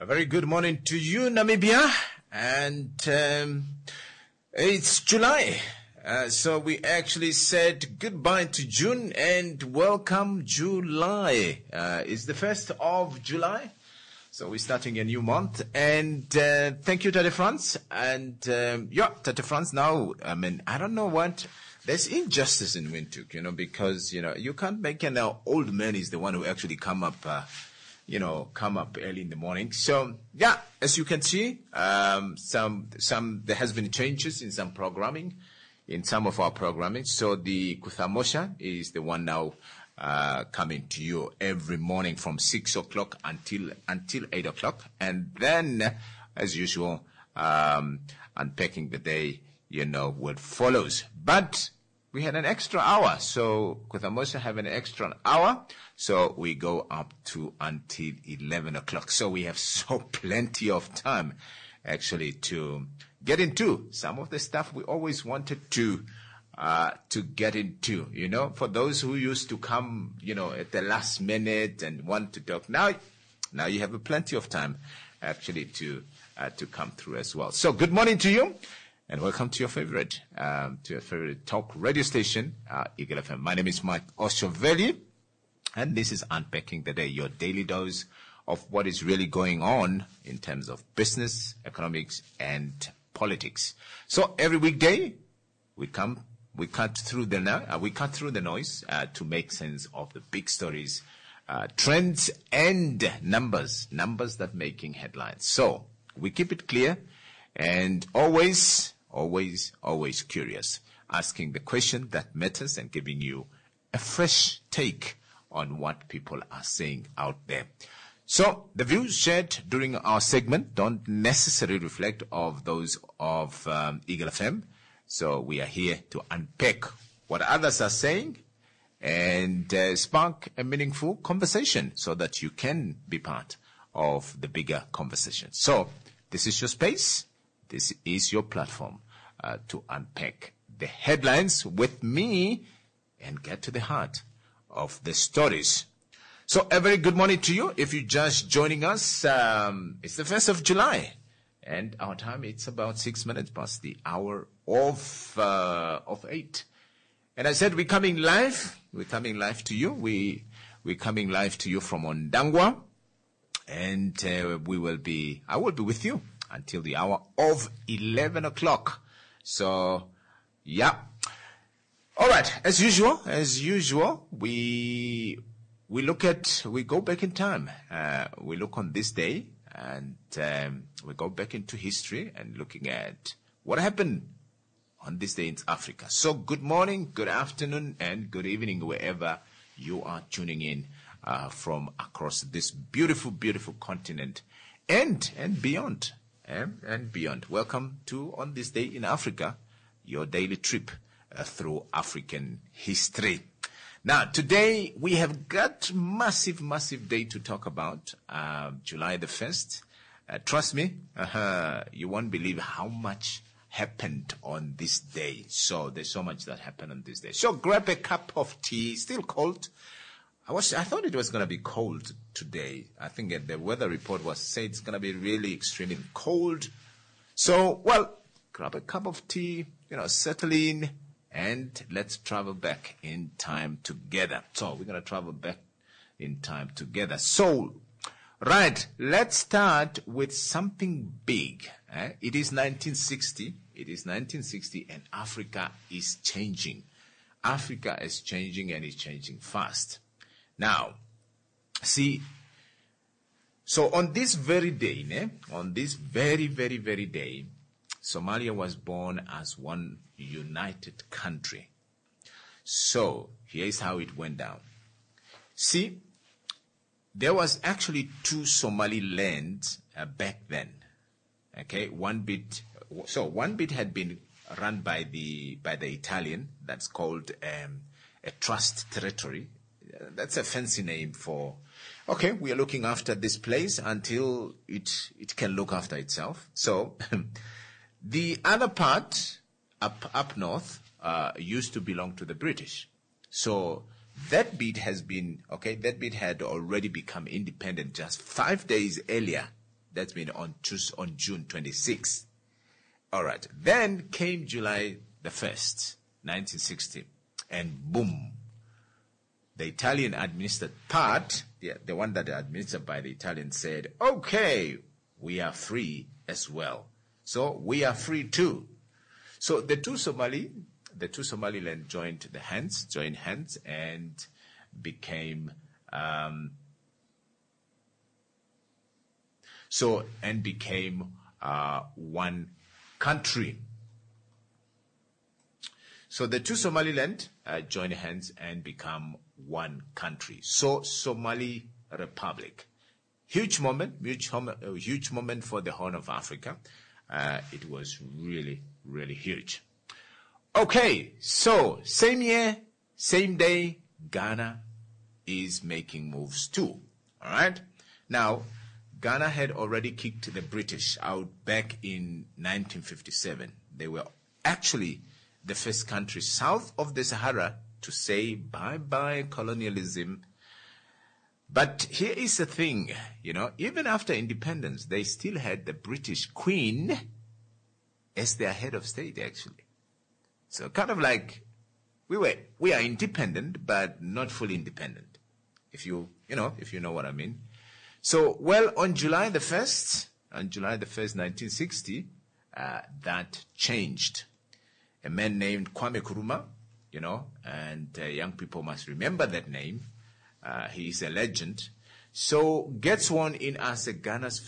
A very good morning to you, Namibia. And it's July. So we actually said goodbye to June and welcome July. It's the 1st of July. So we're starting a new month. And thank you, Tete France. And Tete France now, I don't know what. There's injustice in Windhoek, because, you can't make an old man is the one who actually come up early in the morning. So, as you can see, there has been changes in some programming, in some of our programming. So the Kuthamosha is the one now, coming to you every morning from 6 o'clock until 8 o'clock. And then, as usual, unpacking the day, what follows. But we had an extra hour, so Kuthamosha have an extra hour, so we go up to until 11 o'clock. So we have so plenty of time, actually, to get into some of the stuff we always wanted to get into, for those who used to come, at the last minute and want to talk. Now you have plenty of time, actually, to come through as well. So good morning to you. And welcome to your favorite talk radio station, Eagle FM. My name is Mike Oshoveli, and this is Unpacking the Day, your daily dose of what is really going on in terms of business, economics, and politics. So every weekday, we cut through the noise to make sense of the big stories, trends, and numbers that making headlines. So we keep it clear and always curious, asking the question that matters and giving you a fresh take on what people are saying out there. So the views shared during our segment don't necessarily reflect of those of Eagle FM. So we are here to unpack what others are saying and spark a meaningful conversation so that you can be part of the bigger conversation. So this is your space. This is your platform to unpack the headlines with me and get to the heart of the stories. So a very good morning to you. If you're just joining us, it's the 1st of July. And our time, it's about 6 minutes past the hour of 8. And I said we're coming live. We're coming live to you. We're coming live to you from Ondangwa. And I will be with you until the hour of 11 o'clock. So, All right. As usual, we go back in time. We look on this day and, we go back into history and looking at what happened on this day in Africa. So good morning, good afternoon, and good evening, wherever you are tuning in, from across this beautiful, beautiful continent and beyond. And beyond. Welcome to On This Day in Africa, your daily trip through African history. Now, today we have got massive day to talk about, July the 1st. Trust me, you won't believe how much happened on this day. So there's so much that happened on this day. So grab a cup of tea, still cold. I thought it was going to be cold today. I think the weather report said it's going to be really extremely cold. So, grab a cup of tea, settle in, and let's travel back in time together. So, we're going to travel back in time together. So, right, let's start with something big. It is 1960. It is 1960, and Africa is changing. Africa is changing, and it's changing fast. Now, see, so on this very day, on this very day, Somalia was born as one united country. So, here's how it went down. See, there was actually two Somalilands back then. Okay, one bit had been run by the Italian, that's called a trust territory. That's a fancy name for, okay, we are looking after this place until it can look after itself. So the other part up north used to belong to the British. So that bit had already become independent just 5 days earlier That's been on June 26th. All right. Then came July the 1st, 1960. And boom, the Italian administered part, the one that administered by the Italians, said, okay, we are free as well. So we are free too. So the two Somaliland joined hands and became one country. So the two Somaliland joined hands and become one country. So Somali Republic. Huge moment for the Horn of Africa. It was really, really huge. Okay, so same year, same day, Ghana is making moves too. All right? Now, Ghana had already kicked the British out back in 1957. They were actually the first country south of the Sahara to say bye-bye colonialism. But here is the thing, even after independence, they still had the British Queen as their head of state, actually. So kind of like we are independent, but not fully independent, if you know what I mean. So, well, on July the 1st, 1960, that changed. A man named Kwame Nkrumah, and young people must remember that name. He is a legend. So, gets sworn in as Ghana's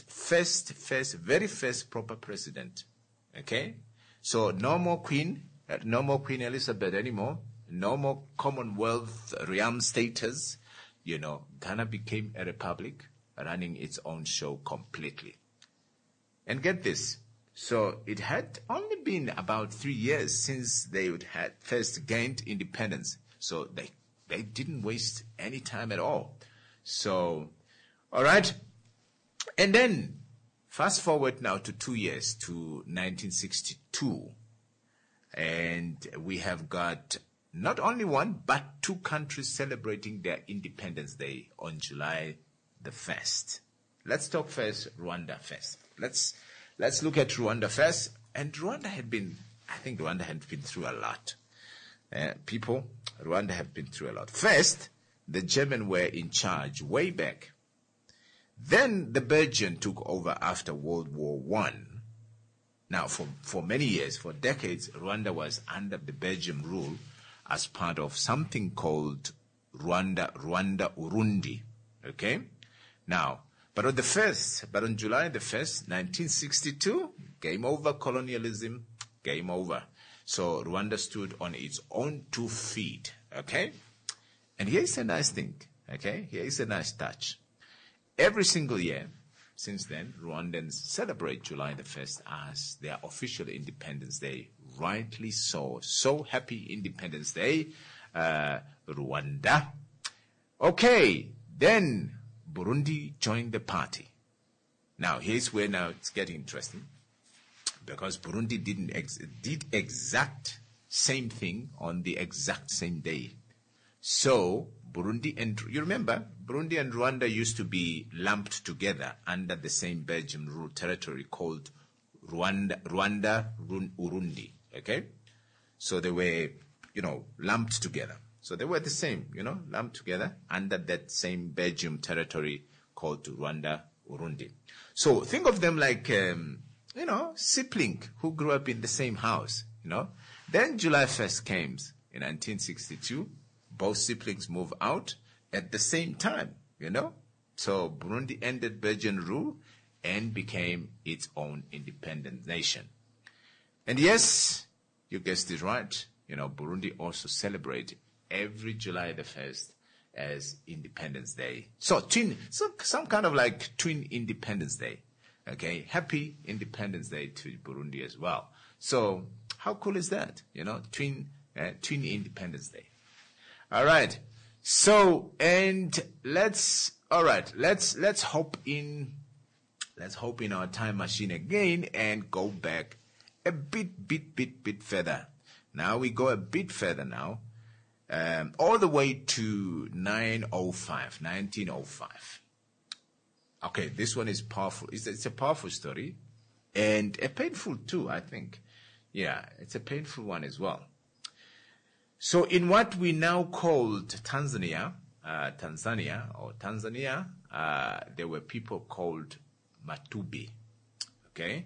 very first proper president. Okay? So, no more Queen Elizabeth anymore. No more Commonwealth realm status. Ghana became a republic running its own show completely. And get this. So it had only been about 3 years since they had first gained independence. So they didn't waste any time at all. So, all right. And then fast forward now to 2 years to 1962. And we have got not only one, but two countries celebrating their Independence Day on July the 1st. Let's talk first Rwanda first. Let's look at Rwanda first. And Rwanda had been through a lot. Rwanda have been through a lot. First, the Germans were in charge way back. Then the Belgian took over after World War I. Now, for many years, for decades, Rwanda was under the Belgian rule as part of something called Rwanda Urundi. Okay? Now, but on July the 1st, 1962, game over colonialism, game over. So Rwanda stood on its own 2 feet. Okay? And here's a nice thing. Okay? Here is a nice touch. Every single year since then, Rwandans celebrate July the 1st as their official Independence Day. Rightly so. So happy Independence Day, Rwanda. Okay, then Burundi joined the party. Now, here's where now it's getting interesting. Because Burundi did exact same thing on the exact same day. So, Burundi and Rwanda used to be lumped together under the same Belgian rule territory called Rwanda Urundi. Okay? So they were, lumped together. So they were the same, lumped together under that same Belgium territory called Rwanda Urundi. So think of them like, sibling who grew up in the same house, Then July 1st came in 1962. Both siblings moved out at the same time, So Burundi ended Belgian rule and became its own independent nation. And yes, you guessed it right, Burundi also celebrates every July the 1st as Independence Day. So some kind of like twin Independence Day. Okay, happy Independence Day to Burundi as well. So how cool is that? Twin Independence Day. All right. So, and let's hop in our time machine again and go back a bit further. Now we go a bit further now, all the way to 1905. Okay, this one is powerful. It's a powerful story and a painful too, I think. Yeah, it's a painful one as well. So in what we now called Tanzania, there were people called Matubi. Okay?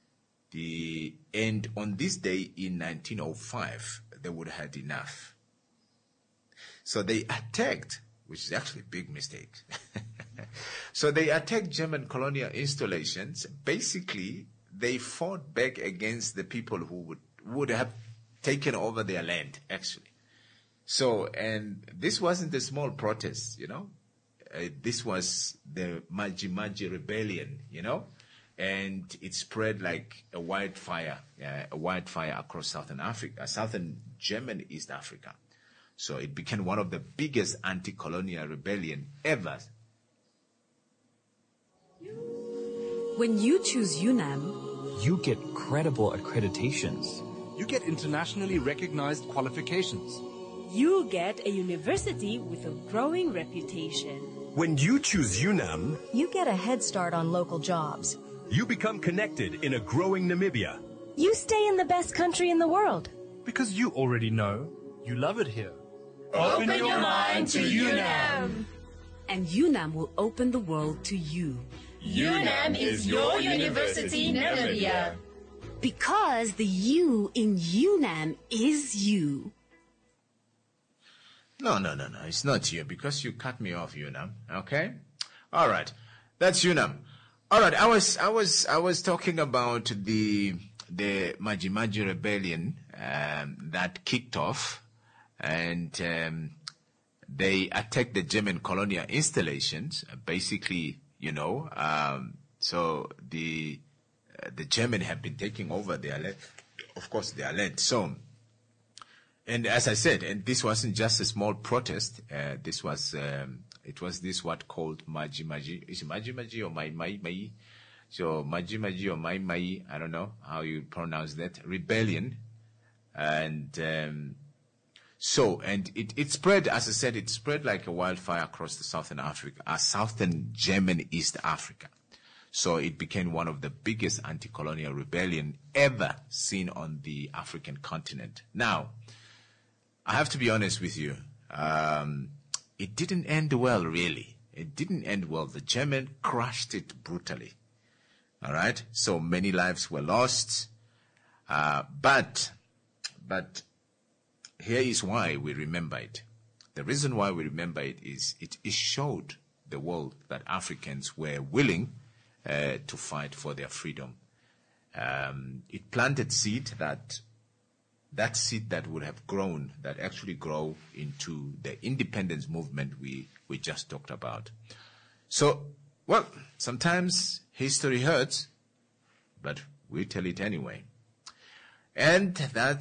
And on this day in 1905, they would have had enough. So they attacked, which is actually a big mistake. So they attacked German colonial installations. Basically, they fought back against the people who would have taken over their land, actually. So, and this wasn't a small protest, this was the Maji Maji rebellion, and it spread like a wildfire across southern German East Africa. So it became one of the biggest anti-colonial rebellion ever. When you choose UNAM, you get credible accreditations. You get internationally recognized qualifications. You get a university with a growing reputation. When you choose UNAM, you get a head start on local jobs. You become connected in a growing Namibia. You stay in the best country in the world. Because you already know you love it here. Open your mind to UNAM. And UNAM will open the world to you. UNAM is your university, Namibia. Because the U in UNAM is you. No, it's not you, because you cut me off, UNAM. Okay? All right. That's UNAM. All right. I was talking about the Maji Maji rebellion that kicked off, and they attacked the German colonial installations. Basically, so the German have been taking over their land, of course, their land. So, and as I said, and this wasn't just a small protest. This was it was this what called Maji Maji. Is it Maji Maji or Mai? So Maji Maji or Mai, I don't know how you pronounce that, rebellion. And so, and it spread, as I said, it spread like a wildfire across the southern German East Africa. So it became one of the biggest anti-colonial rebellion ever seen on the African continent. Now, I have to be honest with you. It didn't end well, really. It didn't end well. The German crushed it brutally. All right. So many lives were lost. But here is why we remember it. The reason why we remember it is it showed the world that Africans were willing to fight for their freedom. It planted seed that seed that would have grown, that actually grow into the independence movement we just talked about. So, well, sometimes history hurts, but we tell it anyway. And that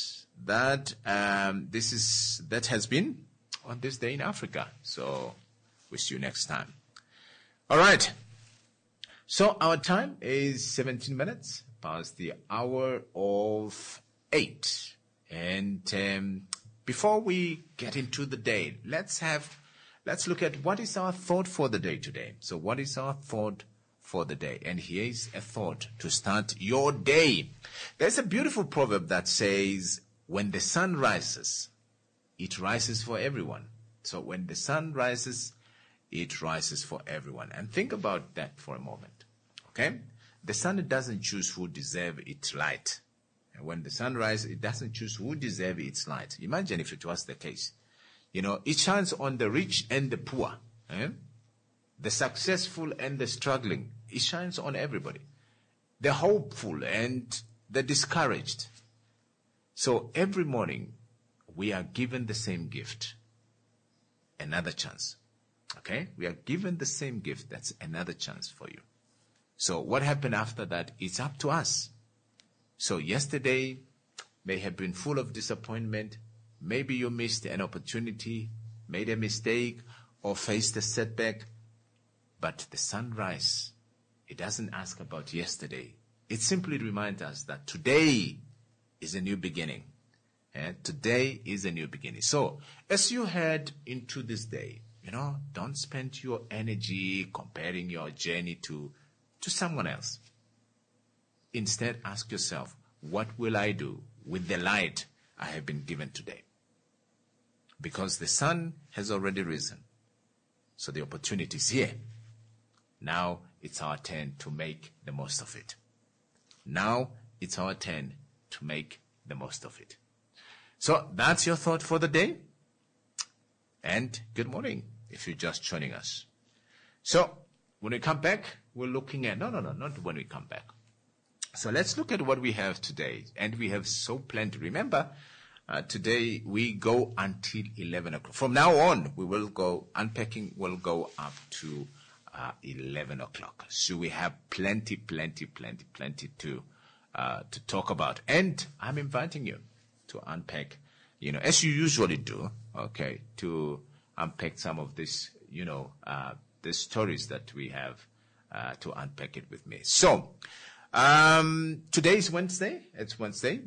has been on this day in Africa. So we'll see you next time. All right. So our time is 17 minutes past the hour of 8. And before we get into the day, let's look at what is our thought for the day today. So what is our thought for the day? And here is a thought to start your day. There's a beautiful proverb that says, when the sun rises, it rises for everyone. So when the sun rises, it rises for everyone. And think about that for a moment. Okay? The sun doesn't choose who deserve its light. And when the sun rises, it doesn't choose who deserve its light. Imagine if it was the case. It shines on the rich and the poor. The successful and the struggling. It shines on everybody. The hopeful and the discouraged. So every morning, we are given the same gift. Another chance. Okay? We are given the same gift. That's another chance for you. So what happened after that? It's up to us. So yesterday may have been full of disappointment. Maybe you missed an opportunity, made a mistake, or faced a setback. But the sunrise, it doesn't ask about yesterday. It simply reminds us that today is a new beginning. Today is a new beginning. So as you head into this day, don't spend your energy comparing your journey to someone else. Instead, ask yourself, what will I do with the light I have been given today? Because the sun has already risen. So the opportunity is here. Now it's our turn to make the most of it. Now it's our turn to make the most of it. So that's your thought for the day. And good morning if you're just joining us. So when we come back, we're looking at, not when we come back. So let's look at what we have today. And we have so plenty. Remember, today we go until 11 o'clock. From now on, we will go, unpacking will go up to 11 o'clock. So we have plenty to talk about. And I'm inviting you to unpack, as you usually do, okay, to unpack some of this, the stories that we have to unpack it with me. So, today is Wednesday. It's Wednesday.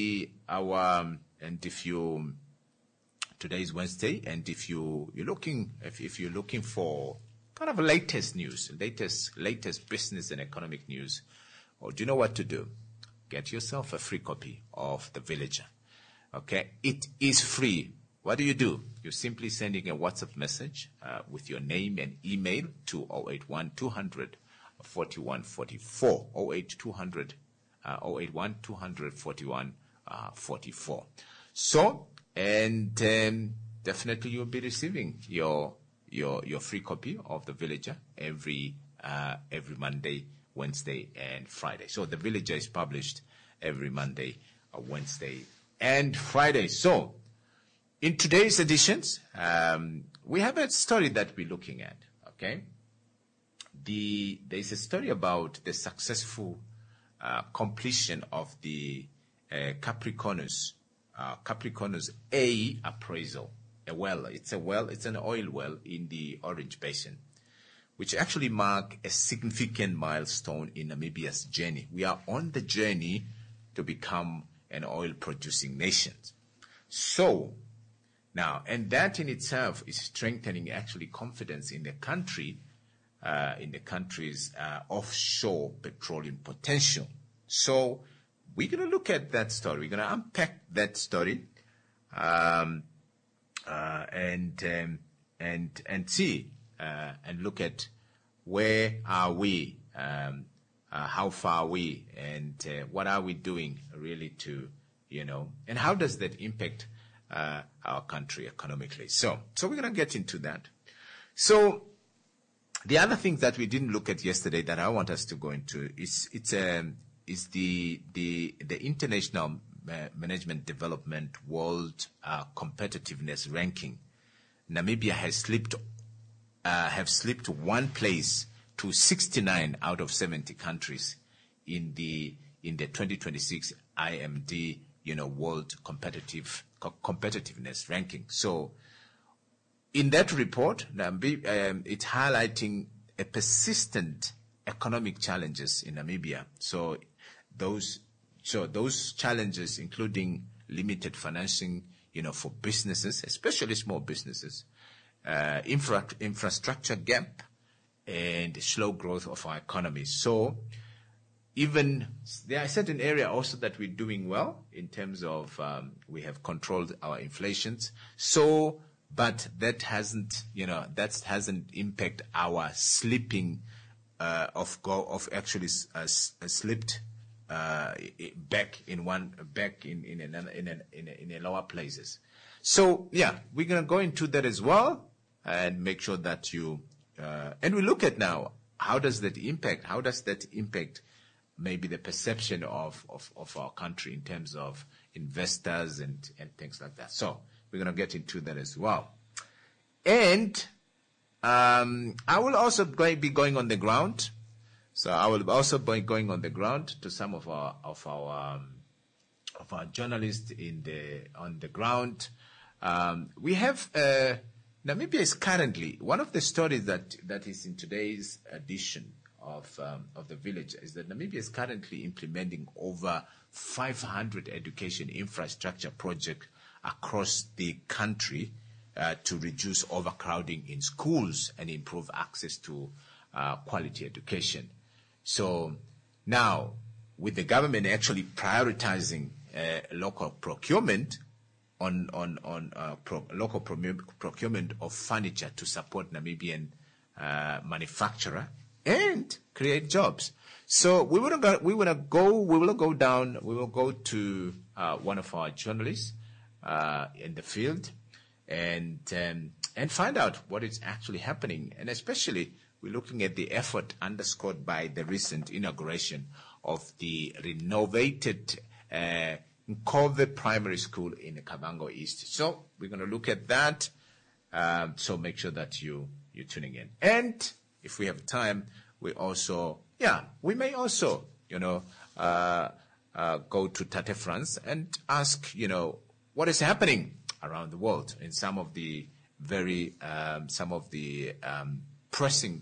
Today is Wednesday, and if you're looking for kind of latest news, latest business and economic news, or do you know what to do? Get yourself a free copy of The Villager. Okay, it is free. What do? You're simply sending a WhatsApp message with your name and email to 081 200 4144 081 200 41 44. So, and definitely you'll be receiving your free copy of The Villager every Monday, Wednesday, and Friday. So The Villager is published every Monday, Wednesday, and Friday. So in today's editions, we have a story that we're looking at. Okay, there's a story about the successful completion of the Capricornus A appraisal. It's an oil well in the Orange Basin, which actually mark a significant milestone in Namibia's journey. We are on the journey to become an oil-producing nation. So now, and that in itself is strengthening actually confidence in the country, in the country's offshore petroleum potential. So we're going to look at that story. We're going to unpack that story, and see and look at where are we, how far are we, and what are we doing really to, and how does that impact our country economically. So we're going to get into that. So the other thing that we didn't look at yesterday that I want us to go into is the International Management Development World Competitiveness Ranking. Namibia has slipped one place to 69 out of 70 countries in the 2026 IMD World Competitiveness Ranking. So in that report, it's highlighting a persistent economic challenges in Namibia. So those challenges, including limited financing, for businesses, especially small businesses, infrastructure gap, and slow growth of our economy. So even there are certain areas also that we're doing well in terms of we have controlled our inflations. So, but that hasn't impact our slipping slipped back in a lower places. So yeah, we're gonna go into that as well and make sure that you and we look at now how does that impact maybe the perception of our country in terms of investors and things like that. So we're gonna get into that as well. And I will also be going on the ground. So I will also be going on the ground to some of our journalists on the ground. We have Namibia is currently one of the stories that is in today's edition of The Village is that Namibia is currently implementing over 500 education infrastructure projects across the country to reduce overcrowding in schools and improve access to quality education. So now, with the government actually prioritizing local procurement local procurement of furniture to support Namibian manufacturer and create jobs. So we will go to one of our journalists in the field and find out what is actually happening. And especially, we're looking at the effort underscored by the recent inauguration of the renovated Nkove Primary School in Kavango East. So we're going to look at that. So make sure that you're tuning in. And if we have time, we may also, go to Tate France and ask, what is happening around the world in some of the pressing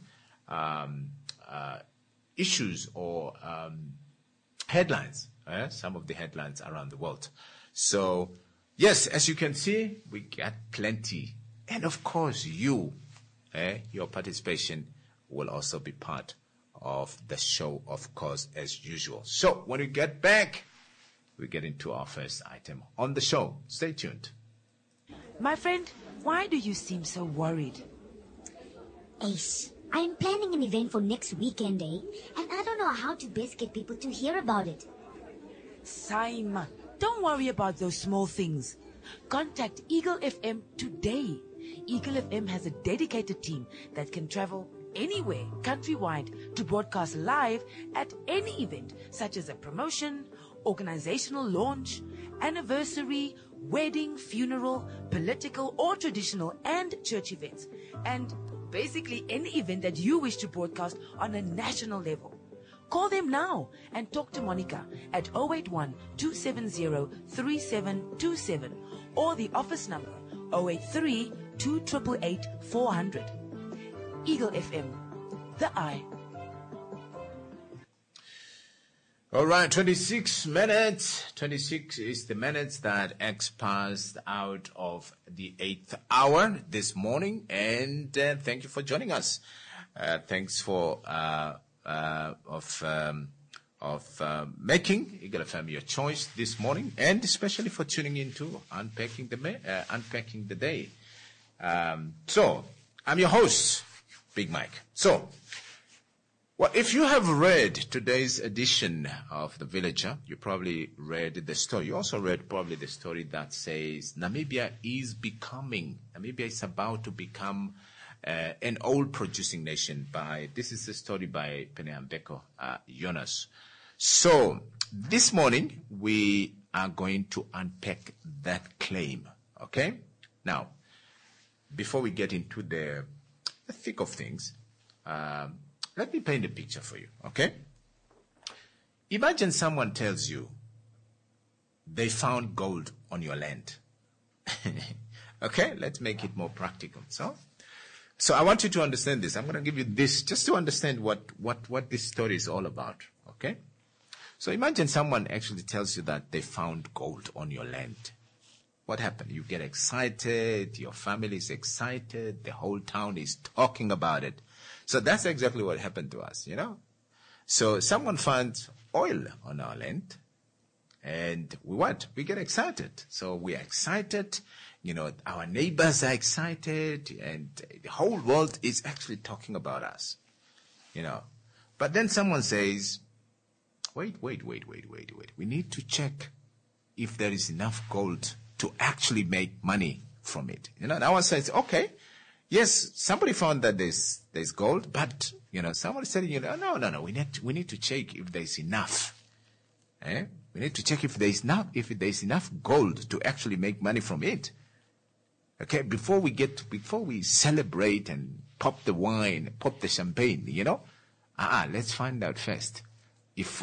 issues or headlines, some of the headlines around the world. So, yes, as you can see, we got plenty. And of course, your participation will also be part of the show, of course, as usual. So, when we get back, we get into our first item on the show. Stay tuned. My friend, why do you seem so worried? Ace, I'm planning an event for next weekend, and I don't know how to best get people to hear about it. Saima, don't worry about those small things. Contact Eagle FM today. Eagle FM has a dedicated team that can travel anywhere countrywide to broadcast live at any event, such as a promotion, organizational launch, anniversary, wedding, funeral, political or traditional and church events, and basically any event that you wish to broadcast on a national level. Call them now and talk to Monica at 081-270-3727 or the office number 083-2888-400. Eagle FM, the eye. All right, 26 minutes. 26 is the minutes that passed out of the 8th hour this morning. And thank you for joining us. Thanks for making Eagle FM your choice this morning, and especially for tuning in to Unpacking the Day. So, I'm your host, Big Mike. So, well, if you have read today's edition of The Villager, you probably read the story. You also read probably the story that says Namibia is about to become an oil producing nation. This is a story by Peneambeko Jonas. So this morning we are going to unpack that claim. Okay? Now, before we get into the thick of things, let me paint a picture for you, okay? Imagine someone tells you they found gold on your land. Okay, let's make it more practical. So I want you to understand this. I'm going to give you this just to understand what this story is all about, okay? So imagine someone actually tells you that they found gold on your land. What happened? You get excited, your family is excited, the whole town is talking about it. So that's exactly what happened to us, So someone found oil on our land, and we get excited. So we are excited, our neighbors are excited, and the whole world is actually talking about us, But then someone says, wait. We need to check if there is enough gold to actually make money from it. That one says, okay. Yes, somebody found that there's gold, but somebody said, no, we need to check if there's enough. We need to check if there's enough gold to actually make money from it. Okay, before we celebrate and pop the wine, pop the champagne, let's find out first if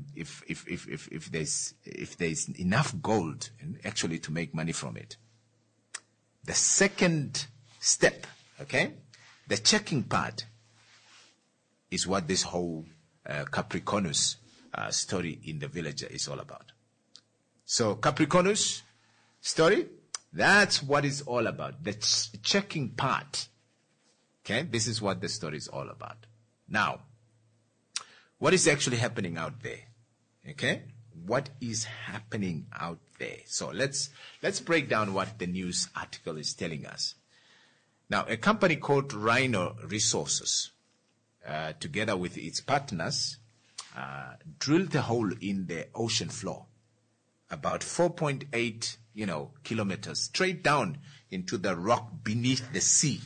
there's enough gold actually to make money from it. The second step, okay, the checking part is what this whole Capricornus story in The Villager is all about. So Capricornus story, That's what it's all about. The checking part. Okay, this is what the story is all about. Now, what is actually happening out there? Okay, what is happening out there? So let's break down what the news article is telling us. Now, a company called Rhino Resources, together with its partners, drilled a hole in the ocean floor, about 4.8, kilometers straight down into the rock beneath the sea.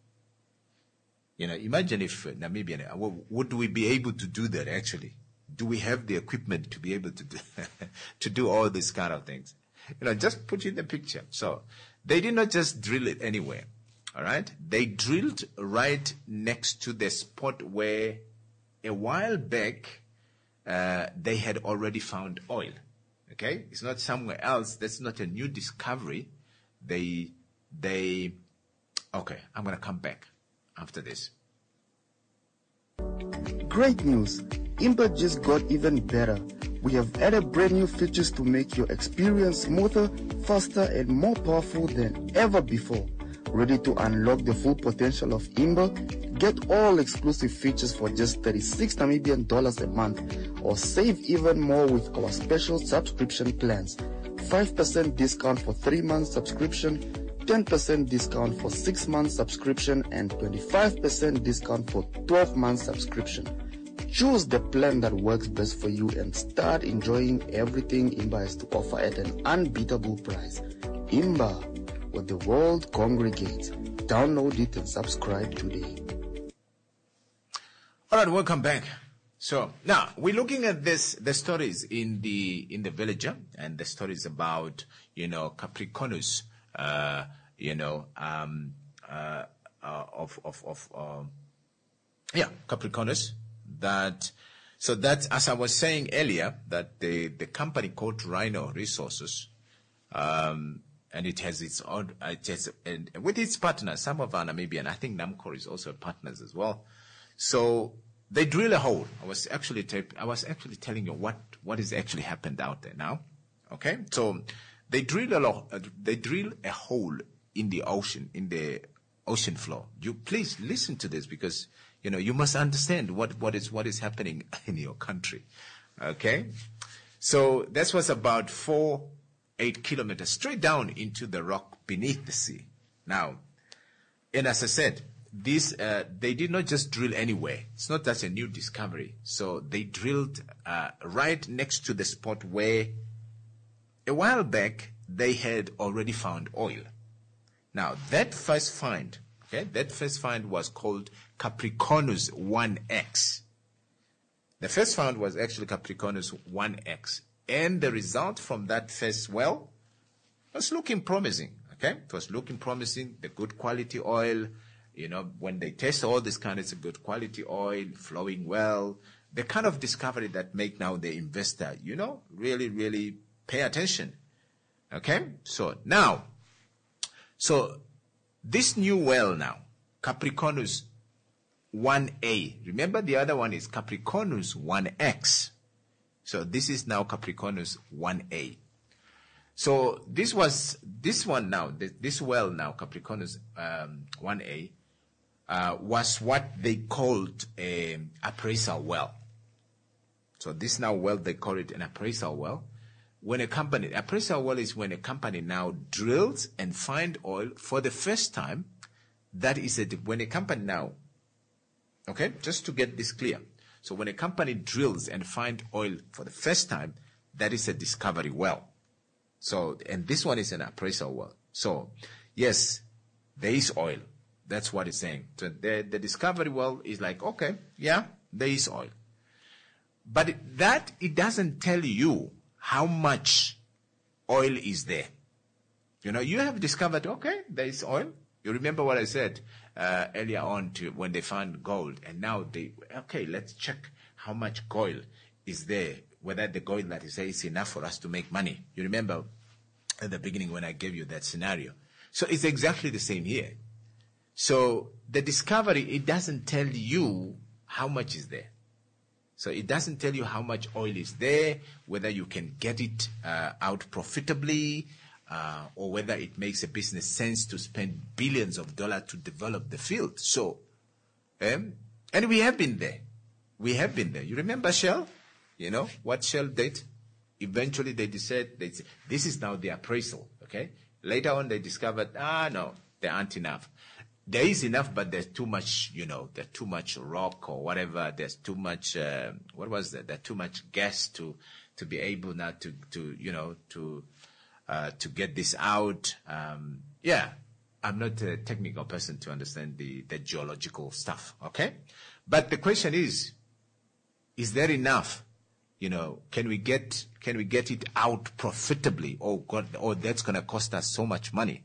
Imagine if Namibia, would we be able to do that actually? Do we have the equipment to be able to do, to do all these kind of things? Just put in the picture. So they did not just drill it anywhere. All right. They drilled right next to the spot where a while back, they had already found oil. Okay. It's not somewhere else. That's not a new discovery. Okay. I'm going to come back after this. Great news! Imba just got even better. We have added brand new features to make your experience smoother, faster, and more powerful than ever before. Ready to unlock the full potential of Imba? Get all exclusive features for just 36 Namibian dollars a month, or save even more with our special subscription plans. 5% discount for 3 months subscription, 10% discount for 6 months subscription, and 25% discount for 12 months subscription. Choose the plan that works best for you and start enjoying everything Imba has to offer at an unbeatable price. Imba, where the world congregates. Download it and subscribe today. All right, welcome back. So now we're looking at the stories in the Villager, and the stories about Capricornus, Capricornus. That's as I was saying earlier, that the company called Rhino Resources, and it has its own, and with its partners, some of our Namibian, I think Namcor is also partners as well. So they drill a hole. I was actually telling you what has actually happened out there now. Okay, so they drill a hole in the ocean floor. You please listen to this, because you must understand what is happening in your country. Okay, so this was about 8 kilometers straight down into the rock beneath the sea. Now, and as I said, they did not just drill anywhere. It's not just a new discovery. So they drilled right next to the spot where a while back they had already found oil. Now that first find was called Capricornus 1X. The first find was actually Capricornus 1X. And the result from that first well was looking promising. Okay, it was looking promising. The good quality oil, when they test all this kind, it's a good quality oil flowing well. The kind of discovery that make now the investor, really, really pay attention. Okay, so this new well now, Capricornus 1A. Remember the other one is Capricornus 1X. So this is now Capricornus 1A. So this well now, Capricornus 1A, was what they called an appraisal well. So this now well, they call it an appraisal well. Appraisal well is when a company now drills and find oil for the first time. That is when a company now, okay, just to get this clear. So when a company drills and find oil for the first time, that is a discovery well. So, and this one is an appraisal well. So, yes, there is oil. That's what it's saying. So the discovery well is like, okay, yeah, there is oil. But it doesn't tell you how much oil is there. You have discovered, okay, there is oil. You remember what I said earlier on when they found gold, and now let's check how much gold is there, whether the gold that is there is enough for us to make money. You remember at the beginning when I gave you that scenario. So it's exactly the same here. So the discovery, it doesn't tell you how much is there. So it doesn't tell you how much oil is there, whether you can get it out profitably, or whether it makes a business sense to spend billions of dollars to develop the field. So, and we have been there. We have been there. You remember Shell? You know what Shell did? Eventually they decided, this is now the appraisal, okay? Later on they discovered, no, there aren't enough. There is enough, but there's too much, there's too much rock or whatever. There's too much, There's too much gas to be able now to get this out. I'm not a technical person to understand the geological stuff, okay? But the question is there enough? Can we get it out profitably? Or that's going to cost us so much money,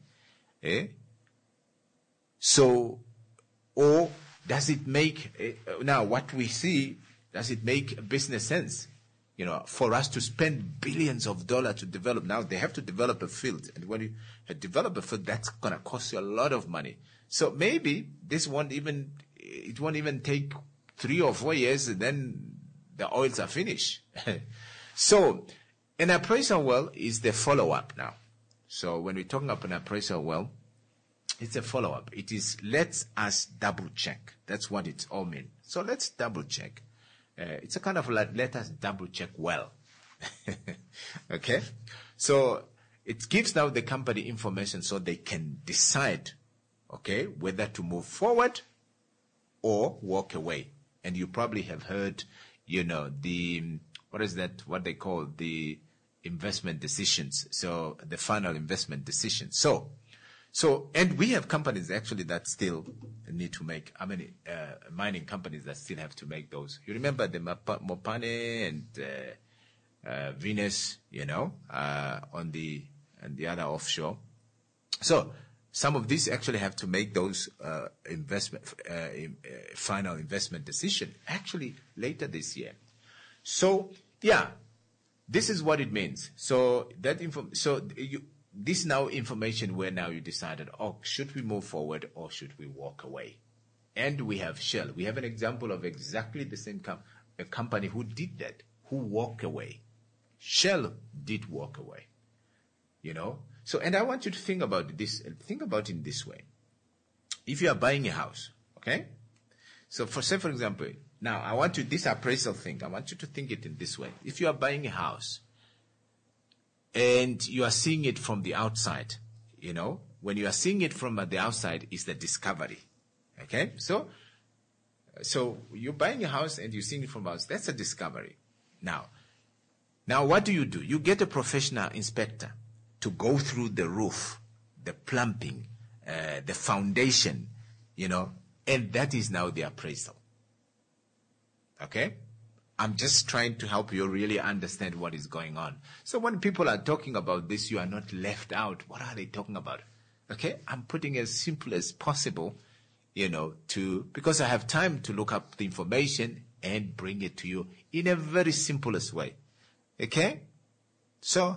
So, or does it make now what we see? Does it make business sense? For us to spend billions of dollars to develop. Now they have to develop a field, and when you develop a field, that's going to cost you a lot of money. So maybe it won't even take 3 or 4 years, and then the oils are finished. So an appraisal well is the follow-up now. So when we're talking about an appraisal well, it's a follow-up. It is let us double-check. That's what it all means. So let's double-check. It's a kind of like let us double-check well. Okay? So it gives now the company information so they can decide, okay, whether to move forward or walk away. And you probably have heard, what they call the investment decisions. So the final investment decision. So, and we have companies actually that still need to make, mining companies that still have to make those. You remember the Mopane and Venus, on the other offshore. So some of these actually have to make those final investment decision actually later this year. So this is what it means. So this now information where now you decided, should we move forward or should we walk away? And we have Shell. We have an example of exactly the same a company who did that, who walked away. Shell did walk away, So, and I want you to think about this, think about it in this way. If you are buying a house, okay? So for example, now I want you, this appraisal thing, I want you to think it in this way. If you are buying a house and you are seeing it from the outside, when you are seeing it from the outside is the discovery, okay? So you're buying a house and you're seeing it from outside, that's a discovery. Now what do? You get a professional inspector to go through the roof, the plumbing, the foundation, and that is now the appraisal. Okay? I'm just trying to help you really understand what is going on. So when people are talking about this, you are not left out. What are they talking about? Okay? I'm putting as simple as possible, because I have time to look up the information and bring it to you in a very simplest way. Okay? So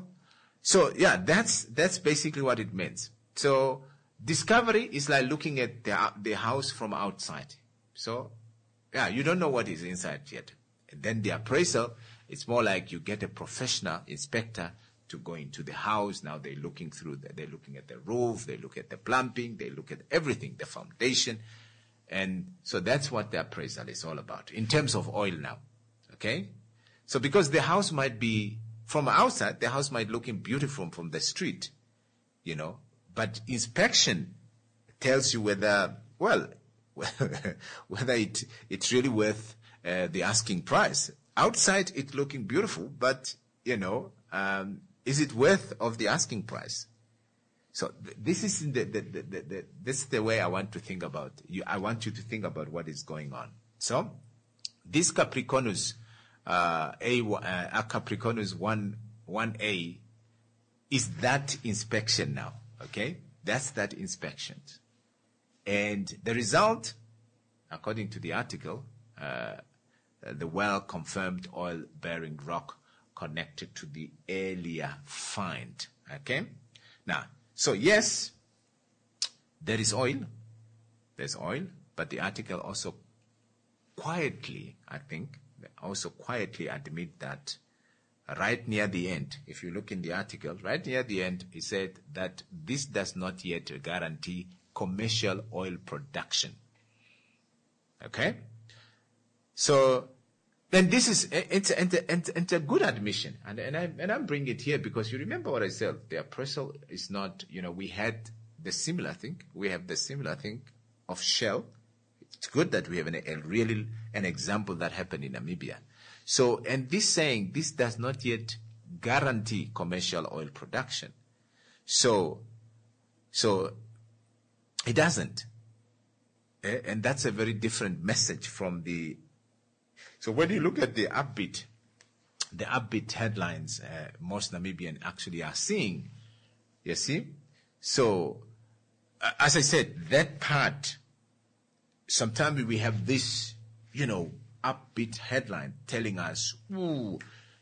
that's basically what it means. So discovery is like looking at the house from outside. So you don't know what is inside yet. And then the appraisal, it's more like you get a professional inspector to go into the house. Now they're looking they're looking at the roof, they look at the plumbing, they look at everything, the foundation. And so that's what the appraisal is all about in terms of oil now. Okay? So because the house might be, from outside, the house might look beautiful from the street, but inspection tells you whether it's really worth the asking price. Outside, it's looking beautiful, but, is it worth of the asking price? So this is this is the way I want to think about you. I want you to think about what is going on. So this Capricornus, Capricornus 1A is that inspection now. Okay, that's that inspection, and the result, according to the article, the well confirmed oil-bearing rock connected to the earlier find. Okay, now. So yes, there is oil. There's oil, but the article also quietly, I think, admit that right near the end, if you look in the article, right near the end, he said that this does not yet guarantee commercial oil production. Okay? So, then this is, it's a good admission. And I'm bringing it here because you remember what I said. The appraisal is not, we had the similar thing. We have the similar thing of Shell. It's good that we have an example that happened in Namibia. So, and this saying, this does not yet guarantee commercial oil production. So it doesn't. And that's a very different message from the. So when you look at the upbeat headlines, most Namibian actually are seeing, you see? So, as I said, that part, sometimes we have this, upbeat headline telling us, ooh,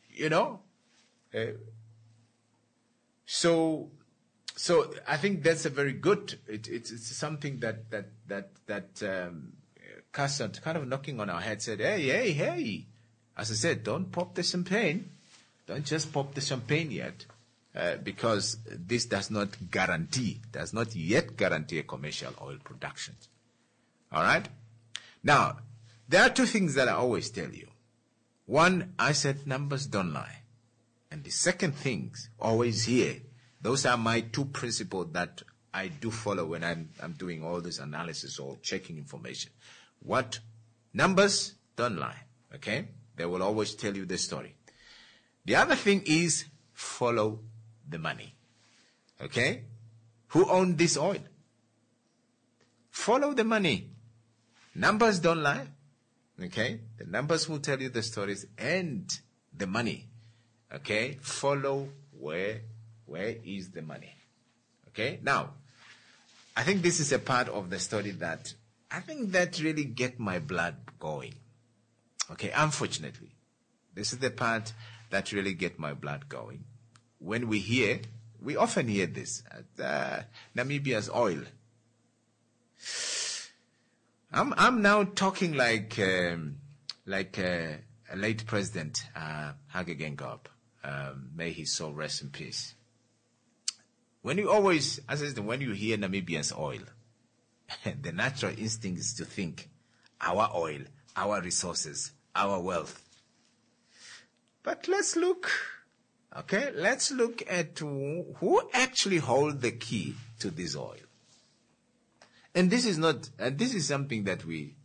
so I think that's a very good. It's something that Carson kind of knocking on our head said, hey. As I said, don't pop the champagne. Don't just pop the champagne yet, because this does not yet guarantee a commercial oil production. All right. Now, there are two things that I always tell you. One, I said numbers don't lie. And the second thing, always here, those are my two principles that I do follow when I'm doing all this analysis or checking information. What? Numbers don't lie. Okay? They will always tell you the story. The other thing is follow the money. Okay? Who owned this oil? Follow the money. Numbers don't lie. Okay? The numbers will tell you the stories and the money. Okay? Follow where is the money. Okay? Now, I think this is a part of the story that really get my blood going. Okay? Unfortunately, this is the part that really get my blood going. When we often hear this, Namibia's oil. I'm now talking like a late president, Hage Geingob. May his soul rest in peace. When you hear Namibia's oil, the natural instinct is to think our oil, our resources, our wealth. But let's look at who actually hold the key to this oil. And this is something that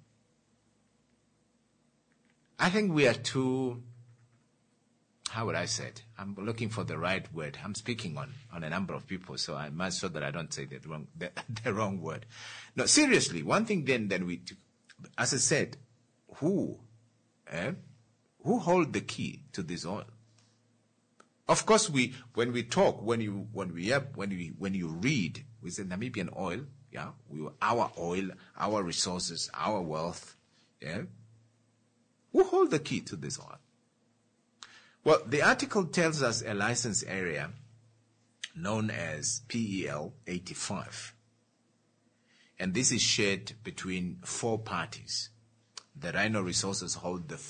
I think we are too, how would I say it? I'm looking for the right word. I'm speaking on a number of people, so I must sure that I don't say the wrong word. No, seriously, one thing then we, as I said, who hold the key to this oil? Of course, when you read, we say Namibian oil, yeah, our oil, our resources, our wealth, yeah. Who hold the key to this oil? Well, the article tells us a license area known as PEL 85. And this is shared between 4 parties. The Rhino Resources hold the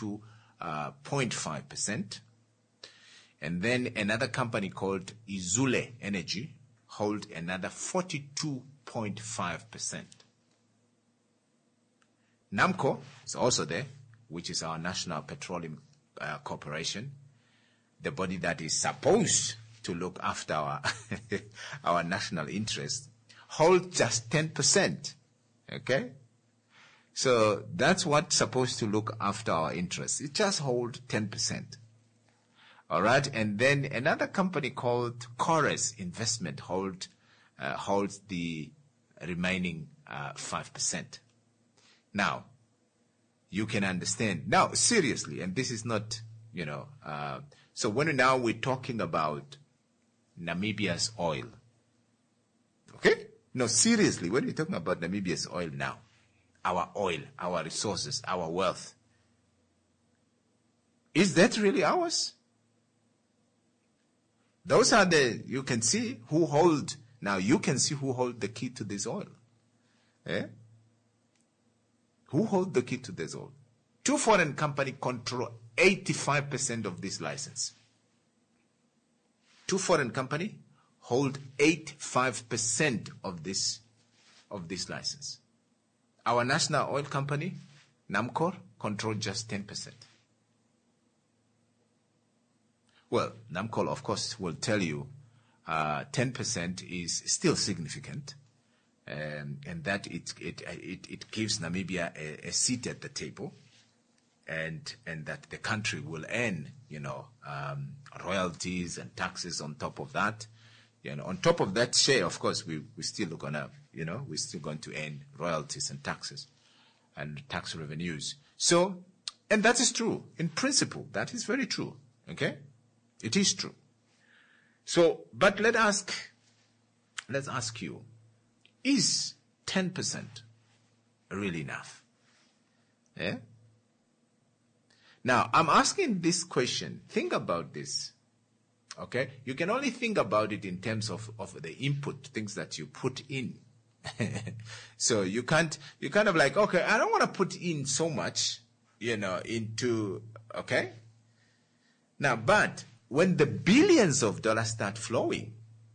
42.5%. And then another company called Izule Energy hold another 42.5%. NAMCO is also there, which is our National Petroleum Corporation, the body that is supposed to look after our national interest, hold just 10%. Okay? So that's what's supposed to look after our interests. It just hold 10%. All right? And then another company called Chorus Investment holds the remaining 5%. Now, you can understand. Now, seriously, and this is not, so we're talking about Namibia's oil. Okay? No, seriously, when we're talking about Namibia's oil now, our resources, our wealth, is that really ours? Those are you can see who hold the key to this oil. Eh? Who hold the key to this oil? 2 foreign companies control 85% of this license. two foreign companies hold 85% of this license. Our national oil company, NAMCOR, control just 10%. Well, NAMCOR, of course, will tell you 10% is still significant, and that it gives Namibia a seat at the table, and that the country will earn, royalties and taxes on top of that. On top of that share, of course, we're still gonna, we're still going to earn royalties and taxes and tax revenues. So, and that is true. In principle, that is very true. Okay? It is true. So, but let's ask you, is 10% really enough? Yeah? Now, I'm asking this question. Think about this. Okay? You can only think about it in terms of the input, things that you put in. So you kind of like, okay, I don't want to put in so much, into, okay? Now, but when the billions of dollars start flowing,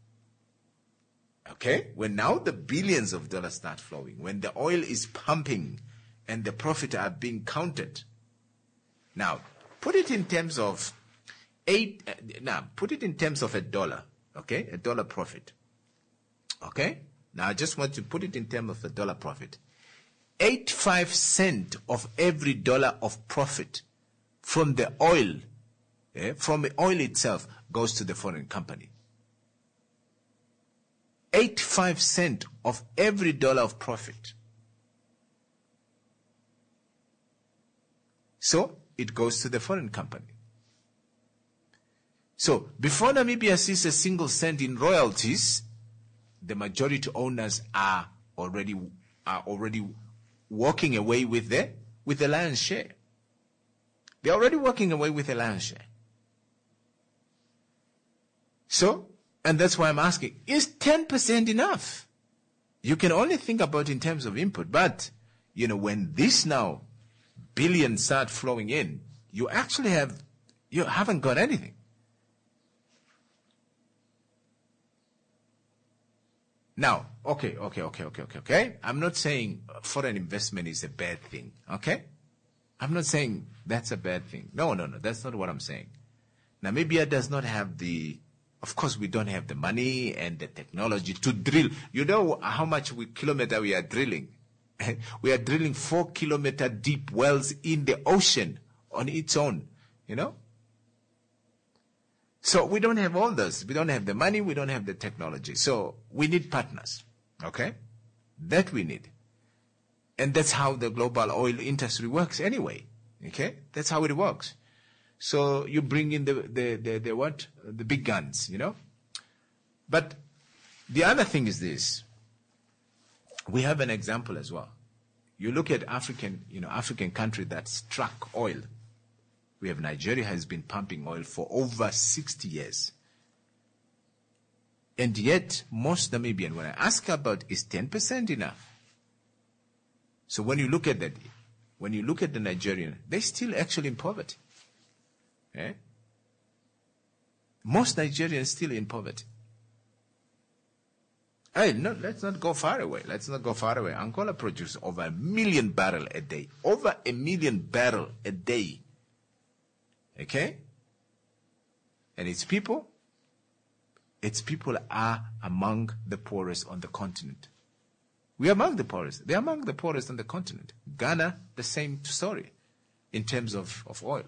okay? When now the billions of dollars start flowing, when the oil is pumping and the profit are being counted. Now, put it in terms of $1, okay? $1 profit. Okay? Now I just want to put it in terms of $1 profit. 85 cents of every dollar of profit from the oil, from the oil itself, goes to the foreign company. 85 cents of every dollar of profit. So it goes to the foreign company. So before Namibia sees a single cent in royalties, the majority owners are already walking away with the lion's share. They're already walking away with the lion's share. So, and that's why I'm asking, is 10% enough? You can only think about in terms of input, but, when this now billions start flowing in, you haven't got anything. Now, okay. I'm not saying foreign investment is a bad thing, okay? I'm not saying that's a bad thing. No, that's not what I'm saying. Namibia does not have of course we don't have the money and the technology to drill. You know how much kilometer we are drilling? We are drilling 4-kilometer deep wells in the ocean on its own, So we don't have all this. We don't have the money. We don't have the technology. So we need partners. Okay? That we need. And that's how the global oil industry works anyway. Okay? That's how it works. So you bring in the big guns, But the other thing is this. We have an example as well. You look at African country that struck oil. We have Nigeria has been pumping oil for over 60 years. And yet, most Namibian, when I ask about, is 10% enough? So when you look at that, when you look at the Nigerian, they're still actually in poverty. Most Nigerians still in poverty. Let's not go far away. Angola produces over 1 million barrels a day. Over 1 million barrels a day. Okay? And its people are among the poorest on the continent. We are among the poorest. They are among the poorest on the continent. Ghana, the same story in terms of oil.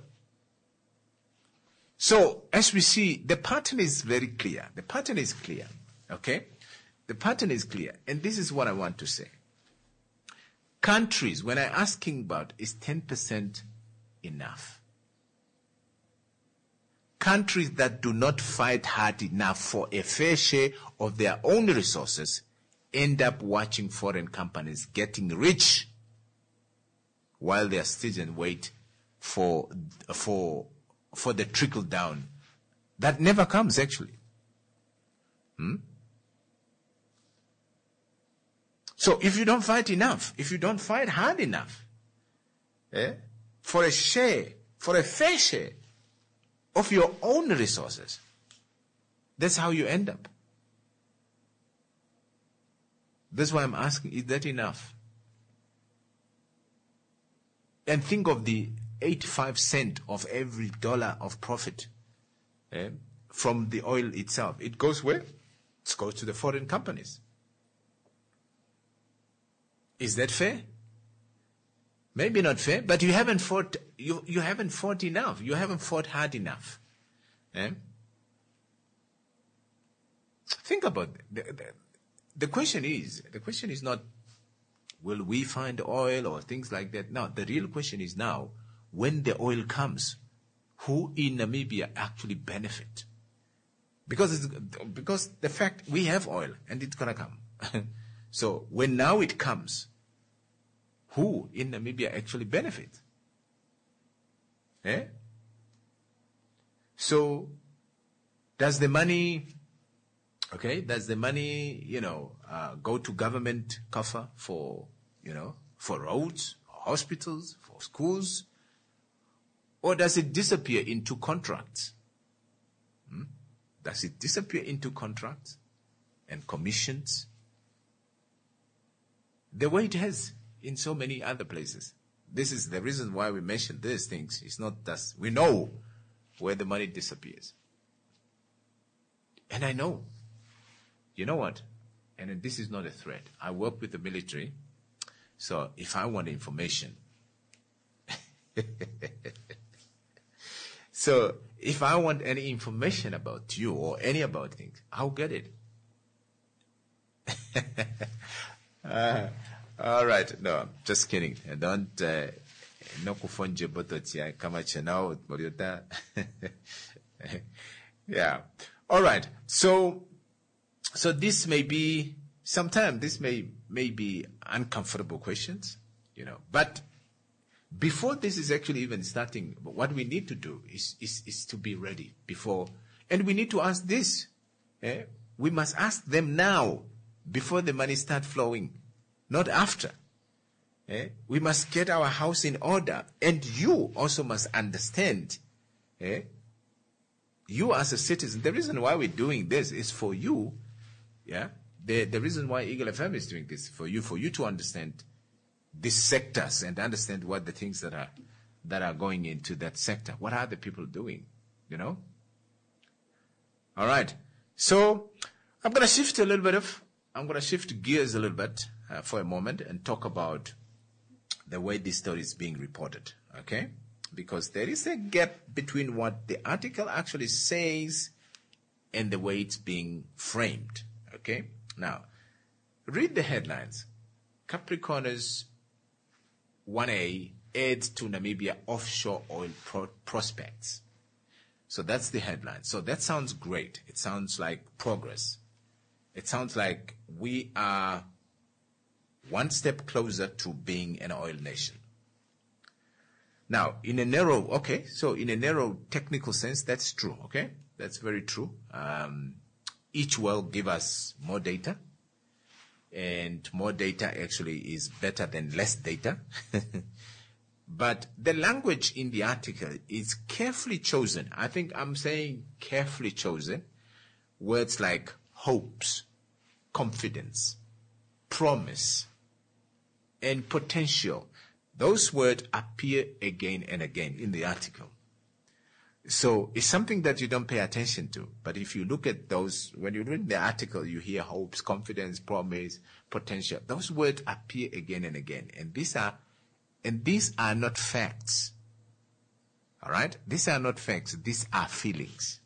So, as we see, the pattern is very clear. The pattern is clear. Okay? The pattern is clear. And this is what I want to say. Countries, when I'm asking about, is 10% enough? Countries that do not fight hard enough for a fair share of their own resources end up watching foreign companies getting rich while their citizens wait for the trickle down. That never comes, actually. So if you don't fight enough, if you don't fight hard enough, for a fair share of your own resources, That's how you end up. That's why I'm asking, is that enough? And think of the 85 cents of every dollar of profit from the oil itself. It goes where? It goes to the foreign companies. Is that fair? Maybe not fair, but you haven't fought. You haven't fought enough. You haven't fought hard enough. Think about it. The question is not, will we find oil or things like that? No, the real question is now, when the oil comes, who in Namibia actually benefit? Because the fact we have oil and it's gonna come. So when now it comes, who in Namibia actually benefit? So does the money, go to government coffers for roads, hospitals, for schools? Or does it disappear into contracts? Does it disappear into contracts and commissions? The way it has in so many other places. This is the reason why we mention these things. It's not that we know where the money disappears. And I know. You know what? And this is not a threat. I work with the military. So if I want information, so if I want any information about you or any about things, I'll get it. All right. No, I'm just kidding. I don't, no kufonje bototia kama chenao moriota. Yeah. All right. So this may be, sometimes this may be uncomfortable questions, but before this is actually even starting, what we need to do is to be ready before, and we need to ask this. We must ask them now before the money starts flowing, not after. We must get our house in order, and you also must understand. You as a citizen, the reason why we're doing this is for you. Yeah, the reason why Eagle FM is doing this for you to understand these sectors and understand what the things that are going into that sector. What are the people doing? All right. So I'm going to shift gears a little bit for a moment and talk about the way this story is being reported. Okay, because there is a gap between what the article actually says and the way it's being framed. Okay, now read the headlines. Capricornus 1A adds to Namibia offshore oil prospects. So that's the headline. So that sounds great. It sounds like progress. It sounds like we are one step closer to being an oil nation. Now, in a narrow technical sense, that's true. Okay, that's very true. Each well give us more data, and more data actually is better than less data. But the language in the article is carefully chosen. I think I'm saying carefully chosen. Words like hopes, confidence, promise, and potential. Those words appear again and again in the article. So it's something that you don't pay attention to. But if you look at those, when you read the article, you hear hopes, confidence, promise, potential. Those words appear again and again. And these are not facts. All right? These are not facts. These are feelings.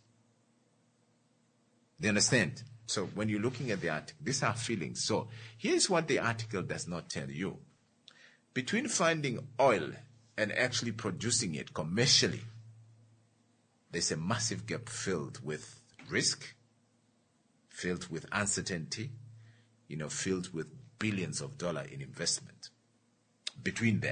Do you understand? So when you're looking at the article, these are feelings. So here's what the article does not tell you. Between finding oil and actually producing it commercially, there's a massive gap filled with risk, filled with uncertainty, filled with billions of dollars in investment. Between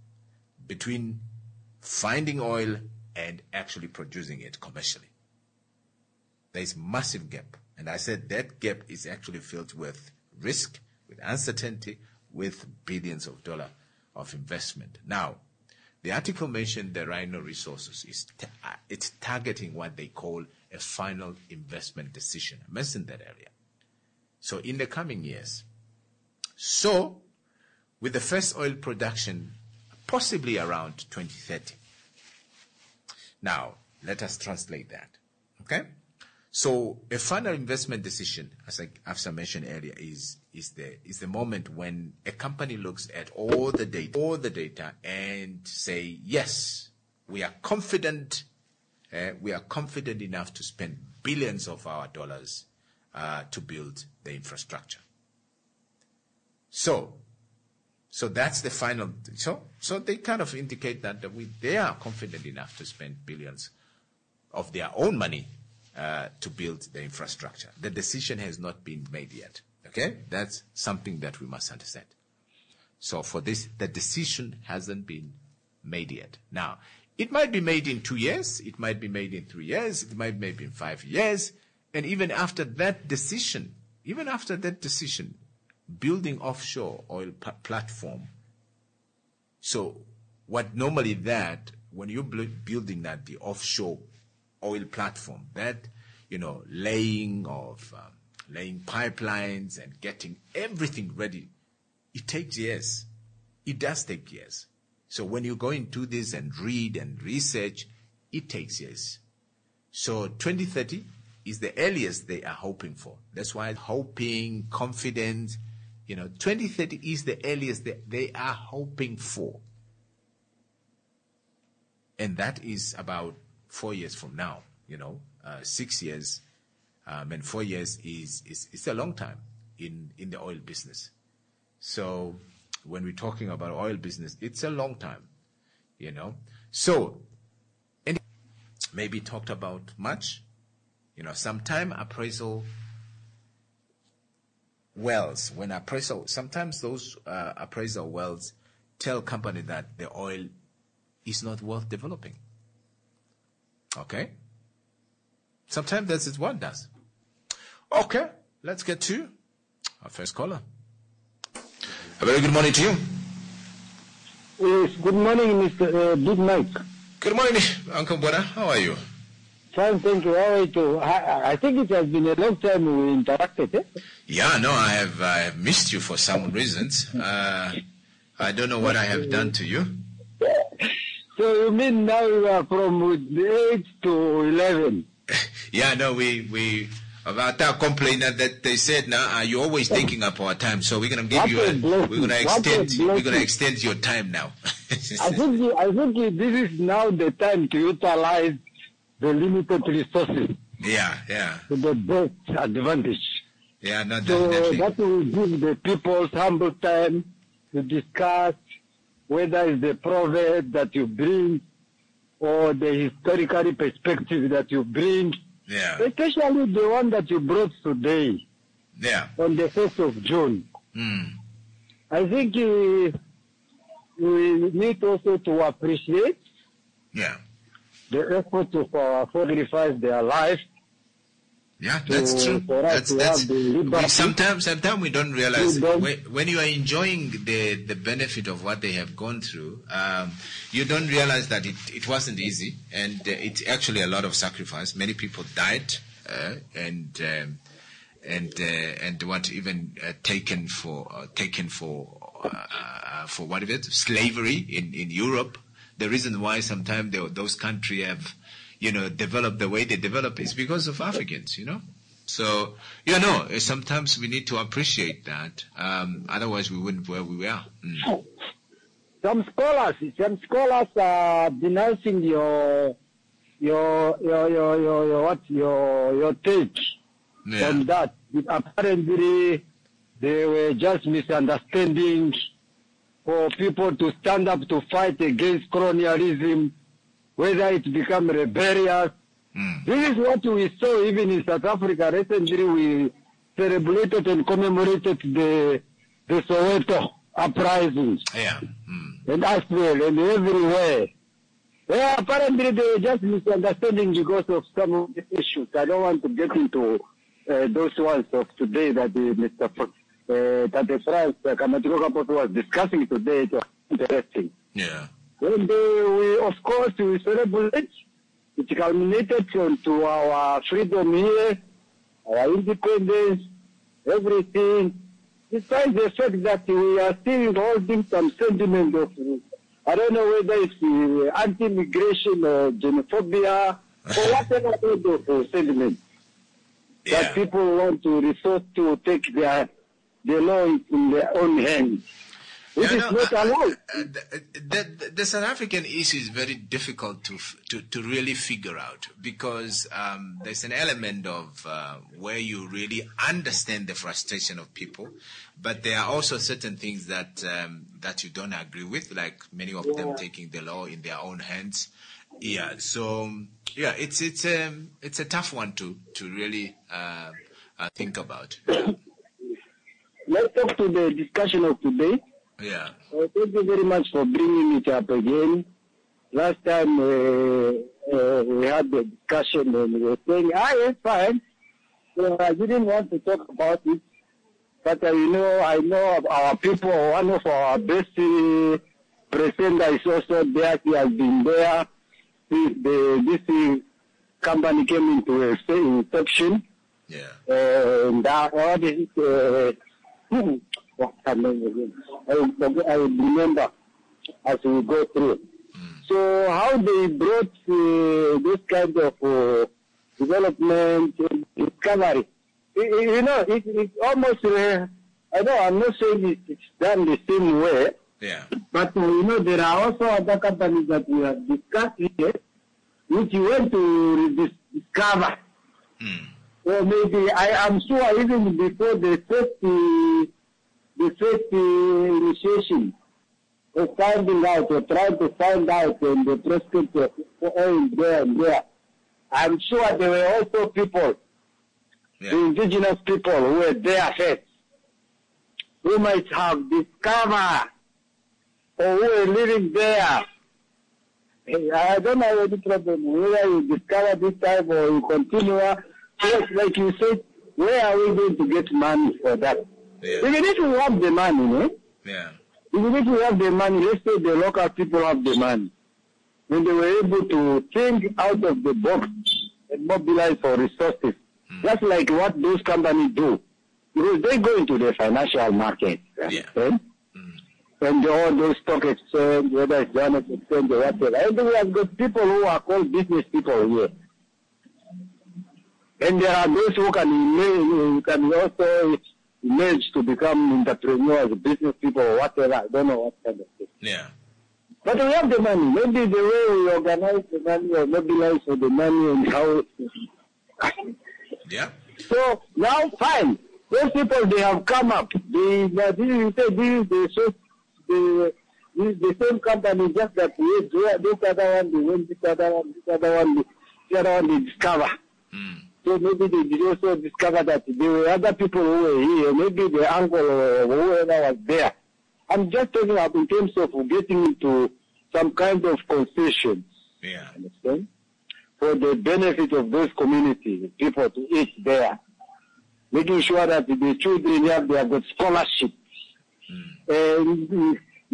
finding oil and actually producing it commercially, there's massive gap. And I said that gap is actually filled with risk, with uncertainty, with billions of dollars of investment. Now, The article mentioned the Rhino Resources it's targeting what they call a final investment decision. I mentioned that earlier. So in the coming years. So with the first oil production possibly around 2030. Now, let us translate that. Okay? So a final investment decision, as I mentioned earlier, is the moment when a company looks at all the data and say, yes, we are confident enough to spend billions of our dollars to build the infrastructure. So that's the final. So they kind of indicate that they are confident enough to spend billions of their own money to build the infrastructure. The decision has not been made yet. Okay, that's something that we must understand. So for this, the decision hasn't been made yet. Now, it might be made in 2 years, it might be made in 3 years, it might be made in 5 years, and even after that decision, building offshore oil platform. So what normally that, when you're building that, the offshore oil platform, that, laying pipelines and getting everything ready, it takes years. It does take years. So when you go into this and read and research, it takes years. So 2030 is the earliest they are hoping for. That's why hoping, confident, 2030 is the earliest that they are hoping for. And that is about 4 years from now, 6 years, and 4 years is a long time in the oil business. So when we're talking about oil business, it's a long time, So, and maybe talked about much, sometime appraisal wells, sometimes those appraisal wells tell company that the oil is not worth developing. Okay? Sometimes that's what it does. Okay, let's get to our first caller. A very good morning to you. Yes, good morning, Mr. Big Mike. Good morning, Uncle Bona. How are you? Fine, thank you. How are you too? I think it has been a long time we interacted. Eh? Yeah, no, I have missed you for some reasons. I don't know what I have done to you. So you mean now you are from 8 to 11? Yeah, no, we about that complaint that they said now you're always taking up our time, so we're gonna give we're gonna extend your time now. I think this is now the time to utilize the limited resources. Yeah. To the best advantage. Yeah, no, So definitely. that will give the people ample time to discuss whether it's the proverb that you bring or the historical perspective that you bring. Yeah. Especially the one that you brought today. Yeah. On the 1st of June. I think we need also to appreciate the effort of our forefathers, their life. Yeah, that's true. Sometimes we don't realize when you are enjoying the benefit of what they have gone through, you don't realize that it wasn't easy, and it's actually a lot of sacrifice. Many people died, and what even taken for what is it, slavery in Europe. The reason why sometimes those countries have develop the way they develop is because of Africans, So, sometimes we need to appreciate that. Otherwise we wouldn't where we are. Some scholars are denouncing your take on that. Apparently they were just misunderstanding for people to stand up to fight against colonialism, whether it become rebellious. This is what we saw even in South Africa. Recently we celebrated and commemorated the Soweto uprisings. Yeah. And as well, and everywhere. Yeah, apparently they were just misunderstanding because of some of the issues. I don't want to get into those ones of today that Mr. Tate France Kamatigo was discussing today. It was interesting. Yeah. And we, of course, we celebrate. It culminated to our freedom here, our independence, everything. Despite the fact that we are still holding some sentiment of, I don't know whether it's anti-immigration or xenophobia or whatever kind of sentiment that people want to resort to take the law in their own hands. It is not allowed. The South African issue is very difficult to really figure out because there's an element of where you really understand the frustration of people, but there are also certain things that you don't agree with, like many of them taking the law in their own hands. Yeah, so it's a tough one to really think about. Let's talk to the discussion of today. Yeah. Thank you very much for bringing it up again. Last time we had the discussion and we were saying, it's fine. So I didn't want to talk about it. But I know our people, one of our best presenter is also there. He has been there since this company came into inception. Yeah. And what is it? I will remember as we go through. So how they brought this kind of development, discovery. It's almost, I'm not saying it's done the same way. Yeah. But, there are also other companies that we have discussed here, which you want to discover. Or maybe, I am sure even before the first initiation of finding out or trying to find out in the prospect of oil there and there, I'm sure there were also people, the indigenous people who were there first, who might have discovered or who were living there. I don't have any problem whether you discover this time or you continue. Just like you said, where are we going to get money for that? Yeah. Even if we have the money, Yeah. Even if we have the money, let's say the local people have the money, when they were able to think out of the box and mobilize for resources, that's like what those companies do. Because they go into the financial market, and all those stock exchange, whether it's Johannes Exchange or whatever. And we have got people who are called business people here. And there are those who can also emerge to become entrepreneurs, business people, or whatever. I don't know what kind of thing. Yeah. But we have the money. Maybe the way we organize the money or mobilize for the money and how. Yeah. So now, fine. Those people, they have come up. This is the same company, just that this other one, they win, this other one, they discover. So maybe they did also discover that there were other people who were here, maybe the uncle or whoever was there. I'm just talking about in terms of getting into some kind of concessions. Yeah. Understand? For the benefit of those communities, people to eat there. Making sure that the children have got scholarships. And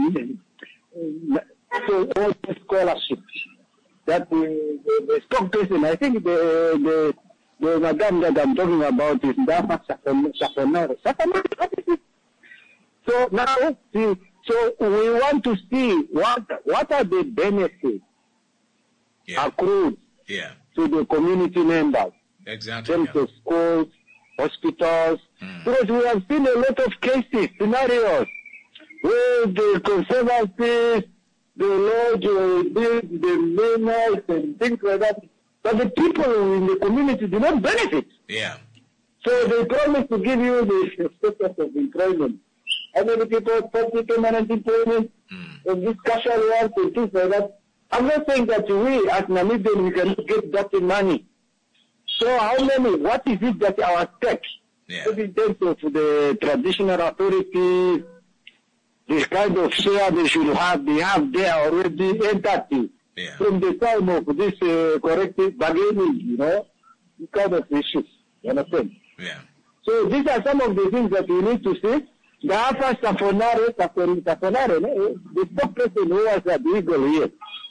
so all the scholarships. That the stock person, I think the madam that I'm talking about is Dafa Safonaro. What is it? So now, so we want to see what are the benefits accrued to the community members. Exactly. In terms of schools, hospitals, because we have seen a lot of cases, scenarios, where the conservancies, the lodge, the miners and things like that, but the people in the community do not benefit. Yeah. So they promise to give you the status of employment. How many people, 30 permanent employment, and this casual work and things like that. I'm not saying that we, as Namibian, we cannot get that money. So how many, what is it that our stake, in terms of the traditional authorities, the kind of share they should have, they have there already entered from the time of this corrective bargaining, this kind of issues, you understand? Yeah. So these are some of the things that we need to see. the Alpha Safonare, the top person who was at Eagle here.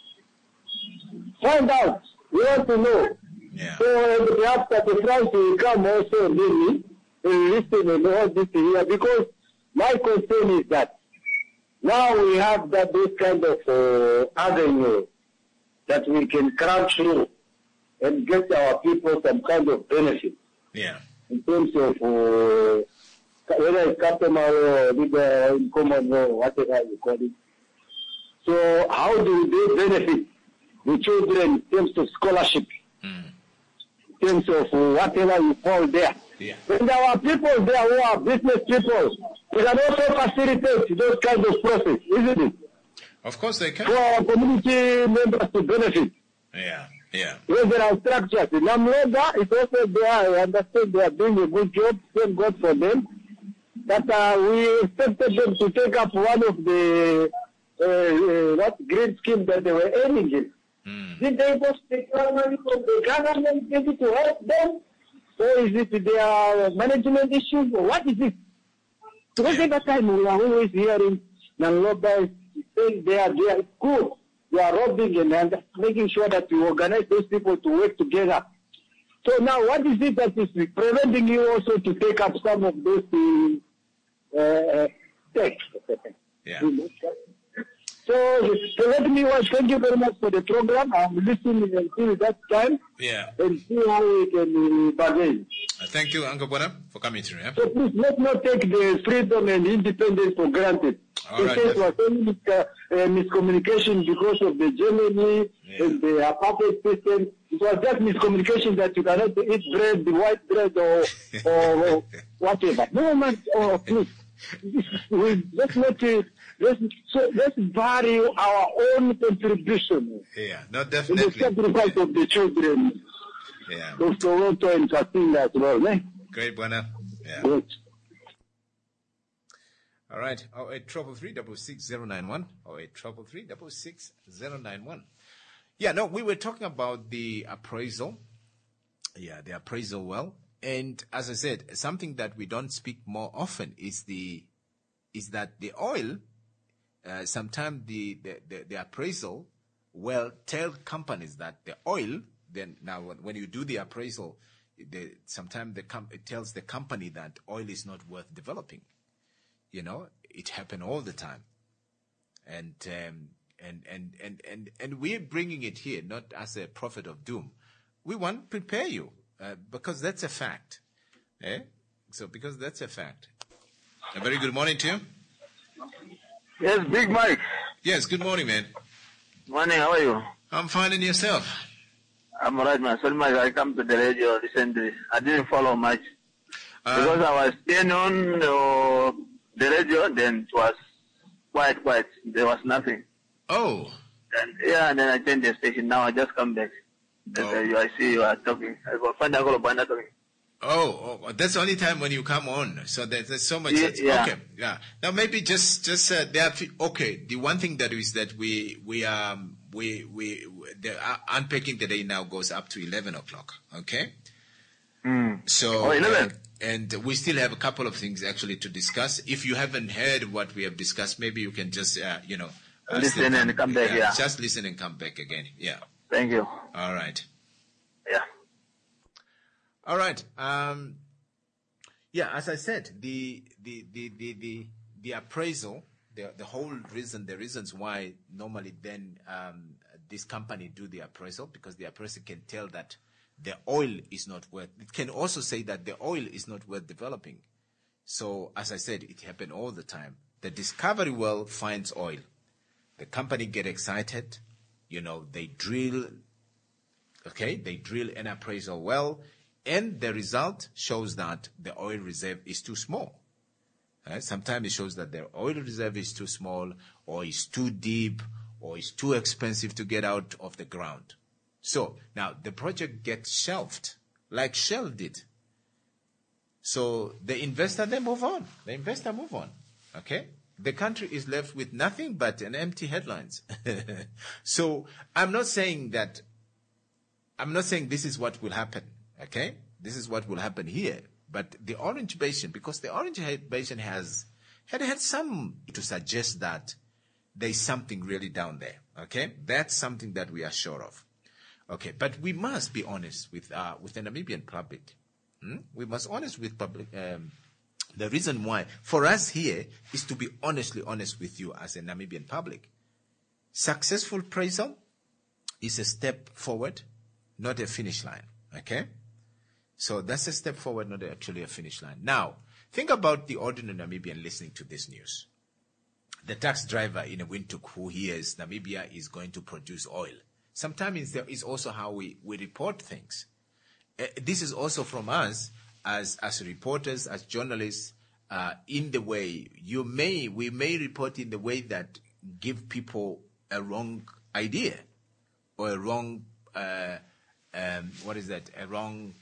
Find out. We want to know. Yeah. So perhaps that the France will come also really and listen and all this here, because my concern is that now we have that this kind of avenue that we can crowd through and get our people some kind of benefit. Yeah. In terms of whether it's customer or legal income or whatever you call it. So how do they benefit the children in terms of scholarship? In terms of whatever you call there. Yeah. And there are people there who are business people. They can also facilitate those kinds of process, isn't it? Of course they can. For our community members to benefit. Yeah, yeah. Yes, there are structures. Namloga is also there. I understand they are doing a good job. Thank God for them. But we expected them to take up one of the green scheme that they were aiming in. Did they just take money from the government maybe to help them? Or is it their management issues? Or what is it? Because every time we are always hearing Namloga is saying they are good. They are robbing and making sure that you organize those people to work together. So now what is it that is preventing you also to take up some of those tech? Yeah. So let me thank you very much for the program. I'm listening until that time. Yeah. And see how we can bargain. Thank you, Uncle Bona, for coming through. Yeah? So please, let's not take the freedom and independence for granted. All right. There was any miscommunication because of the Germany and the apartheid system. It was just miscommunication that you cannot eat bread, the white bread, or whatever. No man, please. Let's value our own contribution. Yeah, no, definitely. In the sacrifice of the children. Yeah. Of Toronto and Katinga as well, eh? Great, Buena. Yeah. Good. All right. 0833 0833 Yeah, no, we were talking about the appraisal. Yeah, the appraisal well. And as I said, something that we don't speak more often is that the oil, sometimes the appraisal well tell companies that the oil, then now when you do the appraisal, sometimes it tells the company that oil is not worth developing. You know, it happens all the time. And we're bringing it here, not as a prophet of doom. We want to prepare you, because that's a fact. So because that's a fact. A very good morning to you. Yes, Big Mike. Yes, good morning, man. Morning, how are you? I'm fine, and yourself? I'm alright, man. Sorry, Mike, I come to the radio recently. I didn't follow much. Because I was staying on the radio, then it was quiet. There was nothing. Oh. And then I changed the station. Now I just come back. I see you are talking. I go find out about talking. Oh, that's the only time when you come on. So there's so much. Yeah. Okay, yeah. Now maybe just there. Okay, the one thing that is that we the unpacking today now goes up to 11 o'clock. Okay. So 11. And we still have a couple of things actually to discuss. If you haven't heard what we have discussed, maybe you can just listen and come back. Yeah. Just listen and come back again. Yeah. Thank you. All right. Yeah. All right. Yeah, as I said, the appraisal, the whole reason, the reasons why normally then this company do the appraisal, because the appraisal can tell that the oil is not worth. It can also say that the oil is not worth developing. So as I said, it happens all the time. The discovery well finds oil. The company get excited. They drill. Okay, they drill an appraisal well. And the result shows that the oil reserve is too small. Sometimes it shows that the oil reserve is too small, or is too deep, or is too expensive to get out of the ground. So now the project gets shelved, like Shell did. So the investor, they move on. The investor move on. Okay? The country is left with nothing but an empty headlines. So I'm not saying this is what will happen. Okay, this is what will happen here. But the Orange Basin, because the Orange Basin has had some to suggest that there is something really down there. Okay, that's something that we are sure of. Okay, but we must be honest with the Namibian public. We must be honest with public. The reason why for us here is to be honestly honest with you as a Namibian public. Successful appraisal is a step forward, not a finish line. Okay, so that's a step forward, not actually a finish line. Now, think about the ordinary Namibian listening to this news. The taxi driver in a Windhoek who hears Namibia is going to produce oil. Sometimes there is also how we report things. This is also from us as reporters, as journalists, in the way we may report in the way that give people a wrong idea or a wrong, a wrong,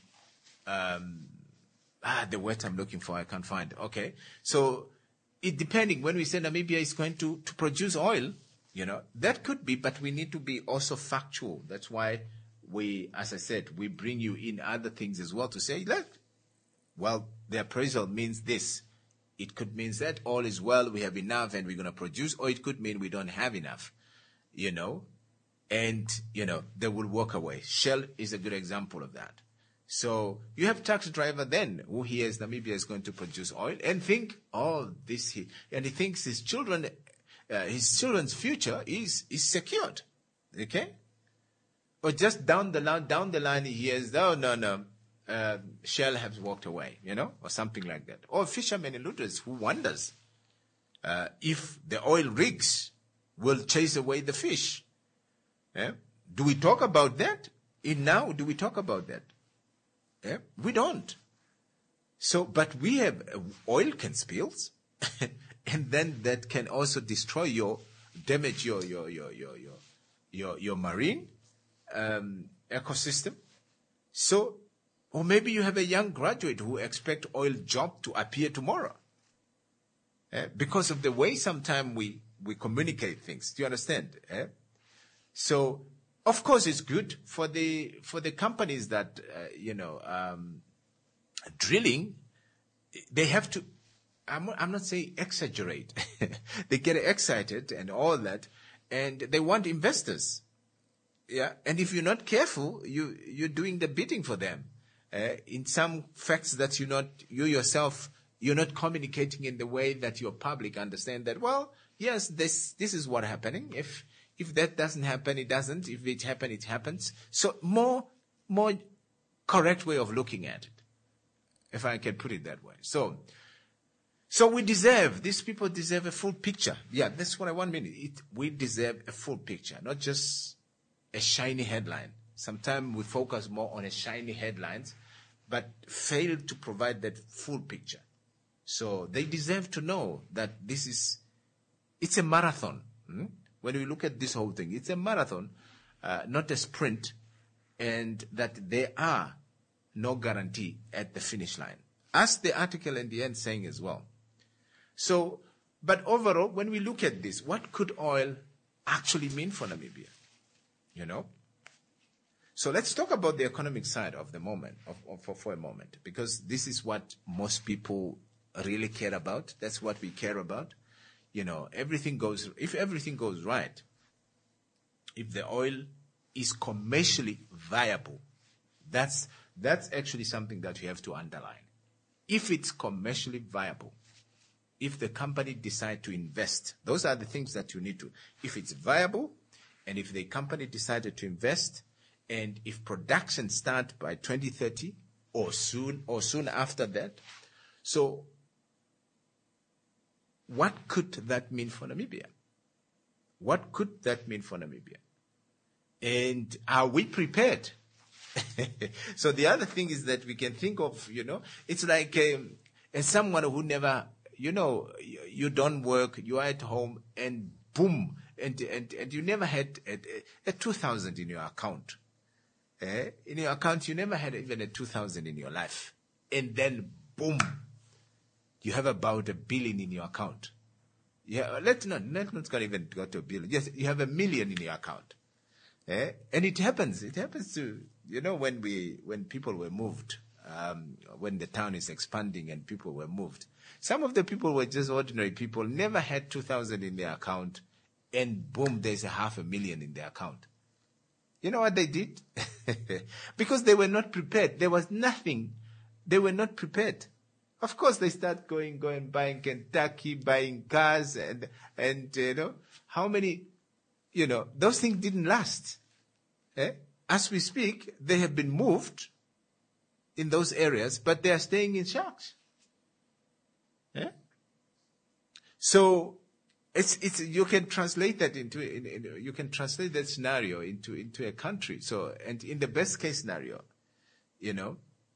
the word I'm looking for, I can't find. Okay. So it depending, when we say Namibia is going to produce oil, that could be, but we need to be also factual. That's why as I said, we bring you in other things as well to say, look, well, the appraisal means this. It could mean that all is well, we have enough and we're going to produce, or it could mean we don't have enough, and, they will walk away. Shell is a good example of that. So you have taxi driver then who hears Namibia is going to produce oil and think, and he thinks his children's future is secured. Okay? Or just down the line he hears, no, Shell has walked away, or something like that. Or fishermen in Luters who wonders if the oil rigs will chase away the fish. Do we talk about that? Do we talk about that? We don't. So, but we have oil can spills, and then that can also damage your marine ecosystem. So, or maybe you have a young graduate who expect oil job to appear tomorrow, because of the way sometimes we communicate things. Do you understand? So, of course, it's good for the companies that drilling. They have to. I'm not saying exaggerate. They get excited and all that, and they want investors. Yeah, and if you're not careful, you're doing the bidding for them. In some facts that you're not communicating in the way that your public understand that. Well, yes, this is what happening. If that doesn't happen, it doesn't. If it happens, it happens. So more correct way of looking at it, if I can put it that way. So these people deserve a full picture. Yeah, that's what I want. We deserve a full picture, not just a shiny headline. Sometimes we focus more on a shiny headlines, but fail to provide that full picture. So they deserve to know that it's a marathon. When we look at this whole thing, it's a marathon, not a sprint, and that there are no guarantee at the finish line, as the article in the end saying as well. So, but overall, when we look at this, what could oil actually mean for Namibia? So let's talk about the economic side of the moment, for a moment, because this is what most people really care about. That's what we care about. If everything goes right, if the oil is commercially viable, that's actually something that you have to underline. If it's commercially viable, if the company decide to invest, those are the things that you need to. If it's viable, and if the company decided to invest, and if production start by 2030 or soon after that, so what could that mean for Namibia? What could that mean for Namibia? And are we prepared? So the other thing is that we can think of, it's like as someone who never, you don't work, you are at home, and boom, and you never had a 2,000 in your account. In your account, you never had even a 2,000 in your life. And then boom, you have about 1 billion in your account. Yeah, let's not even go to 1 billion. Yes, you have 1 million in your account. And it happens to, when people were moved when the town is expanding and people were moved. Some of the people were just ordinary people, never had 2,000 in their account, and boom, there's 500,000 in their account. You know what they did? Because they were not prepared. There was nothing. They were not prepared. Of course, they start going buying Kentucky, buying cars, and you know, how many, you know, those things didn't last. As we speak, they have been moved in those areas, but they are staying in shacks. So it's you can translate that you can translate that scenario into a country. So, and in the best case scenario, you know,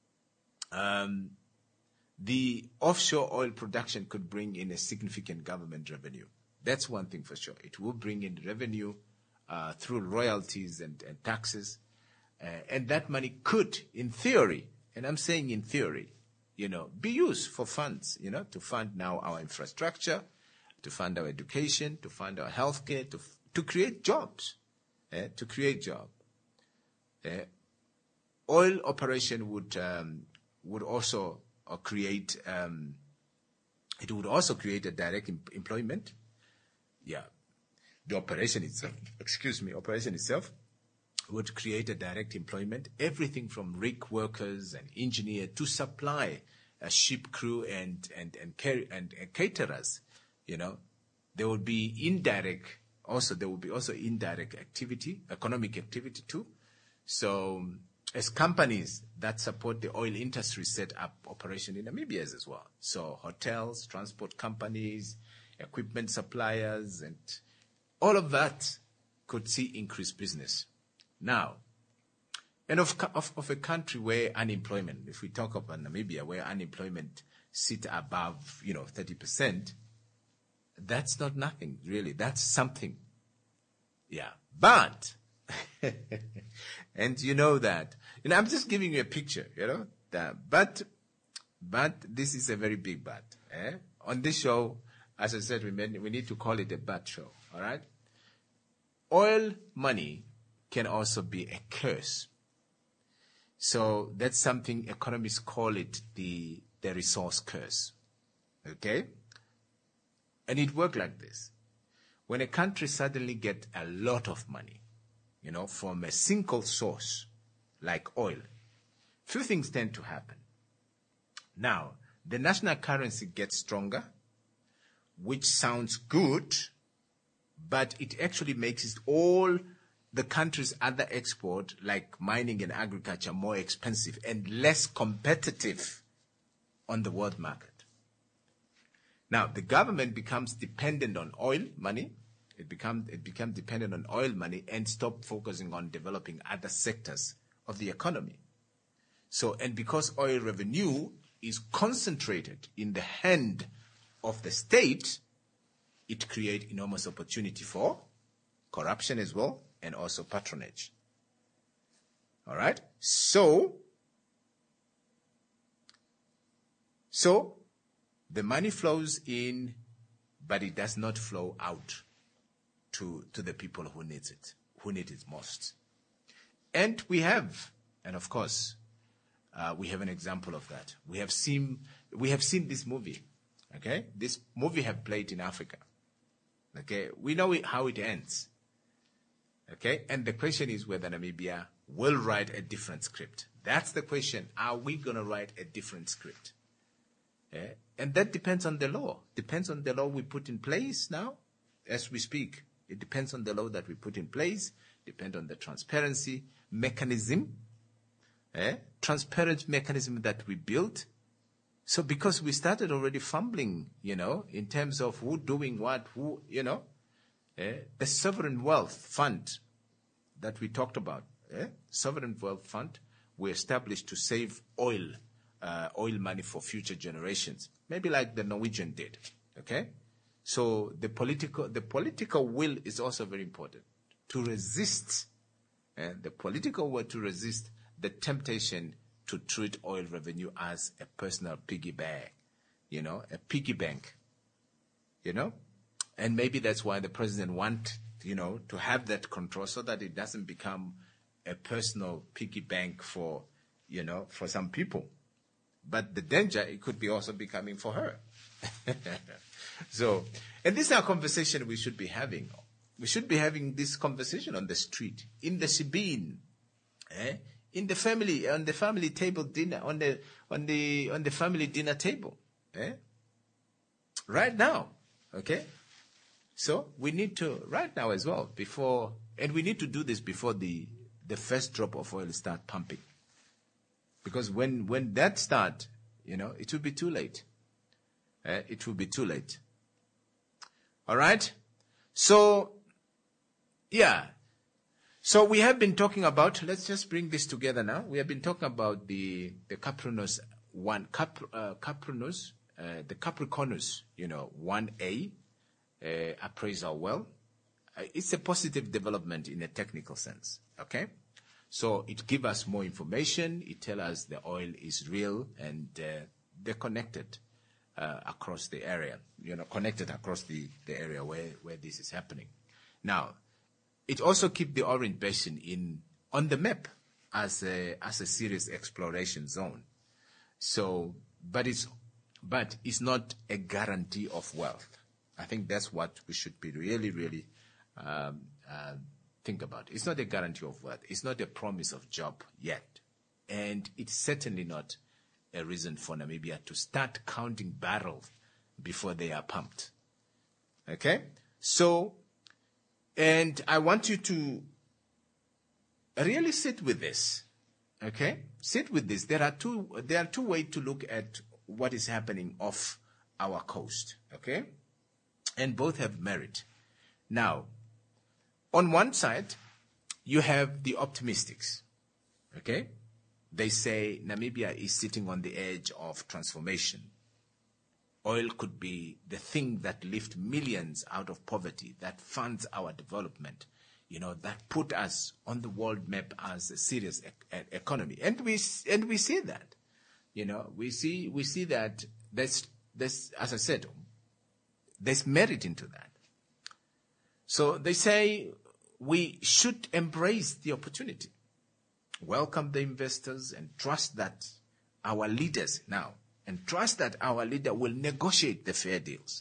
the offshore oil production could bring in a significant government revenue. That's one thing for sure. It will bring in revenue through royalties and taxes, and that money could, in theory, and I'm saying in theory, you know, be used for funds, you know, to fund now our infrastructure, to fund our education, to fund our healthcare, to create jobs, to create jobs. Oil operation would also create it would also create a direct employment. Yeah, the operation itself would create a direct employment. Everything from rig workers and engineers to supply a ship crew and caterers. You know, there would be indirect. Also, there will be also indirect activity, economic activity too. So, as companies that support the oil industry set up operation in Namibia as well. So, hotels, transport companies, equipment suppliers, and all of that could see increased business. Now, and of a country where unemployment, if we talk about Namibia, where unemployment sits above, 30%, that's not nothing, really. That's something. Yeah. But, and you know that, I'm just giving you a picture, but this is a very big but. On this show, as I said, we need to call it a but show, all right? Oil money can also be a curse. So that's something economists call it the resource curse. Okay? And it works like this. When a country suddenly gets a lot of money, from a single source, like oil, few things tend to happen. Now, the national currency gets stronger, which sounds good, but it actually makes it all the country's other export, like mining and agriculture, more expensive and less competitive on the world market. Now, the government becomes dependent on oil money. It becomes dependent on oil money and stop focusing on developing other sectors of the economy. So, and because oil revenue is concentrated in the hand of the state, it creates enormous opportunity for corruption as well, and also patronage. All right? So the money flows in, but it does not flow out to the people who need it most. And we have an example of that. We have seen this movie. Okay? This movie have played in Africa. Okay? We know how it ends. Okay? And the question is whether Namibia will write a different script. That's the question. Are we going to write a different script? And that depends on the law. Depends on the law we put in place now as we speak. It depends on the law that we put in place. Depends on the transparency mechanism. Transparent mechanism that we built. So because we started already fumbling, in terms of who doing what, the sovereign wealth fund that we talked about, sovereign wealth fund, we established to save oil money for future generations, maybe like the Norwegian did. Okay, so the political will is also very important to resist, the political will to resist the temptation to treat oil revenue as a personal piggy bank, a piggy bank, And maybe that's why the president wants, to have that control so that it doesn't become a personal piggy bank for some people. But the danger, it could be also be coming for her. So, and this is our conversation we should be having. We should be having this conversation on the street, in the shebeen, in the family, on the family table dinner, on the family dinner table, right now, okay? So we need to, right now as well, and we need to do this before the first drop of oil start pumping. Because when that start, it will be too late. It will be too late. All right? So, yeah. So we have been talking about, let's just bring this together now. We have been talking about the Capricornus, the Capricornus, 1A, appraisal well. It's a positive development in a technical sense, okay? So it gives us more information. It tells us the oil is real and they're connected across the area, connected across the area where this is happening. Now, it also keeps the Orient Basin on the map as a serious exploration zone. So, but it's not a guarantee of wealth. I think that's what we should be really, really think about. It's not a guarantee of wealth. It's not a promise of job yet. And it's certainly not a reason for Namibia to start counting barrels before they are pumped. Okay? So, and I want you to really sit with this. Okay? Sit with this. There are two ways to look at what is happening off our coast. Okay? And both have merit. Now, on one side, you have the optimistics. Okay? They say Namibia is sitting on the edge of transformation. Oil could be the thing that lifts millions out of poverty, that funds our development, that put us on the world map as a serious economy. And we see that. We see that there's, as I said, there's merit into that. So they say we should embrace the opportunity, welcome the investors, and trust that our leaders now, and trust that our leader will negotiate the fair deals.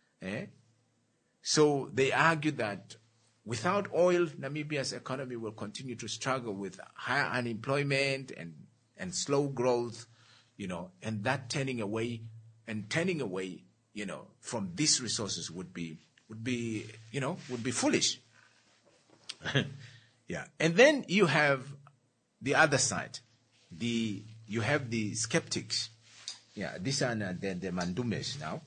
So they argue that without oil, Namibia's economy will continue to struggle with higher unemployment and slow growth, and that turning away, from these resources would be foolish. Yeah. And then you have the other side. You have the skeptics. Yeah, these are the Mandumes now.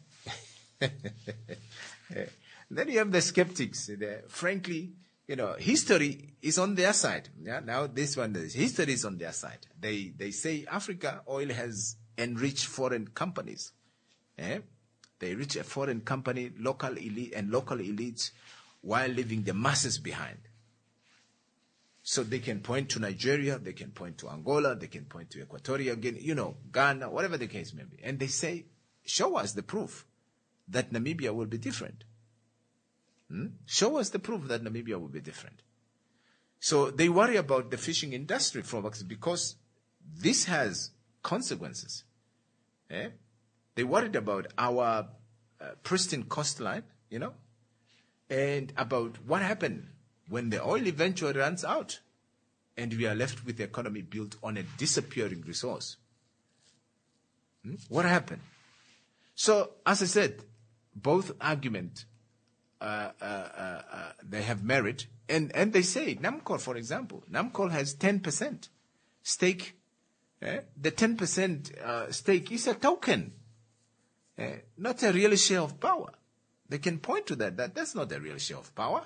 Then you have the skeptics. Frankly, history is on their side. Yeah, now this one, history is on their side. They say Africa oil has enriched foreign companies. They reach a foreign company, local elite and local elites, while leaving the masses behind. So they can point to Nigeria, they can point to Angola, they can point to Equatorial Guinea, Ghana, whatever the case may be. And they say, show us the proof that Namibia will be different. Show us the proof that Namibia will be different. So they worry about the fishing industry because this has consequences. They worried about our pristine coastline, and about what happened when the oil eventually runs out and we are left with the economy built on a disappearing resource. What happened? So, as I said, both arguments, they have merit. And they say, Namcol, for example, Namcol has 10% stake. The 10% stake is a token, not a real share of power. They can point to that's not a real share of power.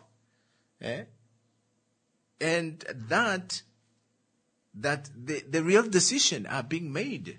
And that the real decision are being made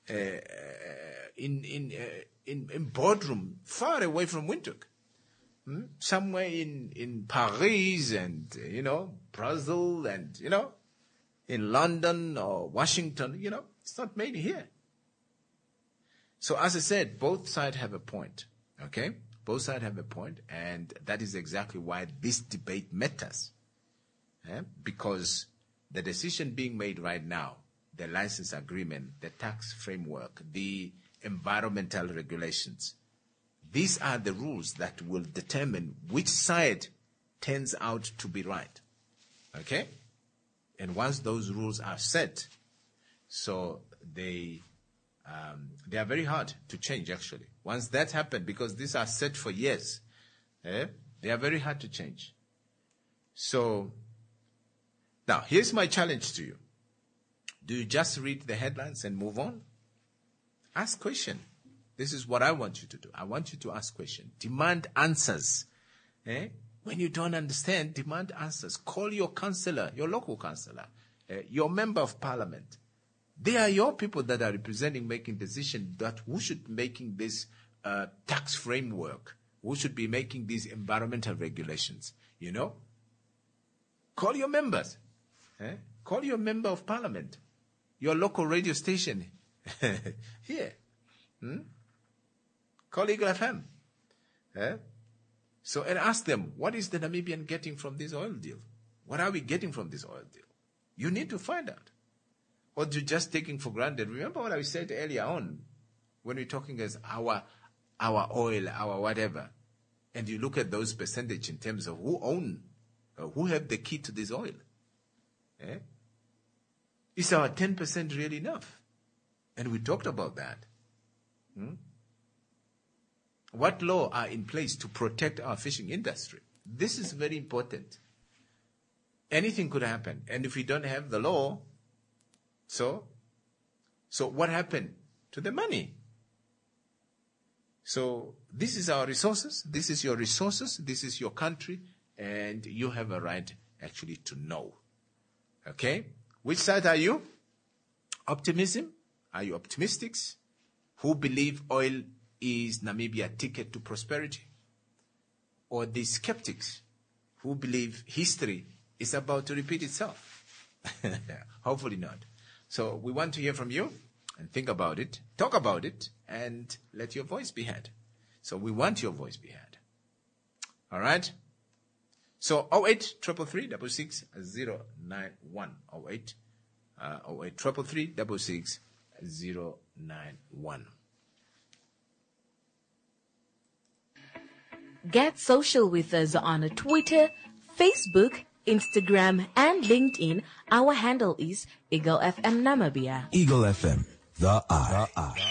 in boardroom far away from Windhoek, somewhere in Paris and Brazil and in London or Washington. It's not made here. So as I said, both sides have a point. Okay. Both sides have a point, and that is exactly why this debate matters. Because the decision being made right now the license agreement, the tax framework, the environmental regulations. These are the rules that will determine which side turns out to be right. Okay? And once those rules are set, so they are very hard to change, actually. Once that happened, because these are set for years, they are very hard to change. So, now, here's my challenge to you. Do you just read the headlines and move on? Ask questions. This is what I want you to do. I want you to ask questions. Demand answers. When you don't understand, demand answers. Call your counselor, your local counselor, your member of parliament. They are your people that are representing, making decisions that who should be making this tax framework, who should be making these environmental regulations, you know? Call your members. Call your member of parliament, your local radio station here. Call Eagle FM. So, and ask them, what is the Namibian getting from this oil deal? What are we getting from this oil deal? You need to find out. Or you're just taking for granted. Remember what I said earlier on when we're talking as our oil, our whatever. And you look at those percentage in terms of who own, who have the key to this oil. Is our 10% really enough? And we talked about that. What law are in place to protect our fishing industry? This is very important. Anything could happen. And if we don't have the law, so what happened to the money? So this is our resources. This is your resources. This is your country. And you have a right actually to know. Okay? Which side are you? Optimism? Are you optimistics? Who believe oil is Namibia ticket to prosperity? Or the skeptics who believe history is about to repeat itself? Hopefully not. So we want to hear from you and think about it, talk about it, and let your voice be heard. So we want your voice be heard. All right? So 08 333 66091. 08 333 66091. Get social with us on Twitter, Facebook, Instagram, and LinkedIn. Our handle is Eagle FM Namibia. Eagle FM, the eye.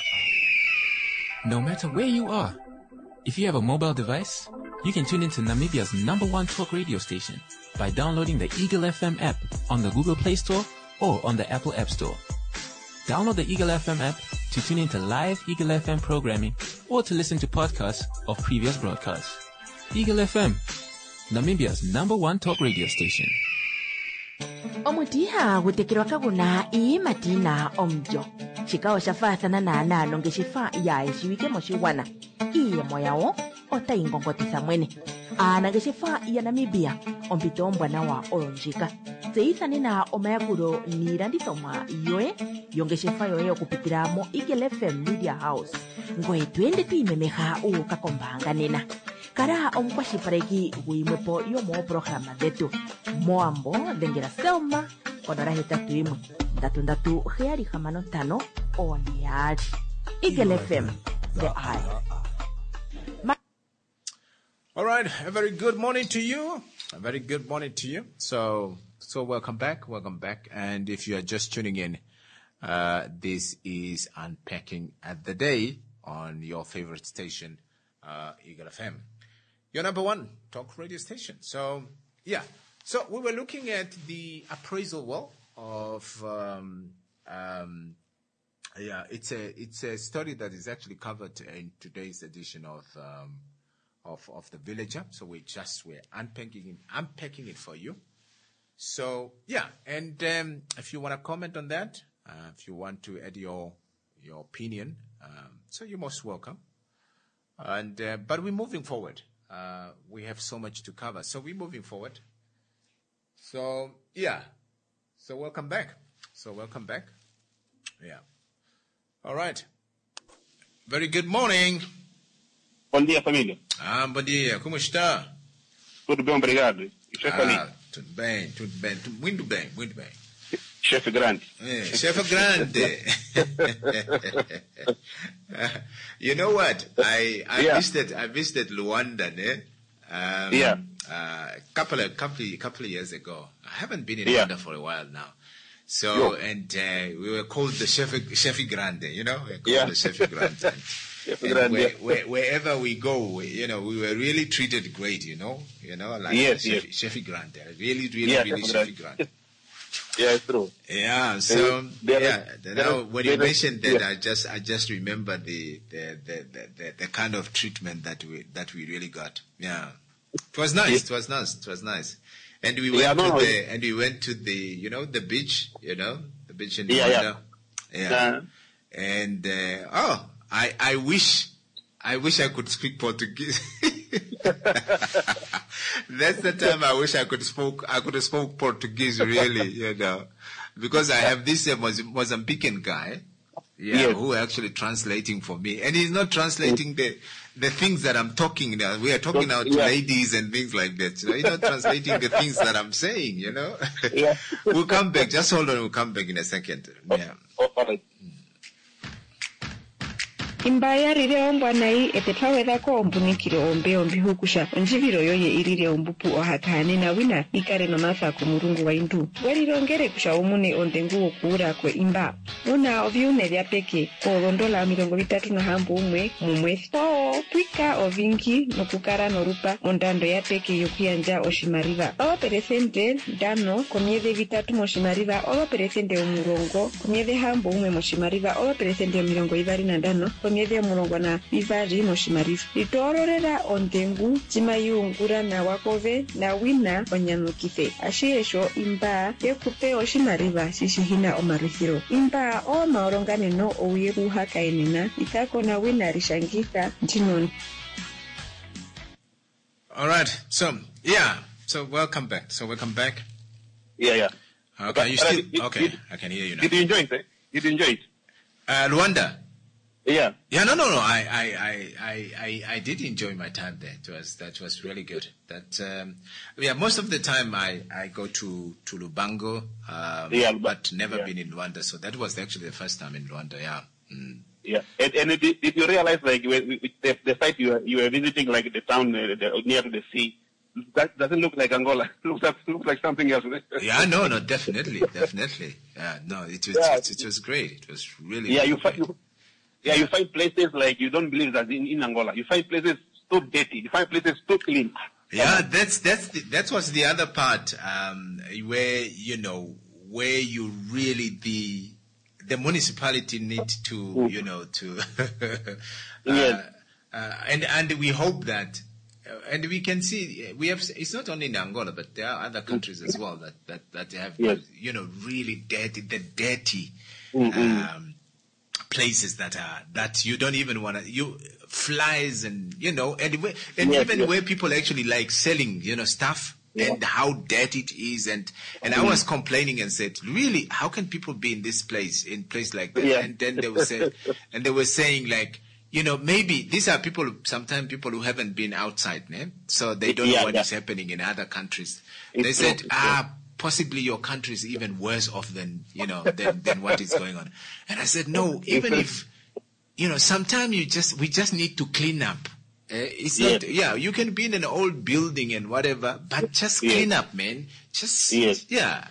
No matter where you are, if you have a mobile device, you can tune into Namibia's #1 talk radio station by downloading the Eagle FM app on the Google Play Store or on the Apple App Store. Download the Eagle FM app to tune into live Eagle FM programming or to listen to podcasts of previous broadcasts. Eagle FM, Namibia's #1 talk radio station. Omutiha gutekirwa kaguna I matina omjo. Chikao shafathana na nalo ngeshifa ya ishiwike moshiwana. Iye moyao ota ingongotisa mwene. Ana ngeshifa ya Namibia ompito mbwana wa olonjika. Zeithani na omayakuro nirandithomwa yoe yongeshefa yoe okupitira mo Eagle FM Media House. Ngoe twende tuimemeha ukakombanga nena. Kara omkwashipareki guimwepo yomo programa detu. Moambo dengera selma konora hetatu imwe. Ndatu heari hamano tano oniari. Eagle FM, the eye. All right, a very good morning to you. A very good morning to you. So welcome back. And if you are just tuning in, this is Unpacking at the Day on your favorite station, Eagle FM, your #1 talk radio station. So we were looking at the appraisal of it's a story that is actually covered in today's edition of the Villager. So we're unpacking it for you. So and if you want to comment on that, if you want to add your opinion, so you're most welcome. And but we're moving forward. We have so much to cover, so we're moving forward. So welcome back. Yeah. All right. Very good morning. Bom dia, família. Bom dia. Como está? Tudo bem, obrigado. Tudo bem. Muito bem. Chef Grande. Chef Grande. You know what? I visited Luanda, couple of years ago. I haven't been in Luanda for a while now. So we were called the Chef Grande, we were called the Chef Grande. Wherever we go, we were really treated great, like Chef Grande. Really Chef Grande. Yeah, it's true. Yeah, so now when you mentioned that, I just remember the kind of treatment that we really got. Yeah, it was nice. It was nice. And we went to the the beach, the beach in Rwanda. Yeah. And I wish I could speak Portuguese. That's the time I wish I could have spoke Portuguese really, because I have this Mozambican guy, who actually translating for me, and he's not translating the things that I'm talking now. We are talking now to ladies and things like that. He's not translating the things that I'm saying. We'll come back. Just hold on. We'll come back in a second. Yeah. All right. Imbaya rire ombwanai etepawedha ko ombunikiro ombi hukusha onjiviro yoye irire ombupu ohakane na wina ikare nomatha kumurungu wa indu welirongere kusha umune ondengu okuura kwe imba una oviune vya peke ko rondola 35 mumwezi po twika ovingi nokukara norupa ondando ya peke yokuyanja oshimariva o peresente dano komiede vitatu moshimariva o peresente umurongo komiede hambo umwe moshimariva o peresente 25 miede murongo na ivari moshimariva litororera ondengu chimayungura na wakove na wina onyanukife ashiesho imba yekupe oshimariva shishihina omarithiro imba o maoronganeno ouyeru hakaenena ikako na wina rishangika ntinoni. All right, so welcome back. Yeah. Okay, you still okay? I can hear you now. Did you enjoy it? Luanda. Yeah. Yeah, no. I did enjoy my time there. That was really good. Most of the time I go to Lubango, but never been in Luanda. So that was actually the first time in Luanda. Yeah. Mm. Yeah. And did you realize, like, the site you were visiting, like the town near the sea, that doesn't look like Angola. Looks like something else. Yeah, no, definitely. Yeah, no, it was great. It was really. Yeah, you find places like you don't believe that in Angola. You find places so dirty. You find places so clean. Yeah, that was the other part, where you really the municipality need to and we hope that. And we can see it's not only in Angola, but there are other countries as well that have really dirty places that you don't even want to flies and where people actually like selling stuff and how dirty it is and I was complaining and said, really, how can people be in place like that? And then they were saying like, maybe these are sometimes people who haven't been outside, so they don't know what is happening in other countries. They said, possibly your country is even worse off than what is going on. And I said, no, even if, sometimes we just need to clean up. It's not, you can be in an old building and whatever, but just clean up, man. Just, Yeah,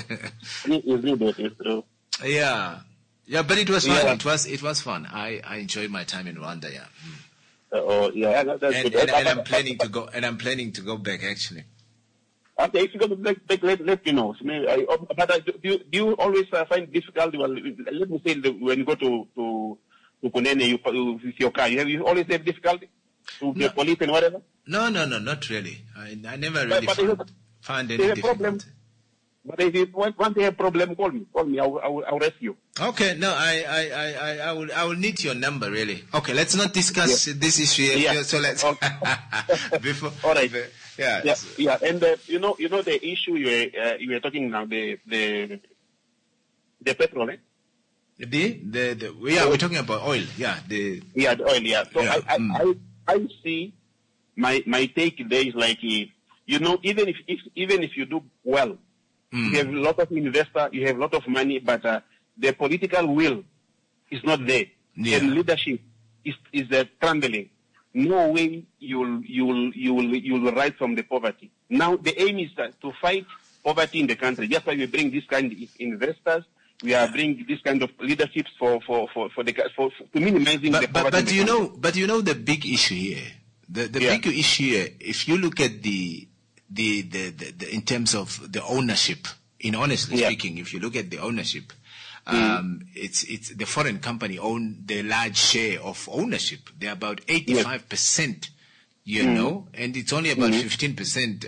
but it was fun. It was fun. I enjoyed my time in Rwanda. Yeah. That's good. And I'm planning to go back actually. Okay, if you go back, let me know. But do you always find difficult? Well, let me say when you go to Kunene with your car, you always have difficulty to the police and whatever. No, not really. I never really found any difficulty. But if you want to have a problem, call me. I'll rescue. Okay, no, I will need your number really. Okay, let's not discuss this issue here. So let's before. All right. Yeah. And you know the issue you were talking now, the petrol, we're talking about oil. Yeah, the oil. Yeah. So I see my take there is like, even if you do well You have a lot of investors, you have a lot of money, but the political will is not there. Yeah. And leadership is trembling. No way you'll rise from the poverty. Now the aim is to fight poverty in the country. That's why we bring this kind of investors. We are bringing this kind of leaderships for minimizing the poverty. But you know the big issue here. The big issue here, if you look at the in terms of the ownership, honestly speaking, if you look at the ownership, it's the foreign company own the large share of ownership. They're about 85%, and it's only about 15%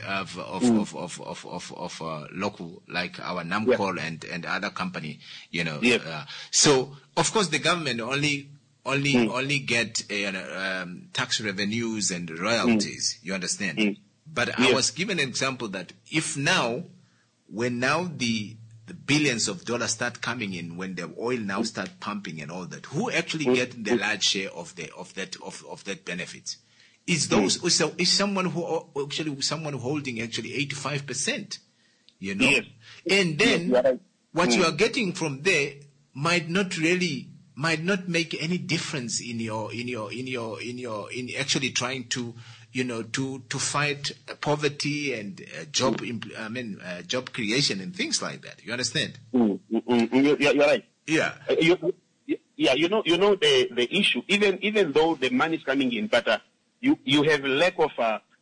of local, like our Namcol and other company, so of course the government only get tax revenues and royalties. You understand? But I was given an example that when the billions of dollars start coming in, when the oil now start pumping and all that, who actually get the large share of that benefit? Is someone holding 85%, and then what you are getting from there might not make any difference in actually trying to to fight poverty and job creation and things like that. You understand? You're right. Yeah. You know the issue. Even though the money is coming in, but you have lack of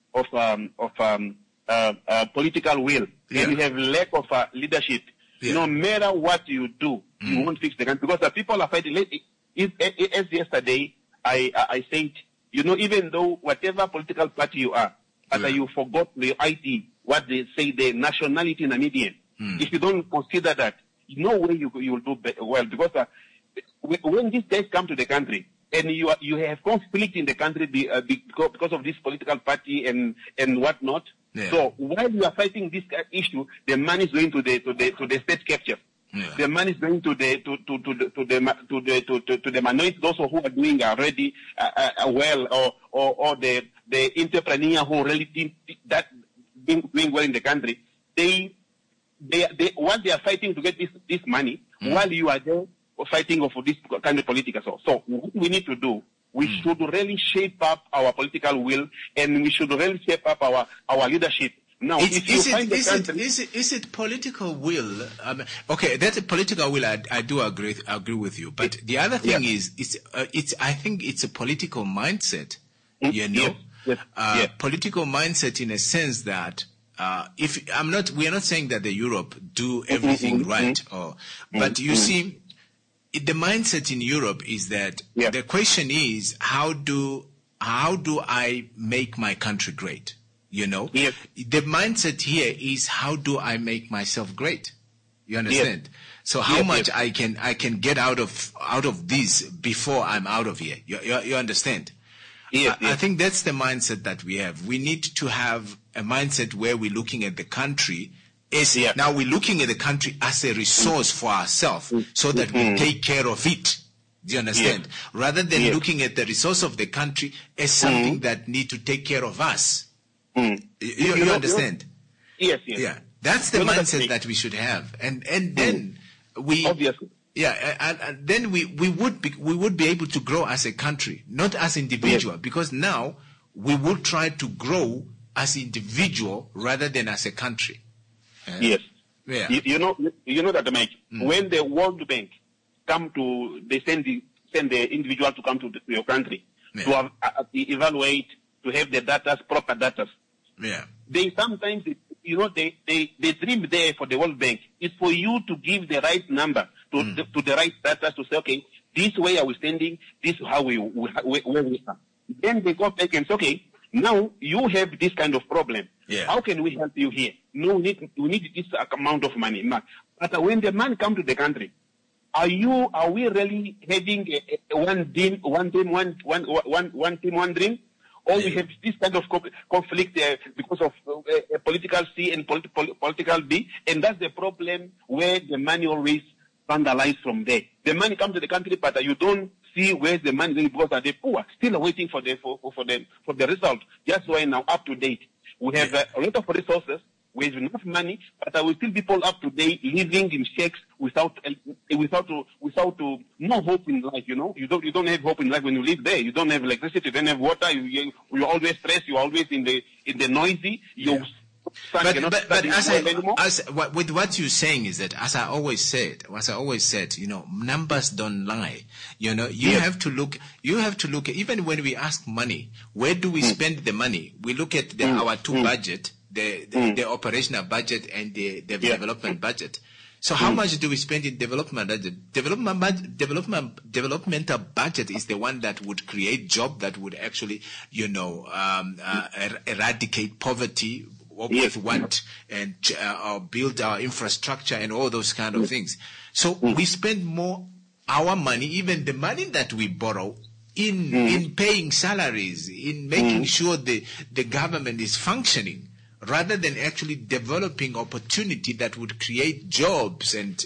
political will, and you have lack of leadership. Yeah. No matter what you do, you won't fix the country because the people are fighting. As yesterday, I said, even though whatever political party you are, but you forgot the ID, what they say, the nationality Namibian. If you don't consider that, no way you will do well because when these guys come to the country and you have conflict in the country because of this political party and whatnot. Yeah. So while you are fighting this issue, the money is going to the state capture. Yeah. The money is going to the minorities, those who are doing already well, or the entrepreneur who really think that doing well in the country. They what they are fighting to get this money while you are there fighting for this kind of political. So what we need to do, we should really shape up our political will, and we should really shape up our leadership. Now, is it political will? Okay, that's a political will. I do agree with you. But the other thing is, I think it's a political mindset. Political mindset in a sense that we are not saying that the Europe do everything right, but you see. The mindset in Europe is that the question is how do I make my country great? The mindset here is how do I make myself great? You understand? So how much I can get out of this before I'm out of here. You understand? I think that's the mindset that we have. We need to have a mindset where we're looking at the country. Now we're looking at the country as a resource for ourselves so that we take care of it. Do you understand? Rather than looking at the resource of the country as something that need to take care of us. You understand? Yes. Yeah. That's the mindset that we should have. And then we obviously. And then we would be able to grow as a country, not as individual, because now we would try to grow as individual rather than as a country. Yes. Yeah. You know that, Mike. When the World Bank they send the individual to come to your country to evaluate, to have the data, proper data. Yeah. They sometimes, they dream there for the World Bank is for you to give the right number to the right data to say, okay, this way are we standing, this is how where we are. Then they go back and say, okay, now you have this kind of problem. Yeah. How can we help you here? No, we need this amount of money. But when the man comes to the country, are we really having one team, one dream? Or we have this kind of conflict because of political C and political B, and that's the problem where the money always vandalized from there. The money comes to the country, but you don't see where's the money going because the poor still waiting for the result. That's why now up to date we have a lot of resources. We have enough money, but we still people up today living in shacks without no hope in life. You know, you don't have hope in life when you live there. You don't have electricity, you don't have water. You're always stressed. You're always in the noisy. But with what you're saying is that, as I always said, you know, numbers don't lie. You know, you have to look, even when we ask money, where do we spend the money? We look at our two budget, the operational budget and the development budget. So how much do we spend in development budget? Developmental budget is the one that would create job, that would actually, you know, eradicate poverty, with what, and build our infrastructure and all those kind of things. So we spend more our money, even the money that we borrow, in paying salaries, in making sure the government is functioning, rather than actually developing opportunity that would create jobs and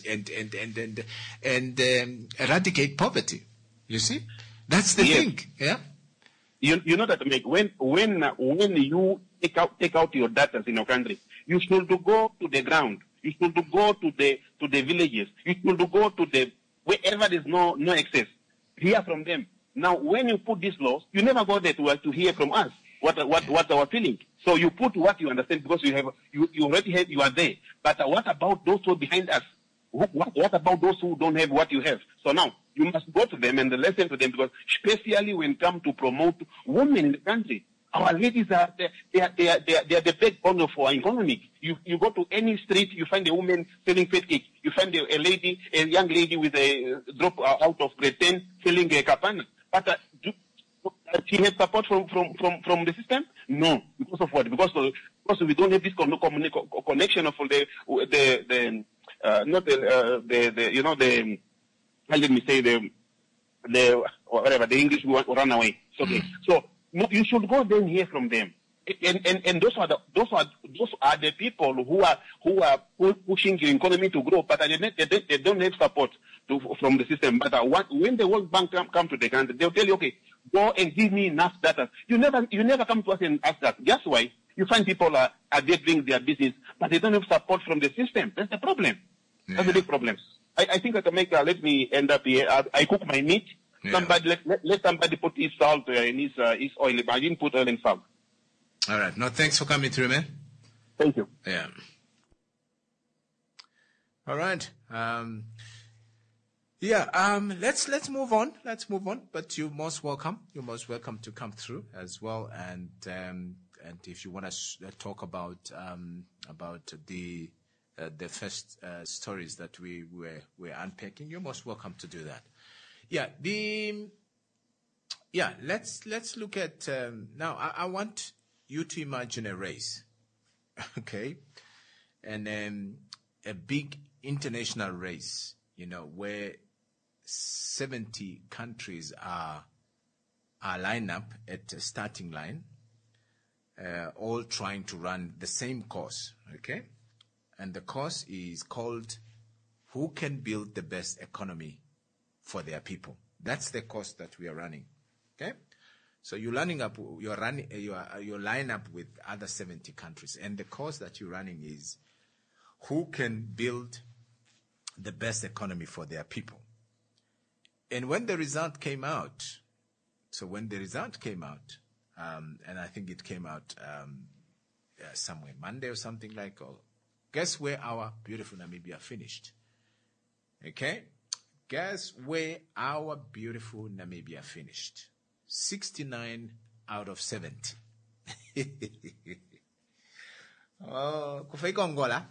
eradicate poverty. You see, that's the thing. Yeah. You know that, Meg, when you take out your data in your country, you should go to the ground. You should go to the villages. You should go to wherever there's no excess. Hear from them. Now, when you put these laws, you never go there to hear from us what our feeling. So you put what you understand, because you already have, you are there. But what about those who are behind us? What about those who don't have what you have? So now you must go to them and listen to them, because especially when it comes to promote women in the country, our ladies are they are the backbone of our economy. You go to any street, you find a woman selling fat cake. You find a young lady with a drop out of grade 10 selling a kapana. But she has support from the system? No. Because of what? Because we don't have this connection of let me say the English will run away. Okay. So no, you should go there and hear from them. And those are the people who are pushing your economy to grow, but they don't have support from the system. But when the World Bank come to the country, they'll tell you, okay, go and give me enough data. You never come to us and ask that. That's why you find people are there doing their business, but they don't have support from the system. That's the problem. Yeah. That's the big problem. I think I can make. Let me end up here. I cook my meat. Yeah. Somebody let somebody put his salt in his oil. I didn't put oil and salt. All right. No, thanks for coming through, man. Thank you. Yeah. All right. Let's move on. But you're most welcome. You're most welcome to come through as well. And if you want to talk about the first stories that we were unpacking, you're most welcome to do that. Let's look at now. I want you to imagine a race, okay, and a big international race, you know, where 70 countries are lined up at a starting line, all trying to run the same course, okay, and the course is called "Who can build the best economy for their people?" That's the course that we are running, okay. So you're line up with other 70 countries, and the course that you're running is who can build the best economy for their people. And when the result came out, and I think it came out somewhere Monday or something like, guess where our beautiful Namibia finished? Okay, guess where our beautiful Namibia finished? 69 out of 70. Oh, kufongola,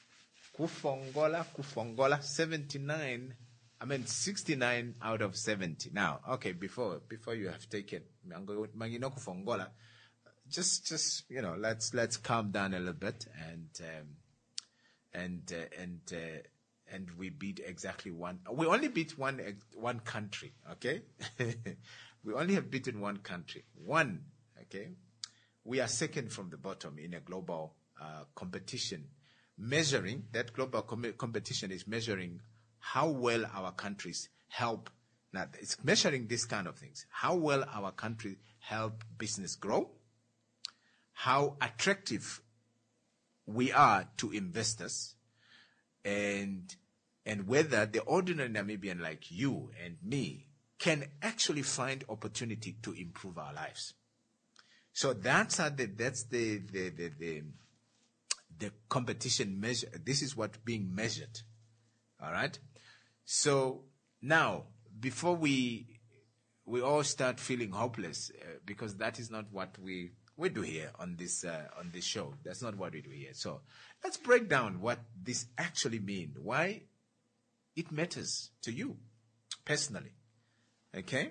69 out of 70. Now, okay, before you have taken Mangino kufongola, just you know, let's calm down a little bit and we beat exactly one. We only beat one country, okay? We only have beaten one country. One, okay? We are second from the bottom in a global competition. Measuring, that global competition is measuring how well our countries help. Now, it's measuring these kind of things. How well our country help business grow. How attractive we are to investors, and whether the ordinary Namibian like you and me can actually find opportunity to improve our lives. So that's the competition measure. This is what's being measured. All right. So now, before we all start feeling hopeless, because that is not what we do here on this show. That's not what we do here. So let's break down what this actually means. Why it matters to you personally. Okay.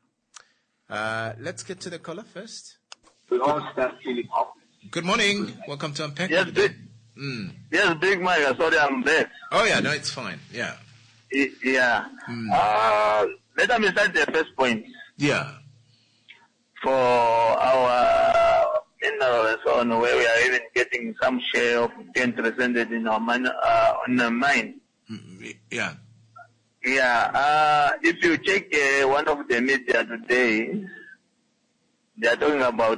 Let's get to the caller first. We all start feeling hopeless. Good morning. Welcome to Unpack. Yes, yes, Big Mike. Sorry, I'm late. Oh yeah, no, it's fine. Yeah. Yeah. Let me start the first point. Yeah. For our mineral and so on, where we are even getting some share of 10% in our on the mine. Yeah. Yeah. If you check one of the media today, they are talking about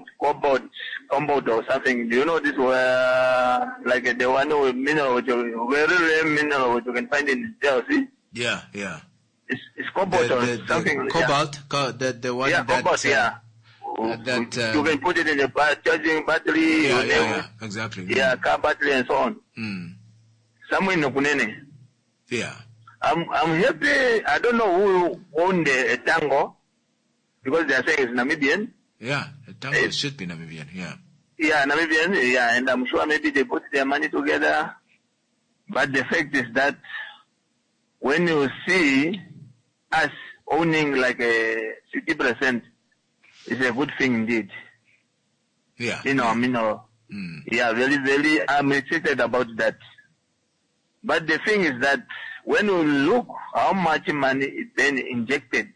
cobalt or something. Do you know this? Like the one with mineral, very rare mineral, which you can find in Chelsea. Yeah, yeah. It's cobalt or something. Cobalt, yeah. the one that. Cobalt, yeah. You can put it in the charging battery. Yeah, exactly. Yeah, car battery and so on. Somewhere in Okunene. Yeah. I'm happy. I don't know who owned the Tango, because they are saying it's Namibian. Yeah, the Tango should be Namibian. Yeah. Yeah, Namibian. Yeah, and I'm sure maybe they put their money together. But the fact is that when you see us owning like a 60%, it's a good thing indeed. Yeah. In our mineral. Yeah, very, very, I'm excited about that. But the thing is that when you look how much money is then injected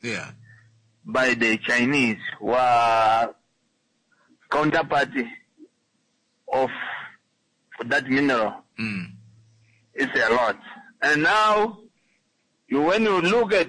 by the Chinese, who are counterparty of that mineral, it's a lot. And now, when you look at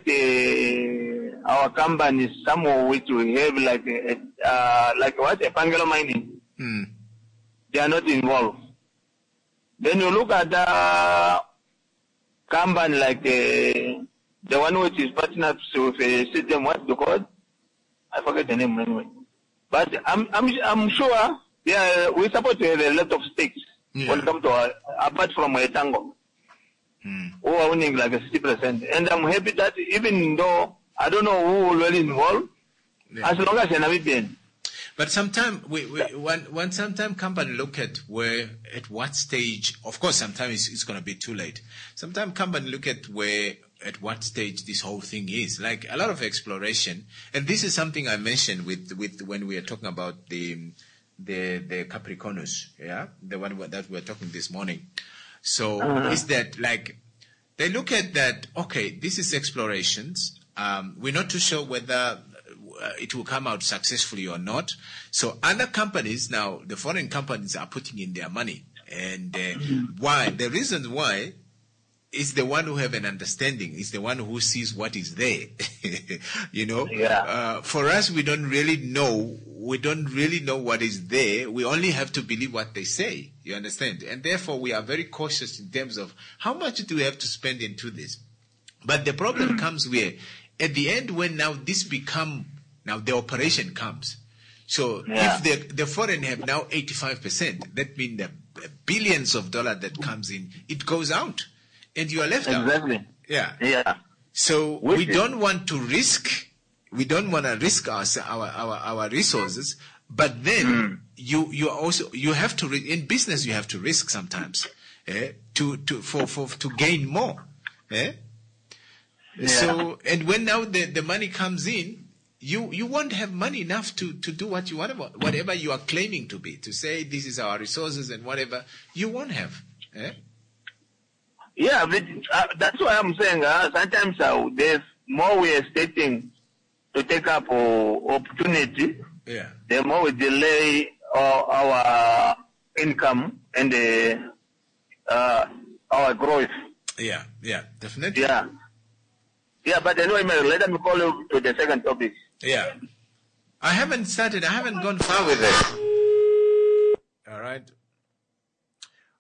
our companies, some of which we have like what, a Pangelo mining, they are not involved. Then you look at the company like the one which is partnered with a system, what's the code? I forget the name anyway. But I'm sure we support to have a lot of stakes when it comes to apart from a Tango, who are owning like a 60%. And I'm happy that even though I don't know who will be involved, as long as you're Namibian. But sometimes when sometimes company look at at what stage, of course sometimes it's going to be too late. Sometimes company look at at what stage this whole thing is. Like a lot of exploration, and this is something I mentioned with when we are talking about the Capricornus, yeah, the one that we were talking this morning. So is that like they look at that? Okay, this is explorations. We're not too sure whether it will come out successfully or not. So other companies now, the foreign companies are putting in their money. And why? The reason why is the one who have an understanding, is the one who sees what is there. You know? Yeah. For us, we don't really know what is there. We only have to believe what they say. You understand? And therefore, we are very cautious in terms of how much do we have to spend into this. But the problem comes where, at the end, when now the operation comes. So if the foreign have now 85%, that means the billions of dollars that comes in, it goes out. And you are left out. Exactly. Yeah. Yeah. So we don't want to risk our resources, but then you have to, in business you have to risk sometimes, to gain more. Yeah. So, and when now the money comes in, you won't have money enough to do what you want about, whatever you are claiming to be, to say this is our resources and whatever, you won't have. Yeah, but, that's why I'm saying sometimes there's more we are stating to take up opportunity, the more we delay our income and our growth. Yeah, definitely. Yeah, but anyway, let me call you to the second topic. Yeah. I haven't gone far with it. All right.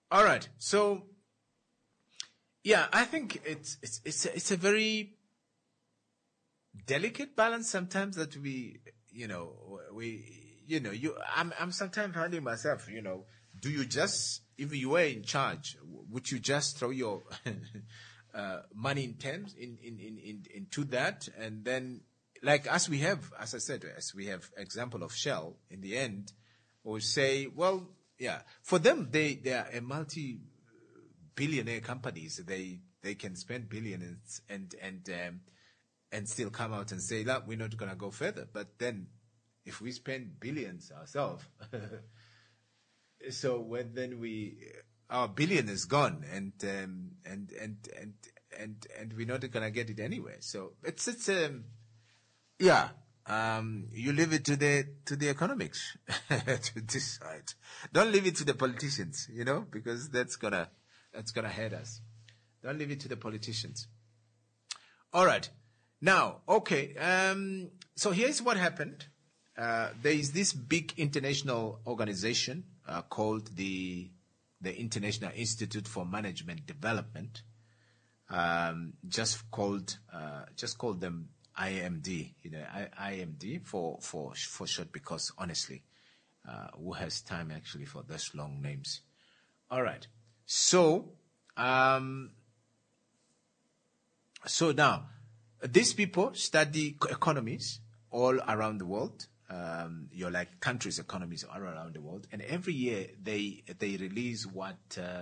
All right. So, yeah, I think it's a very delicate balance sometimes that I'm sometimes finding myself, do you just, if you were in charge, would you just throw your money into that, and then, like as we have example of Shell, in the end, or say, well, yeah, for them they are a multi-billionaire companies. They can spend billions and still come out and say that we're not going to go further. But then, if we spend billions ourselves, so when our billion is gone, and we're not going to get it anyway. So you leave it to the economics to decide. Don't leave it to the politicians, because that's gonna hurt us. Don't leave it to the politicians. All right. Now, okay. So here's what happened. There is this big international organization called the International Institute for Management Development. Just called them IMD, IMD for short, because honestly, who has time actually for those long names? All right. So now, these people study economies all around the world. Like countries' economies all around the world, and every year they release what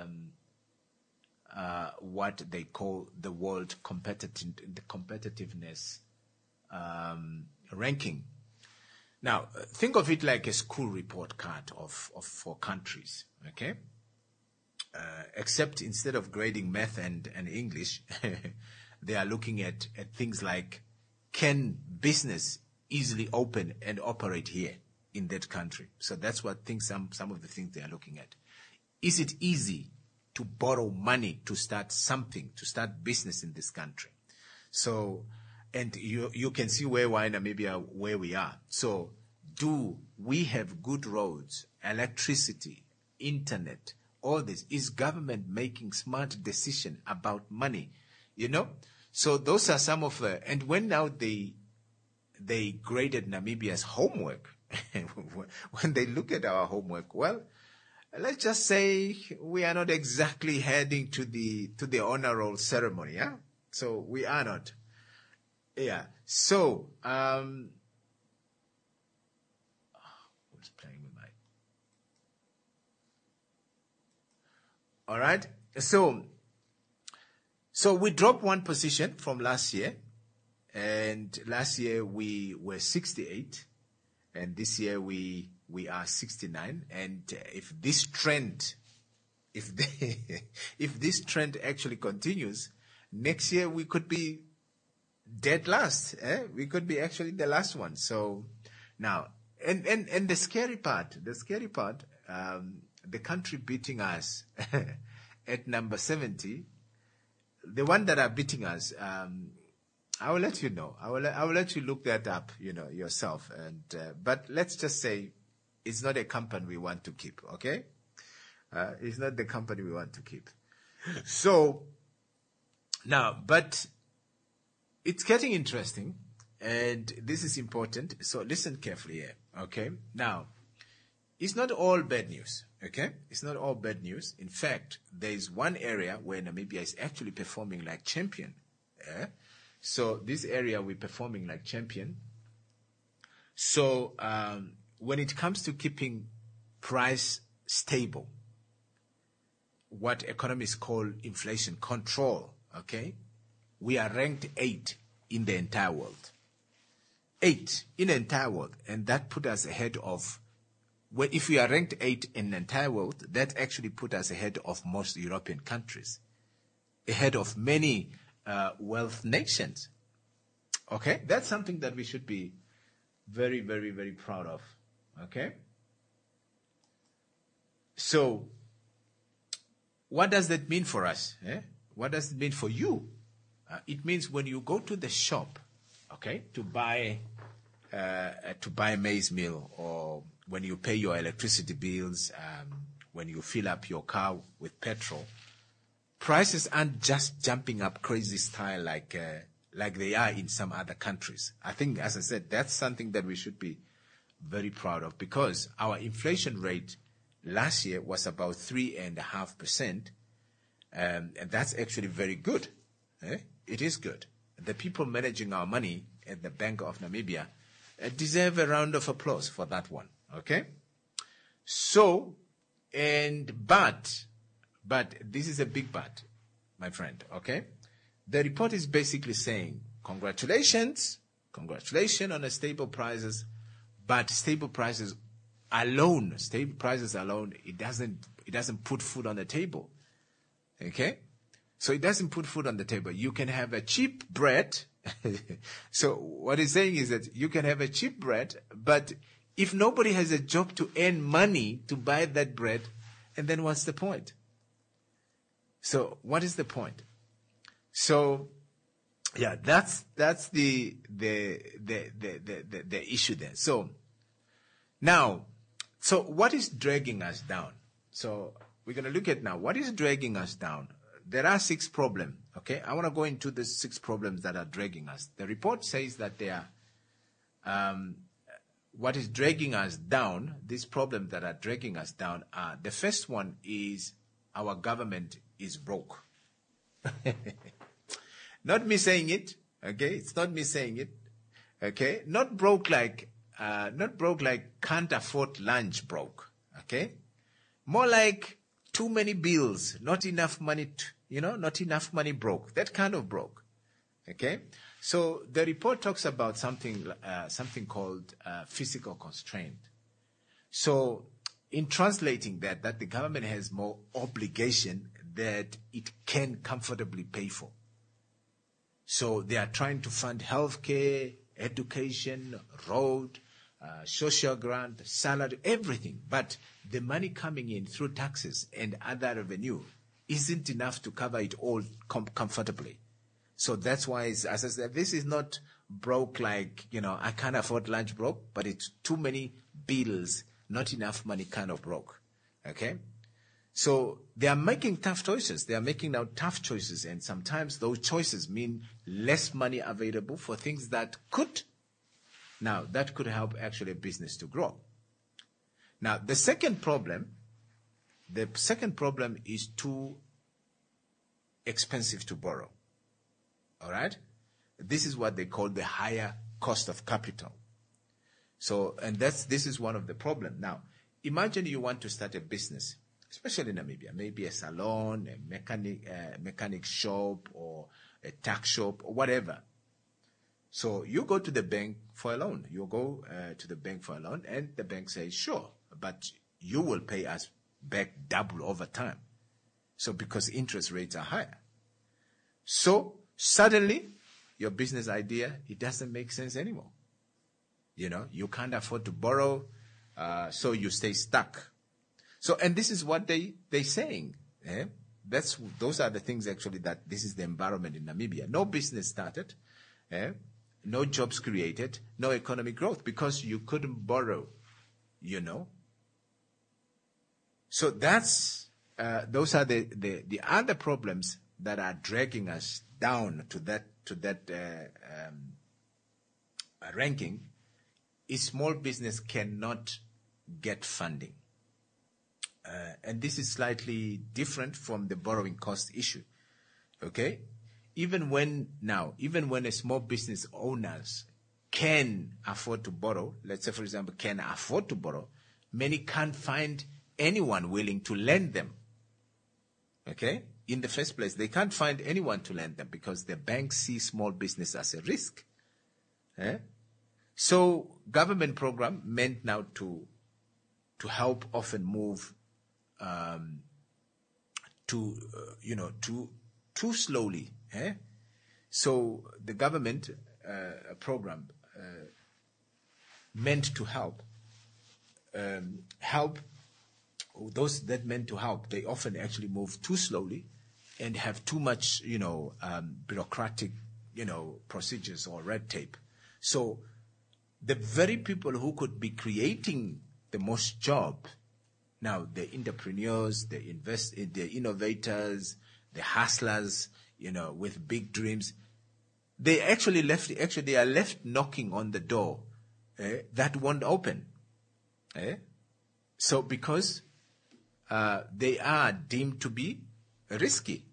they call the world competitiveness ranking. Now, think of it like a school report card for countries, okay? Except instead of grading math and English, they are looking at things like, can business easily open and operate here in that country? So that's what some of the things they are looking at. Is it easy to borrow money to start business in this country? So, and you can see where we are in Namibia, where we are. So, do we have good roads, electricity, internet, all this? Is government making smart decision about money? So those are some of the, and when now they graded Namibia's homework, when they look at our homework, well, let's just say we are not exactly heading to the honor roll ceremony, yeah? So we are not. Yeah. So, who's playing with my? All right. So we dropped one position from last year, and last year we were 68, and this year we are 69. And if this trend actually continues, next year we could be dead last. We could be actually the last one. So now, and the scary part, the country beating us at number 70, the one that are beating us, I will let you know. I will let you look that up, yourself. And but let's just say it's not a company we want to keep. Okay, it's not the company we want to keep. So now, but it's getting interesting, and this is important. So listen carefully here. Okay, now it's not all bad news. Okay, it's not all bad news. In fact, there is one area where Namibia is actually performing like champion. So this area we're performing like champion. So when it comes to keeping price stable, what economists call inflation control, okay, we are ranked 8 in the entire world. 8 in the entire world, and that put us ahead of. Well, if we are ranked 8 in the entire world, that actually put us ahead of most European countries, ahead of many wealth nations. Okay? That's something that we should be very, very, very proud of. Okay? So, what does that mean for us? What does it mean for you? It means when you go to the shop, okay, to buy maize meal, or when you pay your electricity bills, when you fill up your car with petrol, prices aren't just jumping up crazy style like they are in some other countries. I think, as I said, that's something that we should be very proud of, because our inflation rate last year was about 3.5%, and that's actually very good. It is good. The people managing our money at the Bank of Namibia deserve a round of applause for that one. Okay? So, but this is a big but, my friend. Okay? The report is basically saying, congratulations on the stable prices, but stable prices alone, it doesn't put food on the table. Okay? So it doesn't put food on the table. You can have a cheap bread. So what he's saying is that you can have a cheap bread, but if nobody has a job to earn money to buy that bread, and then what's the point? So what is the point? So, yeah, that's the issue there. So now, so what is dragging us down? So we're going to look at now what is dragging us down. There are 6 problems. Okay, I want to go into the 6 problems that are dragging us. The report says that there are what is dragging us down. These problems that are dragging us down are, the first one is our government is broke. Not me saying it, okay? It's not me saying it, okay? Not broke like can't afford lunch broke, okay? More like too many bills, not enough money, not enough money broke. That kind of broke, okay? So the report talks about something called physical constraint. So in translating that the government has more obligation that it can comfortably pay for. So they are trying to fund healthcare, education, road, social grant, salary, everything. But the money coming in through taxes and other revenue isn't enough to cover it all comfortably. So that's why, as I said, this is not broke like, I can't afford lunch broke, but it's too many bills, not enough money kind of broke. Okay? So they are making tough choices. They are making now tough choices, and sometimes those choices mean less money available for things that could help actually a business to grow. Now, the second problem is too expensive to borrow. All right? This is what they call the higher cost of capital. So, and this is one of the problems. Now, imagine you want to start a business, especially in Namibia, maybe a salon, a mechanic shop, or a tax shop, or whatever. So you go to the bank for a loan. You go to the bank for a loan, and the bank says, sure, but you will pay us back double over time. So because interest rates are higher. So suddenly, your business idea, it doesn't make sense anymore. You can't afford to borrow, so you stay stuck. So, and this is what they're saying. Those are the things actually that this is the environment in Namibia. No business started, no jobs created, no economic growth because you couldn't borrow, So those are the other problems that are dragging us down to that ranking. Is small business cannot get funding. And this is slightly different from the borrowing cost issue. Okay? Even when a small business owners can afford to borrow, let's say, for example, can afford to borrow, many can't find anyone willing to lend them. Okay? In the first place, they can't find anyone to lend them because the banks see small business as a risk. So government program meant now to help often move too slowly. So the government program meant to help those that meant to help. They often actually move too slowly and have too much bureaucratic procedures or red tape. So the very people who could be creating the most job Now, the entrepreneurs, the innovators, the hustlers, with big dreams, they are left knocking on the door that won't open. So because they are deemed to be risky.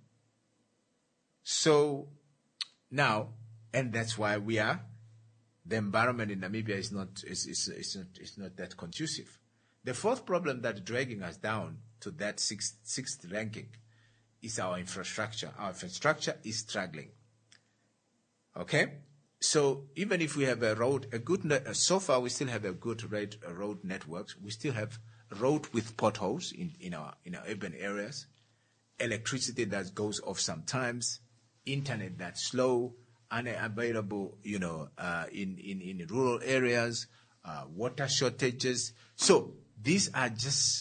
So now, and that's why the environment in Namibia is not that conducive. The fourth problem that's dragging us down to that sixth ranking is our infrastructure. Our infrastructure is struggling. Okay? So even if we have so far we still have a good road networks. We still have road with potholes in our urban areas, electricity that goes off sometimes, internet that's slow, unavailable, in rural areas, water shortages. So these are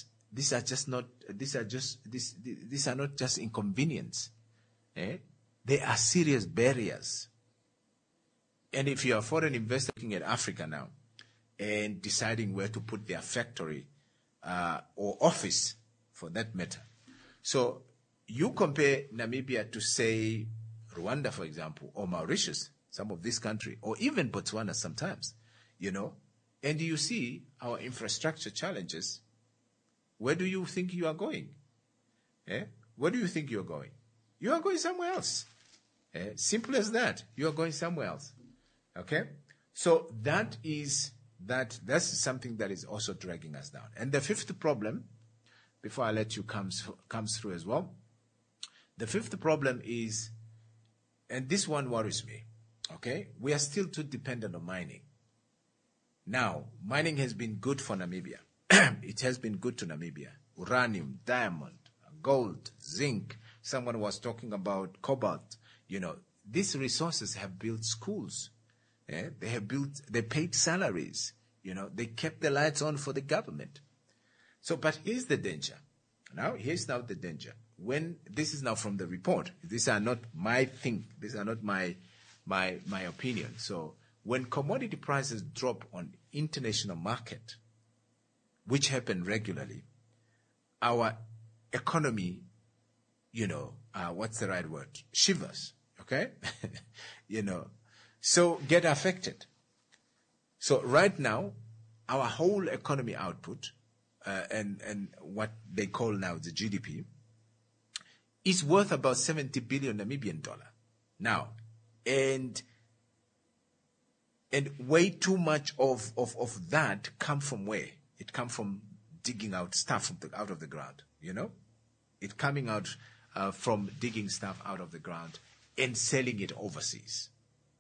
not just inconvenience. They are serious barriers. And if you're a foreign investor looking at Africa now and deciding where to put their factory or office, for that matter, so you compare Namibia to, say, Rwanda, for example, or Mauritius, some of this country, or even Botswana sometimes, and you see our infrastructure challenges. Where do you think you are going? Where do you think you're going? You are going somewhere else. Simple as that. You are going somewhere else. Okay? So that's something that is also dragging us down. And the fifth problem, before I let you comes through as well, the fifth problem is, and this one worries me, okay? We are still too dependent on mining. Now, mining has been good for Namibia. It has been good to Namibia. Uranium, diamond, gold, zinc. Someone was talking about cobalt. These resources have built schools. They paid salaries. They kept the lights on for the government. So, but here's the danger. Here's the danger. When this is now from the report, these are not my thing. These are not my opinion. So when commodity prices drop on international market, which happen regularly, our economy, what's the right word? Shivers, okay? So get affected. So right now, our whole economy output, and what they call now the GDP, is worth about 70 billion Namibian dollar. Now, and way too much of that come from where? It come from digging out stuff out of the ground, It coming out from digging stuff out of the ground and selling it overseas.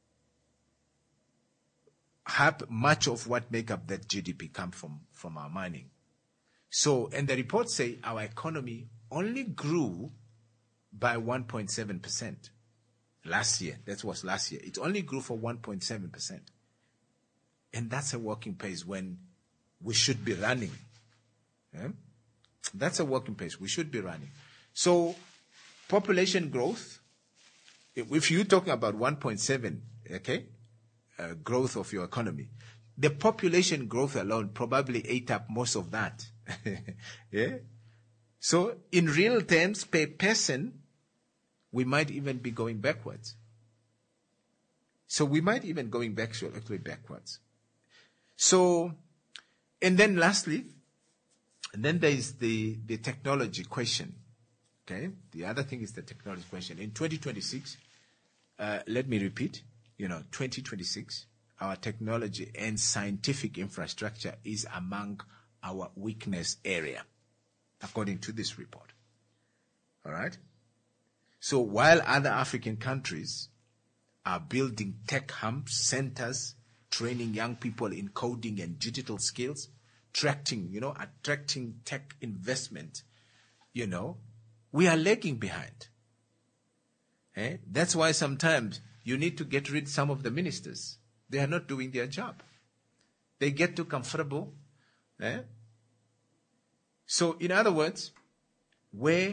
Much of what make up that GDP come from our mining. So, and the reports say our economy only grew by 1.7% last year. That was last year. It only grew for 1.7%. And that's a working pace when we should be running. That's a working pace. We should be running. So, population growth, if you're talking about 1.7, okay, growth of your economy, the population growth alone probably ate up most of that. Yeah. So, in real terms, per person, we might even be going backwards. So, we might even going actually backwards. So, and then lastly, and then there is the technology question. Okay, the other thing is the technology question. In 2026, let me repeat, 2026, our technology and scientific infrastructure is among our weakness area, according to this report. All right? So while other African countries are building tech hubs, centers, training young people in coding and digital skills, attracting tech investment, we are lagging behind. That's why sometimes you need to get rid of some of the ministers. They are not doing their job. They get too comfortable. So, in other words, where,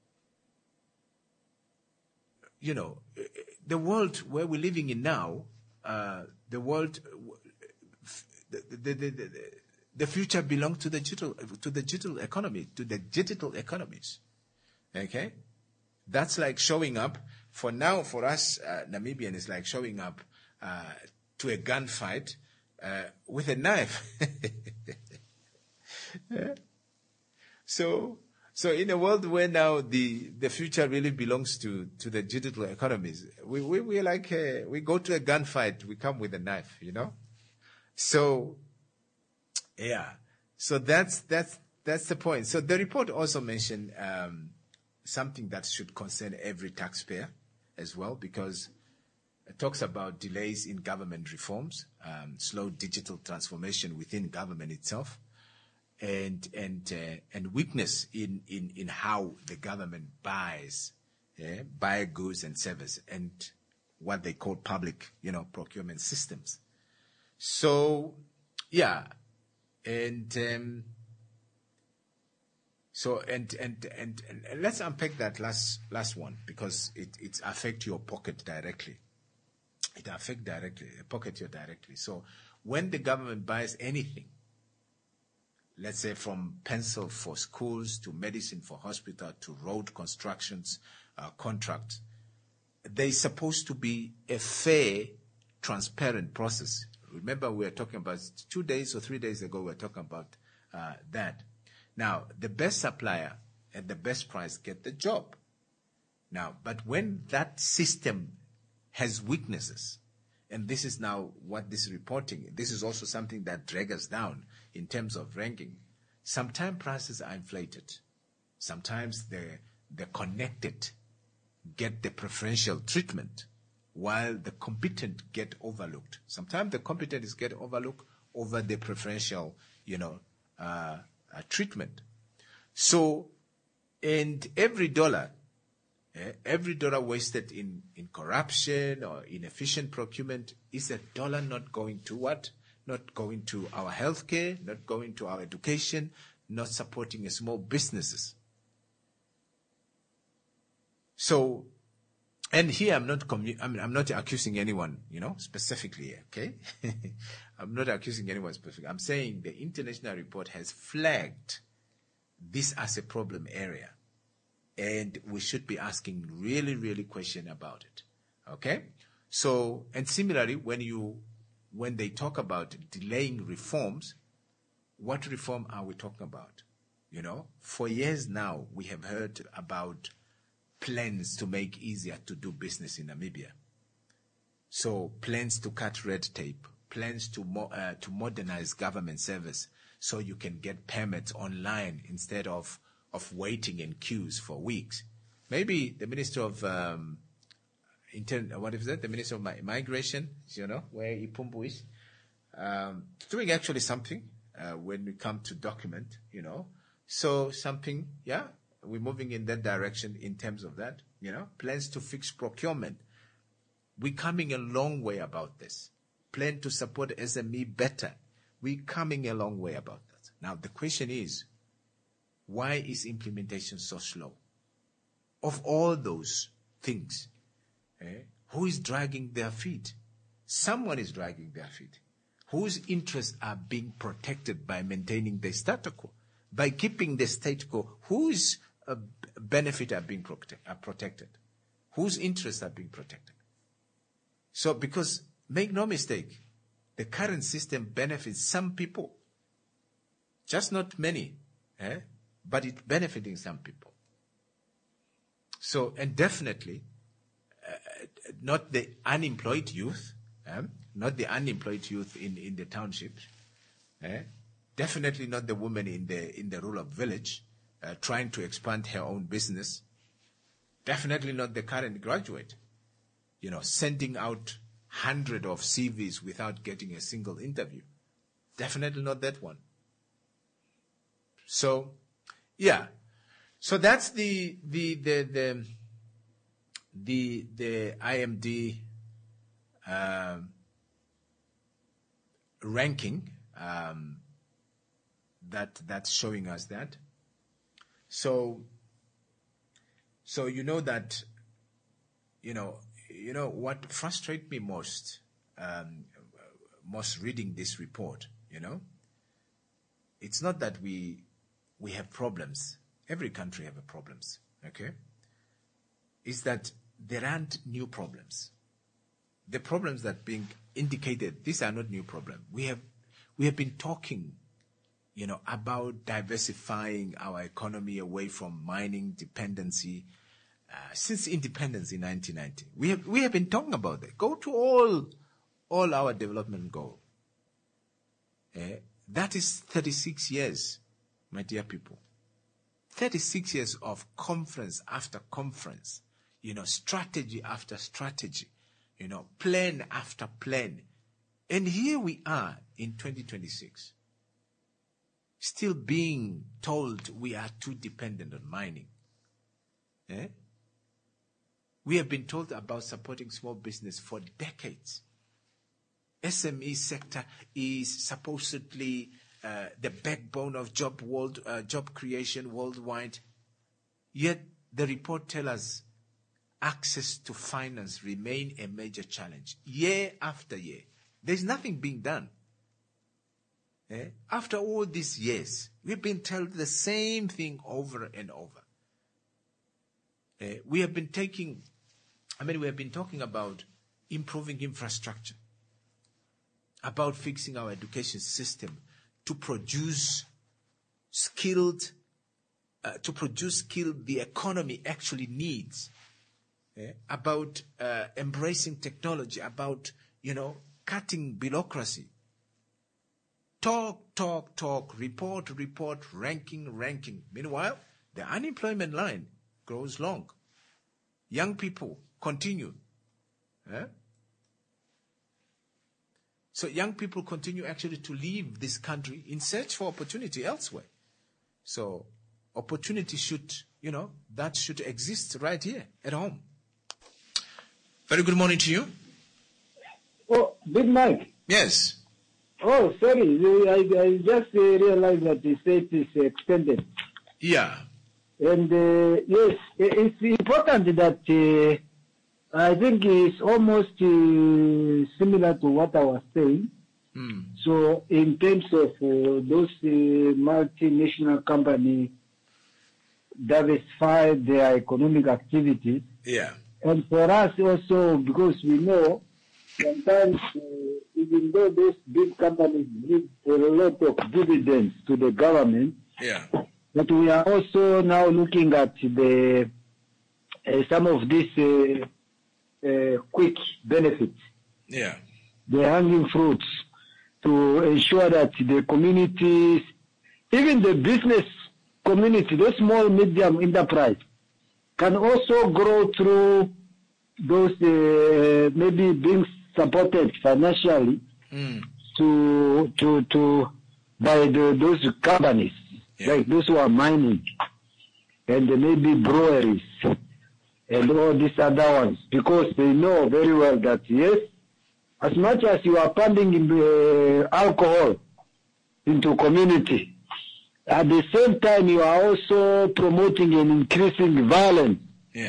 the world where we're living in now, the world, the future belongs to the digital economy, to the digital economies. Okay? That's like showing up. For now, for us, Namibian, it's like showing up to a gunfight with a knife. Yeah. So in a world where now the future really belongs to the digital economies, we like we go to a gunfight, we come with a knife, you know. So yeah, so that's the point. So the report also mentioned something that should concern every taxpayer as well, because it talks about delays in government reforms, slow digital transformation within government itself, and weakness in how the government buys goods and services, and what they call public, procurement systems. So, yeah, and let's unpack that last one, because it affects your pocket directly. It affects pocket you directly. So when the government buys anything, let's say from pencil for schools to medicine for hospital to road constructions contracts, they're supposed to be a fair, transparent process. Remember, we were talking about 2 days or 3 days ago, we were talking about that. Now, the best supplier at the best price get the job. Now, but when that system has weaknesses, and this is now what this is reporting, this is also something that drags us down in terms of ranking. Sometimes prices are inflated. Sometimes the connected get the preferential treatment, while the competent get overlooked. Sometimes the competent is get overlooked over the preferential, treatment. So, and every dollar wasted in corruption or inefficient procurement is a dollar not going to what? Not going to our healthcare, not going to our education, not supporting small businesses. So, and here I'm not accusing anyone, specifically, okay? I'm not accusing anyone specifically. I'm saying the international report has flagged this as a problem area, and we should be asking really, really question about it, okay? So, and similarly, when they talk about delaying reforms, what reform are we talking about? For years now, we have heard about plans to make easier to do business in Namibia. So plans to cut red tape, plans to modernize government service so you can get permits online instead of waiting in queues for weeks. Maybe the Minister of the Minister of Migration, where Ipumbu is, doing actually something when we come to document, So something, yeah, we're moving in that direction in terms of that, plans to fix procurement. We're coming a long way about this. Plan to support SME better. We're coming a long way about that. Now, the question is, why is implementation so slow? Of all those things, who is dragging their feet? Someone is dragging their feet. Whose interests are being protected by maintaining the status quo? By keeping the status quo, whose benefits are being protected? Whose interests are being protected? So, because, make no mistake, the current system benefits some people. Just not many, but it's benefiting some people. So, and definitely, not the unemployed youth, not the unemployed youth in the townships, definitely not the woman in the rural village trying to expand her own business, definitely not the current graduate, sending out hundreds of CVs without getting a single interview. Definitely not that one. So, yeah. So that's the IMD ranking that's showing us that. So that what frustrates me most reading this report, it's not that we have problems. Every country have problems, okay? It's that there aren't new problems. The problems that being indicated, these are not new problems. We have been talking, about diversifying our economy away from mining dependency since independence in 1990. We have been talking about that. Go to all our development goals. That is 36 years, my dear people. 36 years of conference after conference, strategy after strategy, plan after plan. And here we are in 2026, still being told we are too dependent on mining. We have been told about supporting small business for decades. SME sector is supposedly the backbone of job creation worldwide. Yet the report tells us access to finance remain a major challenge year after year. There's nothing being done. After all these years, we've been told the same thing over and over. We have been talking about improving infrastructure, about fixing our education system to produce skilled the economy actually needs, about embracing technology, about, cutting bureaucracy. Talk, report, ranking. Meanwhile, the unemployment line grows long. Young people continue. So young people continue actually to leave this country in search for opportunity elsewhere. So opportunity should, that should exist right here at home. Very good morning to you. Oh, Big Mike. Yes. Oh, sorry. I just realized that the state is extended. Yeah. And yes, it's important that I think it's almost similar to what I was saying. So in terms of those multinational companies diversify their economic activities. Yeah. And for us also, because we know sometimes even though those big companies give a lot of dividends to the government, but we are also now looking at the some of these quick benefits, the hanging fruits, to ensure that the communities, even the business community, the small medium enterprise, can also grow through those maybe being supported financially by those companies, like those who are mining and maybe breweries and all these other ones, because they know very well that yes, as much as you are pumping alcohol into community, at the same time you are also promoting and increasing violence.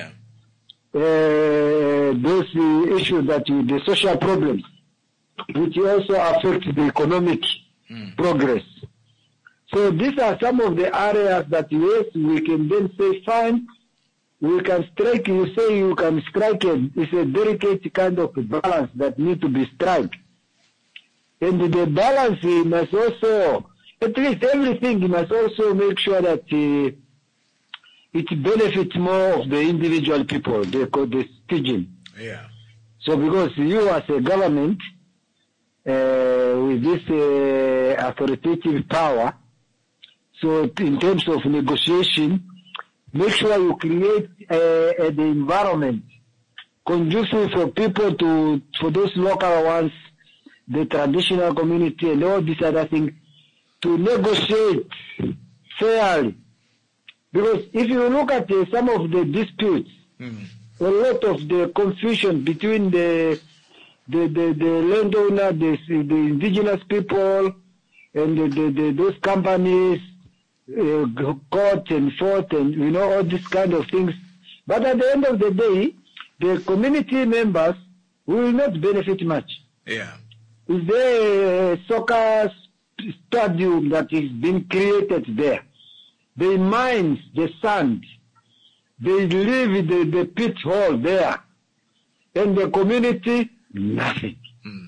Those issues the social problems, which also affect the economic progress. So these are some of the areas that yes, we can then say fine, we can strike. You say you can strike it's a delicate kind of balance that need to be struck, and the balance must also, at least everything must also make sure that it benefits more of the individual people, the citizen. So because you as a government, with this authoritative power, so in terms of negotiation, make sure you create the environment conducive for people for those local ones, the traditional community and all these other things, to negotiate fairly. Because if you look at some of the disputes, a lot of the confusion between the landowner, the indigenous people, and those companies, court and fought and all these kind of things. But at the end of the day, the community members will not benefit much. Yeah. If they soccer stadium that is being created there. They mine the sand. They leave the pit hole there. And the community, nothing.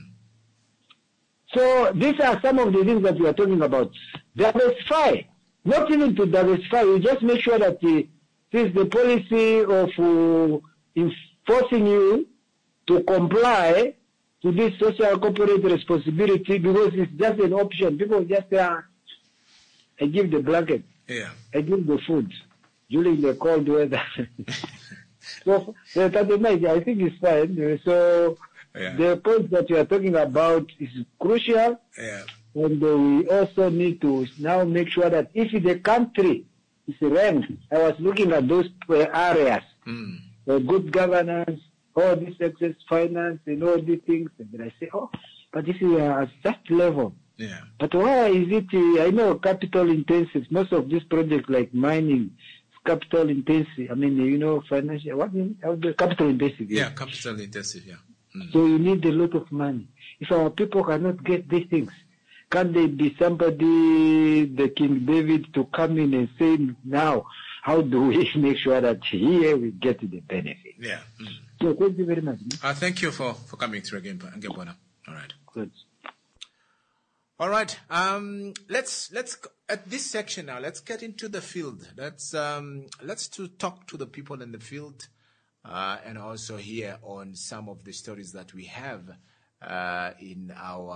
So these are some of the things that we are talking about. Diversify. Not even to diversify, we just make sure that since the policy of enforcing you to comply to this social corporate responsibility, because it's just an option. People just say, I give the blanket. Yeah. I give the food during the cold weather. So I think it's fine. So the point that you are talking about is crucial. Yeah. And we also need to now make sure that if the country is ranked, I was looking at those areas, good governance, all this excess finance and all these things, and then I say, but this is at that level. Yeah. But why is it, I know capital intensive, most of these projects like mining, capital intensive, financial, capital intensive. Yeah, capital intensive, yeah. So you need a lot of money. If our people cannot get these things, can they be somebody, the King David, to come in and say, now, how do we make sure that here we get the benefit? Yeah. So thank you very much. Thank you for coming through again, Ngembona. All right. Good. All right. Let's at this section now. Let's get into the field. Let's talk to the people in the field, and also hear on some of the stories that we have in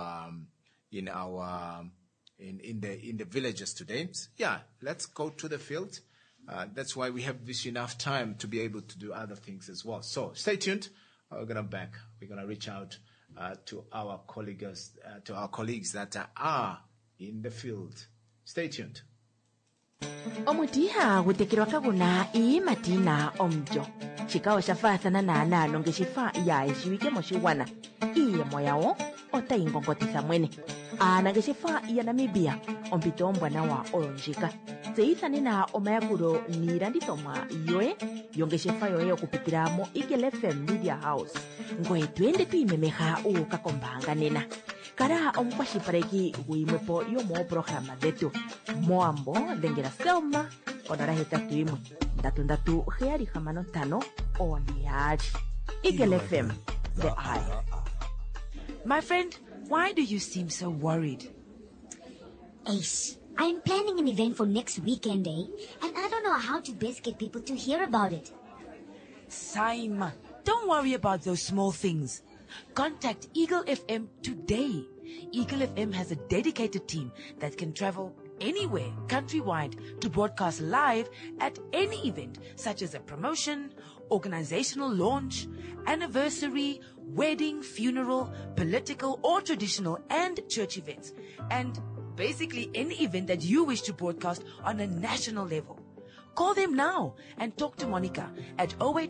the villages today. Yeah, let's go to the field. That's why we have this enough time to be able to do other things as well. So stay tuned. We're gonna reach out to our colleagues that are in the field. Stay tuned. Omutiha gutekirwa kaguna I matina omjo. Chikao shafathana na nalo ngeshifa ya ishiwike moshiwana. Iye moyao ota ingongotisa mwene. Nageshifa ya Namibia ompito mbwana wa olonjika. Zeithani na omayakuro nirandithomwa yoe yongeshefa yoe okupitira mo Eagle FM Media House. Ngoe twende tuimemeha ukakombanga nena. Kara omukwashipareki guimwepo yomo programa detu. Moambo dengera selma onora hetatu imwe. Ndatu heari hamano tano oniari. Eagle FM, the eye. My friend, why do you seem so worried? Ace, I'm planning an event for next weekend, and I don't know how to best get people to hear about it. Saima, don't worry about those small things. Contact Eagle FM today. Eagle FM has a dedicated team that can travel anywhere countrywide to broadcast live at any event, such as a promotion, organizational launch, anniversary, wedding, funeral, political or traditional and church events, and basically any event that you wish to broadcast on a national level. Call them now and talk to Monica at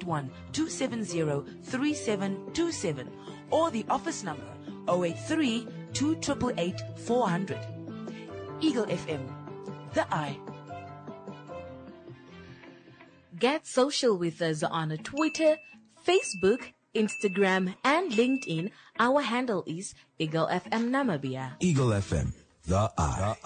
081-270-3727 or the office number 083-288-400. Eagle FM, the eye. Get social with us on Twitter, Facebook, Instagram, and LinkedIn. Our handle is Eagle FM Namibia. Eagle FM, the eye.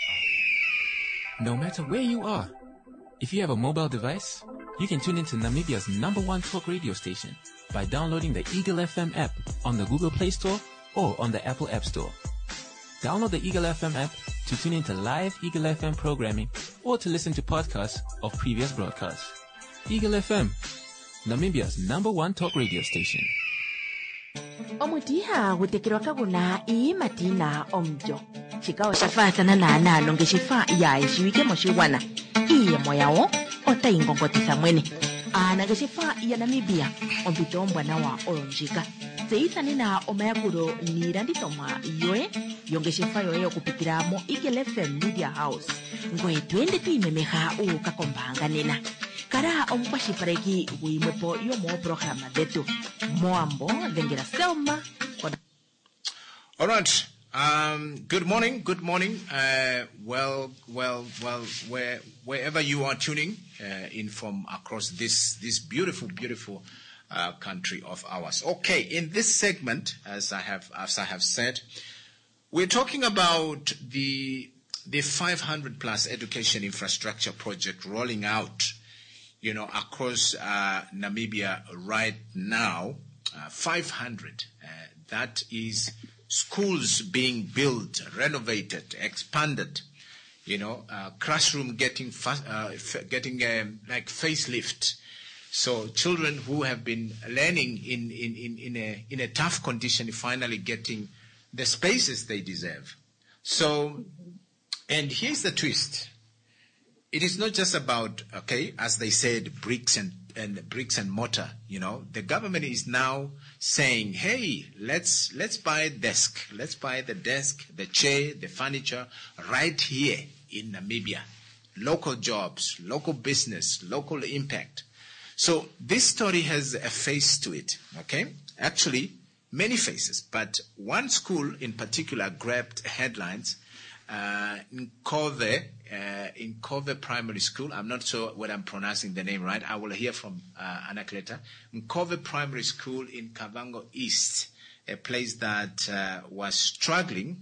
No matter where you are, if you have a mobile device, you can tune into Namibia's #1 talk radio station by downloading the Eagle FM app on the Google Play Store or on the Apple App Store. Download the Eagle FM app to tune into live Eagle FM programming or to listen to podcasts of previous broadcasts. Eagle FM, Namibia's #1 talk radio station. Omutiha gutekirwa kaguna I matina omjo. Chikao shafathana na nalo ngeshifa ya ishiwike moshiwana. Iye moyao ota ingongotisa mwene. Nageshifa ya Namibia ompito mbwana wa olonjika. Zeithani na omayakuro nirandithomwa yoe yongeshefa yoe okupitira mo Eagle FM Media House. Ngoe twende tuimemeha ukakombanga nena. Kara omukwashipareki guimwepo yomo programa detu. Moambo dengera selma. All right. Good morning. Wherever you are tuning in from across this beautiful country of ours. Okay, in this segment, as I have said, We're talking about the 500 plus education infrastructure project rolling out, across Namibia right now. 500. That is schools being built, renovated, expanded. Classroom getting like facelift. So children who have been learning in a tough condition finally getting the spaces they deserve. So, and here's the twist. It is not just about, as they said, bricks and mortar. The government is now saying, hey, let's buy a desk. Let's buy the desk, the chair, the furniture right here in Namibia. Local jobs, local business, local impact. So this story has a face to it, Actually, many faces, but one school in particular grabbed headlines in Nkove Primary School. I'm not sure whether I'm pronouncing the name right. I will hear from Anacleta. Nkove Primary School in Kavango East, a place that was struggling,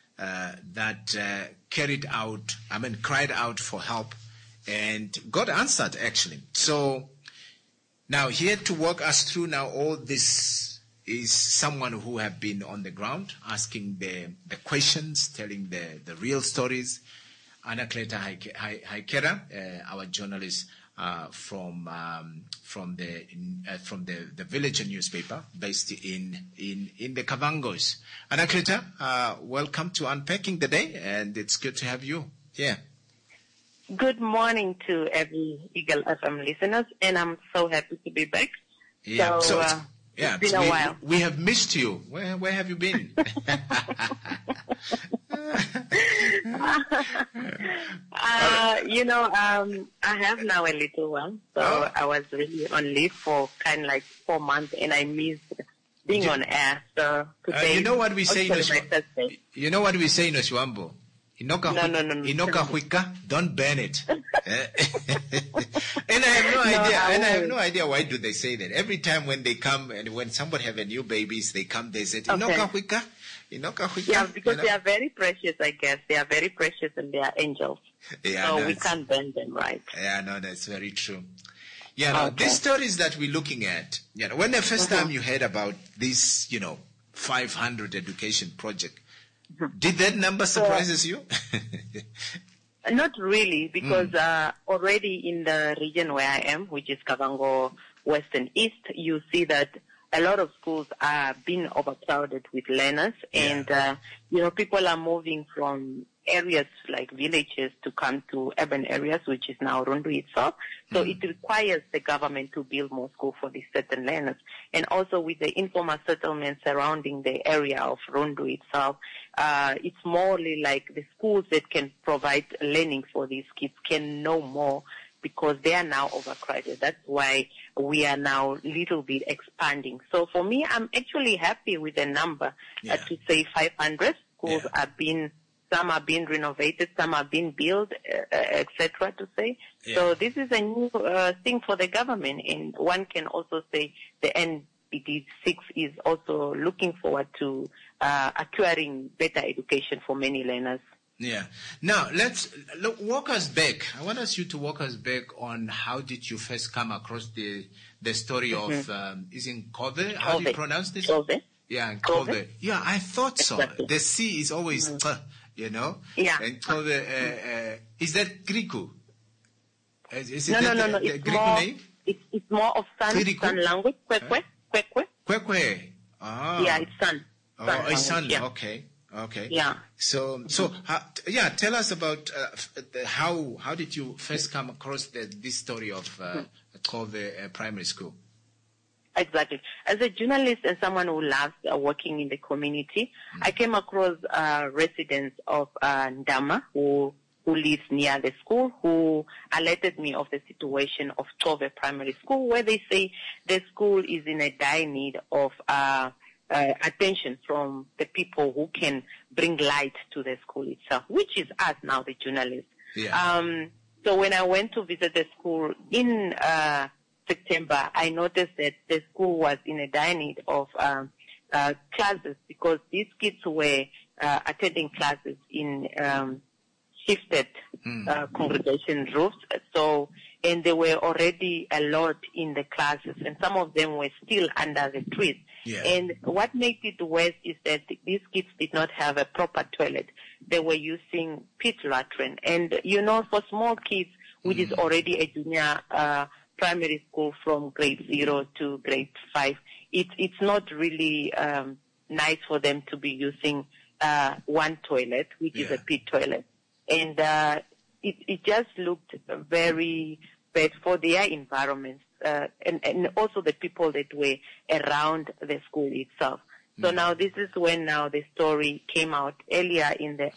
cried out for help and got answered, actually. So now here to walk us through now all this is someone who have been on the ground asking the questions, telling the real stories. Anacleta Haikera, our journalist from the Villager newspaper based in the Kavangos. Anacleta, welcome to Unpacking the Day, and it's good to have you here. Good morning to every Eagle FM listeners, and I'm so happy to be back. Yeah, it's been a while. We have missed you. Where have you been? I have now a little one, so I was really on leave for kind of like 4 months, and I missed being on air. So today, you know what we say in Oswambo? Inoka huika, don't burn it. And I have no idea. And I have no idea why do they say that. Every time when they come and when somebody have a new babies, they come, they say, Inoka huika. Yeah, because they are very precious, I guess. They are very precious and they are angels. Yeah, so we can't burn them, right? Yeah, no, that's very true. Yeah, these stories that we're looking at, when the first time you heard about this, 500 education project, did that number surprises you? Not really, because already in the region where I am, which is Kavango West and East, you see that a lot of schools are being overcrowded with learners, and people are moving from areas like villages to come to urban areas, which is now Rundu itself. So it requires the government to build more schools for these certain learners. And also with the informal settlements surrounding the area of Rundu itself, it's more like the schools that can provide learning for these kids can know more, because they are now overcrowded. That's why we are now a little bit expanding. So for me, I'm actually happy with the number to say 500 schools some are being renovated, some are being built, etc. to say. Yeah. So this is a new thing for the government, and one can also say the NBD6 is also looking forward to acquiring better education for many learners. Yeah. Now, let's walk us back. I want you to walk us back on how did you first come across the story of, is it Nkove? How do you pronounce this? Nkove. Yeah, Nkove. Yeah, I thought so. Exactly. The C is always, Yeah. And Nkove, is that Griku? Is it no. The it's Griku more, name? It's more of San language. Kwekwe. Kwekwe. Ah. Yeah, it's San. Oh, it's San. Yeah. Okay. Yeah. So, tell us about how did you first come across this story of Nkove Primary School? Exactly. As a journalist and someone who loves working in the community, I came across residents of Ndama who lives near the school, who alerted me of the situation of Nkove Primary School, where they say the school is in a dire need of attention from the people who can bring light to the school itself, which is us now, the journalists. Yeah. So when I went to visit the school in September, I noticed that the school was in a dire need of classes, because these kids were attending classes in shifted congregation roofs. So, and there were already a lot in the classes, and some of them were still under the trees. Yeah. And what makes it worse is that these kids did not have a proper toilet. They were using pit latrine. And, you know, for small kids, which is already a junior primary school from grade 0 to grade 5, it's not really nice for them to be using one toilet, which is a pit toilet. And it just looked very bad for their environments and also the people that were around the school itself. So now this is when now the story came out earlier in the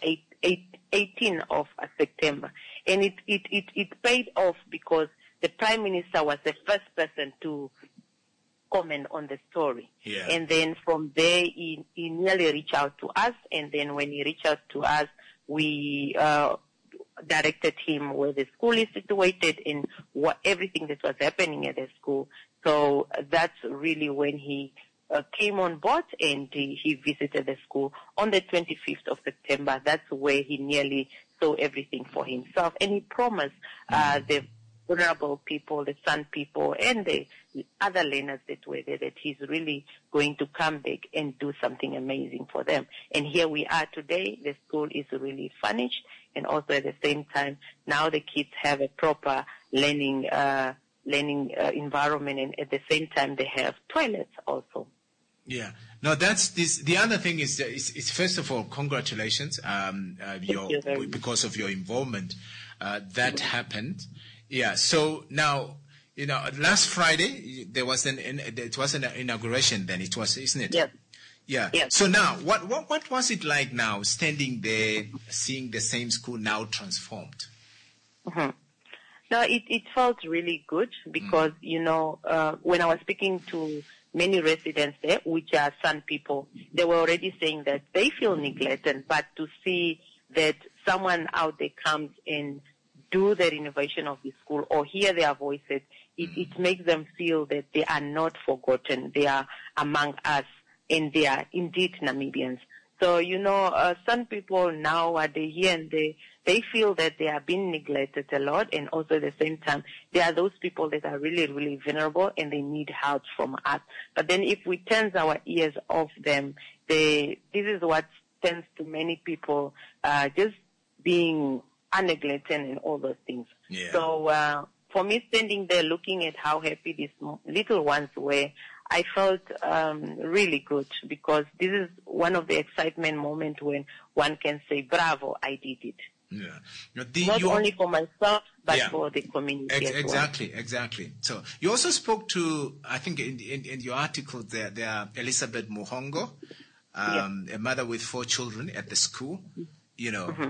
18th of September. And it paid off because the Prime Minister was the first person to comment on the story. Yeah. And then from there, he nearly reached out to us. And then when he reached out to us, we directed him where the school is situated and everything that was happening at the school. So that's really when he came on board and he visited the school on the 25th of September. That's where he nearly saw everything for himself. And he promised the vulnerable people, the San people, and the other learners that were there that he's really going to come back and do something amazing for them. And here we are today. The school is really furnished, and also at the same time, now the kids have a proper learning environment, and at the same time, they have toilets also. Yeah. No, that's this. The other thing is first of all, congratulations, because of your involvement. That happened. Yeah. So now, you know, last Friday there was an inauguration. Then it was, isn't it? Yes. Yeah. Yes. So now, what was it like now, standing there, seeing the same school now transformed? Mm-hmm. No, it felt really good because you know, when I was speaking to many residents there, which are San people, they were already saying that they feel neglected, but to see that someone out there comes and do the renovation of the school or hear their voices, it makes them feel that they are not forgotten. They are among us, and they are indeed Namibians. So, you know, some people now are they here and they feel that they are being neglected a lot, and also at the same time, there are those people that are really, really vulnerable and they need help from us. But then if we turn our ears off them, this is what tends to many people just being neglected and all those things. Yeah. So for me, standing there looking at how happy these little ones were, I felt really good because this is one of the excitement moments when one can say, bravo, I did it. Yeah. Not only for myself, but for the community as well. Exactly. So you also spoke to, I think in your article there are Elizabeth Muhongo, a mother with 4 children at the school, you know.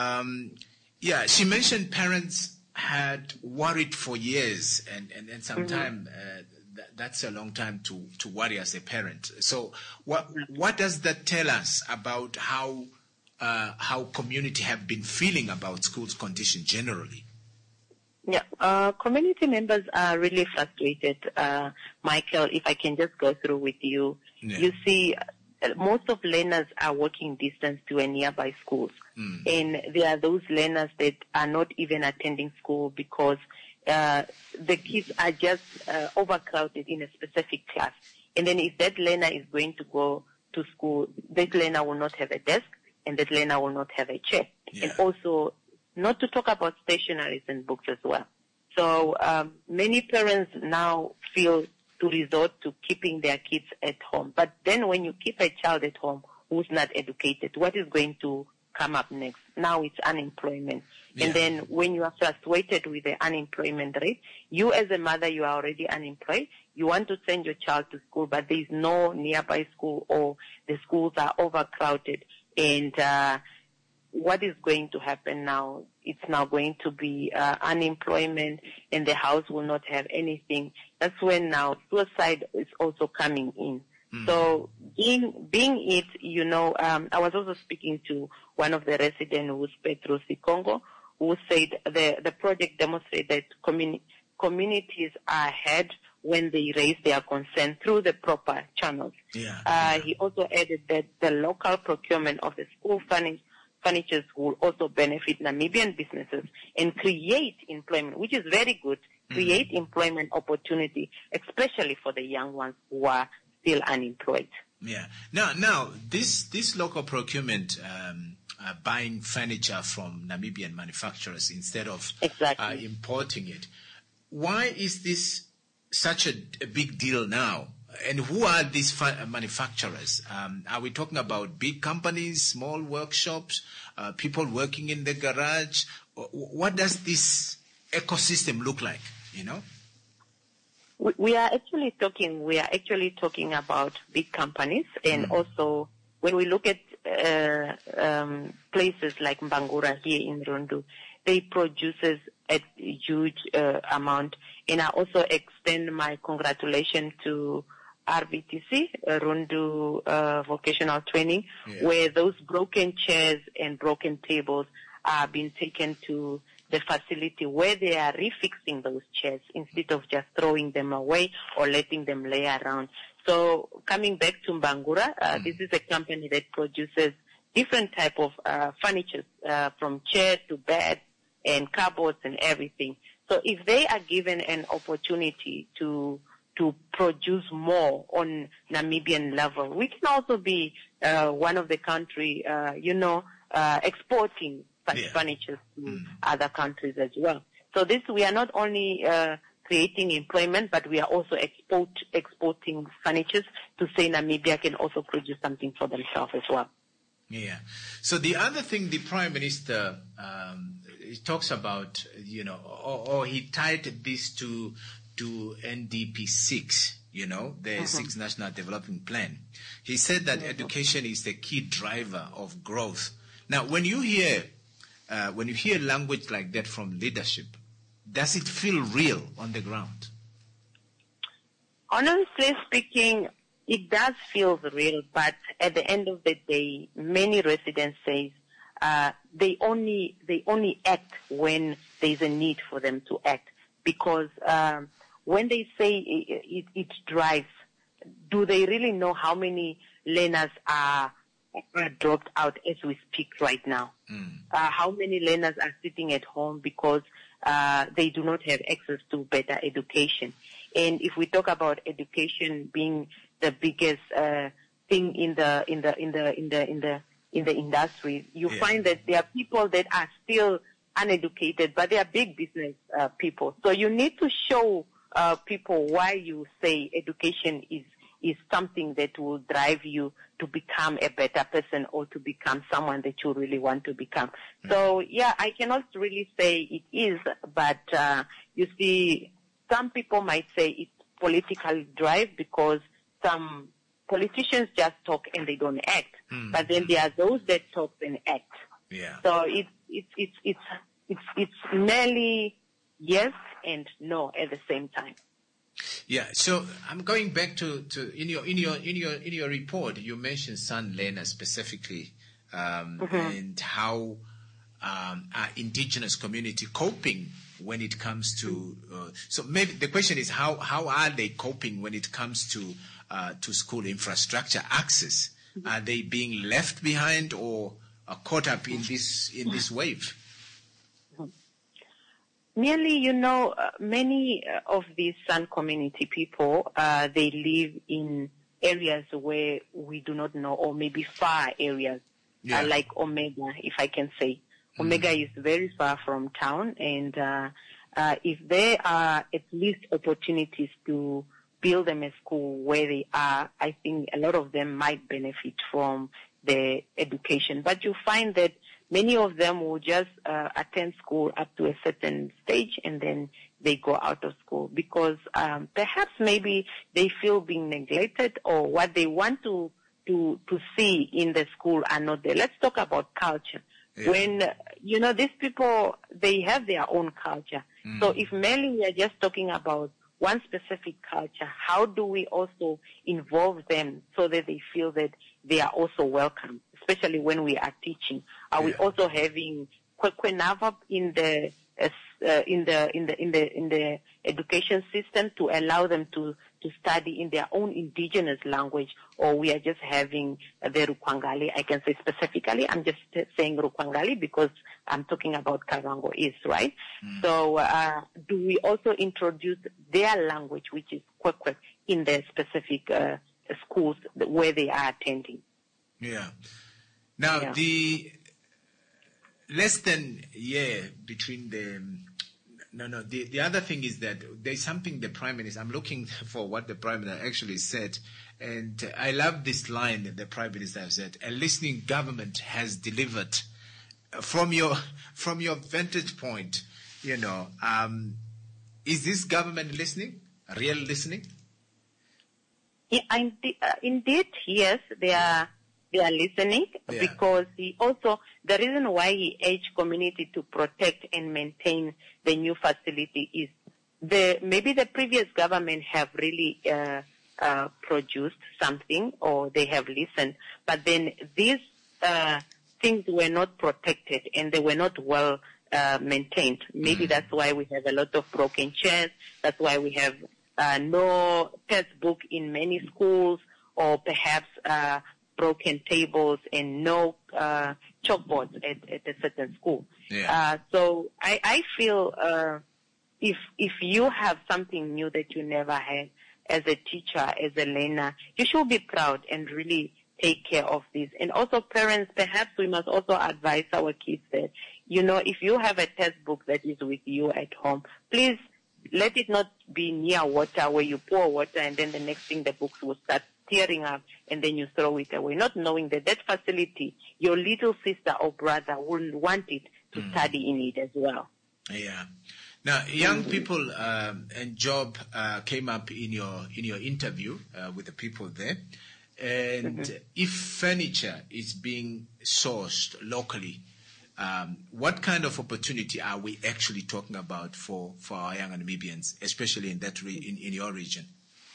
Yeah, she mentioned parents had worried for years, and sometimes that's a long time to worry as a parent. So what does that tell us about how community have been feeling about schools' condition generally? Yeah, community members are really frustrated. Michael, if I can just go through with you, you see, most of learners are walking distance to a nearby schools. And there are those learners that are not even attending school because the kids are just overcrowded in a specific class. And then if that learner is going to go to school, that learner will not have a desk and that learner will not have a chair. And also, not to talk about stationaries and books as well. So many parents now feel to resort to keeping their kids at home. But then when you keep a child at home who's not educated, what is going to come up next? Now it's unemployment. And then when you are frustrated with the unemployment rate, you as a mother, you are already unemployed. You want to send your child to school, but there is no nearby school or the schools are overcrowded. And what is going to happen now? It's now going to be unemployment and the house will not have anything. That's when now suicide is also coming in. So being it, you know, I was also speaking to one of the residents who's Petro Sikongo, who said the project demonstrated that communities are ahead when they raise their concern through the proper channels. He also added that the local procurement of the school furnitures will also benefit Namibian businesses and create employment, which is very good, create employment opportunity, especially for the young ones who are still unemployed. Yeah. Now, this local procurement, buying furniture from Namibian manufacturers instead of importing it. Why is this such a big deal now? And who are these manufacturers? Are we talking about big companies, small workshops, people working in the garage? What does this ecosystem look like, you know? We are actually talking about big companies, and also when we look at places like Mbangura here in Rundu, they produces a huge amount. And I also extend my congratulations to RVTC, Rundu Vocational Training, where those broken chairs and broken tables are being taken to the facility where they are refixing those chairs instead of just throwing them away or letting them lay around. So coming back to Mbangura, this is a company that produces different type of furniture, from chairs to beds and cupboards and everything. So if they are given an opportunity to produce more on Namibian level, we can also be one of the country, exporting such furniture to other countries as well. So we are not only creating employment, but we are also exporting furniture to say Namibia can also produce something for themselves as well. Yeah. So the other thing the Prime Minister he talks about, or he tied this to NDP 6, the 6 National Development Plan. He said that education is the key driver of growth. Now, when you hear language like that from leadership, does it feel real on the ground? Honestly speaking, it does feel real, but at the end of the day, many residents say they only act when there's a need for them to act. Because when they say it drives, do they really know how many learners are dropped out as we speak right now? How many learners are sitting at home because they do not have access to better education? And if we talk about education being the biggest thing in the industry, you find that there are people that are still uneducated, but they are big business people. So you need to show people why you say education is something that will drive you to become a better person or to become someone that you really want to become. So yeah, I cannot really say it is, but you see, some people might say it's political drive because some politicians just talk and they don't act. But then there are those that talk and act. Yeah. So it's merely yes and no at the same time. Yeah. So I'm going back to in your report, you mentioned San Lena specifically, and how are indigenous community coping when it comes to. So maybe the question is how are they coping when it comes to school infrastructure access? Are they being left behind or caught up in this wave? Merely, many of these San community people, they live in areas where we do not know, or maybe far areas, like Omega, if I can say. Omega is very far from town, and if there are at least opportunities to build them a school where they are, I think a lot of them might benefit from the education. But you find that many of them will just attend school up to a certain stage and then they go out of school because perhaps maybe they feel being neglected or what they want to see in the school are not there. Let's talk about culture. Yeah. When, these people, they have their own culture. So if merely we are just talking about one specific culture, how do we also involve them so that they feel that they are also welcome, especially when we are teaching? Are we also having Kwekwenava in the in the education system to allow them to study in their own indigenous language, or we are just having the Rukwangali. I can say specifically, I'm just saying Rukwangali because I'm talking about Kavango East, right? So do we also introduce their language, which is Kwekwe, in the specific schools where they are attending? Yeah. Now, the less than year between the other thing is that there's something the Prime Minister, I'm looking for what the Prime Minister actually said, and I love this line that the Prime Minister has said, a listening government has delivered. From your vantage point, is this government listening? Real listening? Yeah, indeed, yes, they are listening, because the reason why he urged community to protect and maintain the new facility is maybe the previous government have really produced something, or they have listened, but then these things were not protected and they were not well maintained. Maybe that's why we have a lot of broken chairs. That's why we have no textbook in many schools, or perhaps broken tables and no chalkboards at a certain school. Yeah. So I feel if you have something new that you never had as a teacher, as a learner, you should be proud and really take care of this. And also parents, perhaps we must also advise our kids that, if you have a textbook that is with you at home, please let it not be near water where you pour water and then the next thing the books will start tearing up and then you throw it away, not knowing that facility, your little sister or brother will want it to study in it as well. Yeah. Now, young people and job came up in your interview with the people there. And if furniture is being sourced locally, what kind of opportunity are we actually talking about for our young Namibians, especially in that in your region?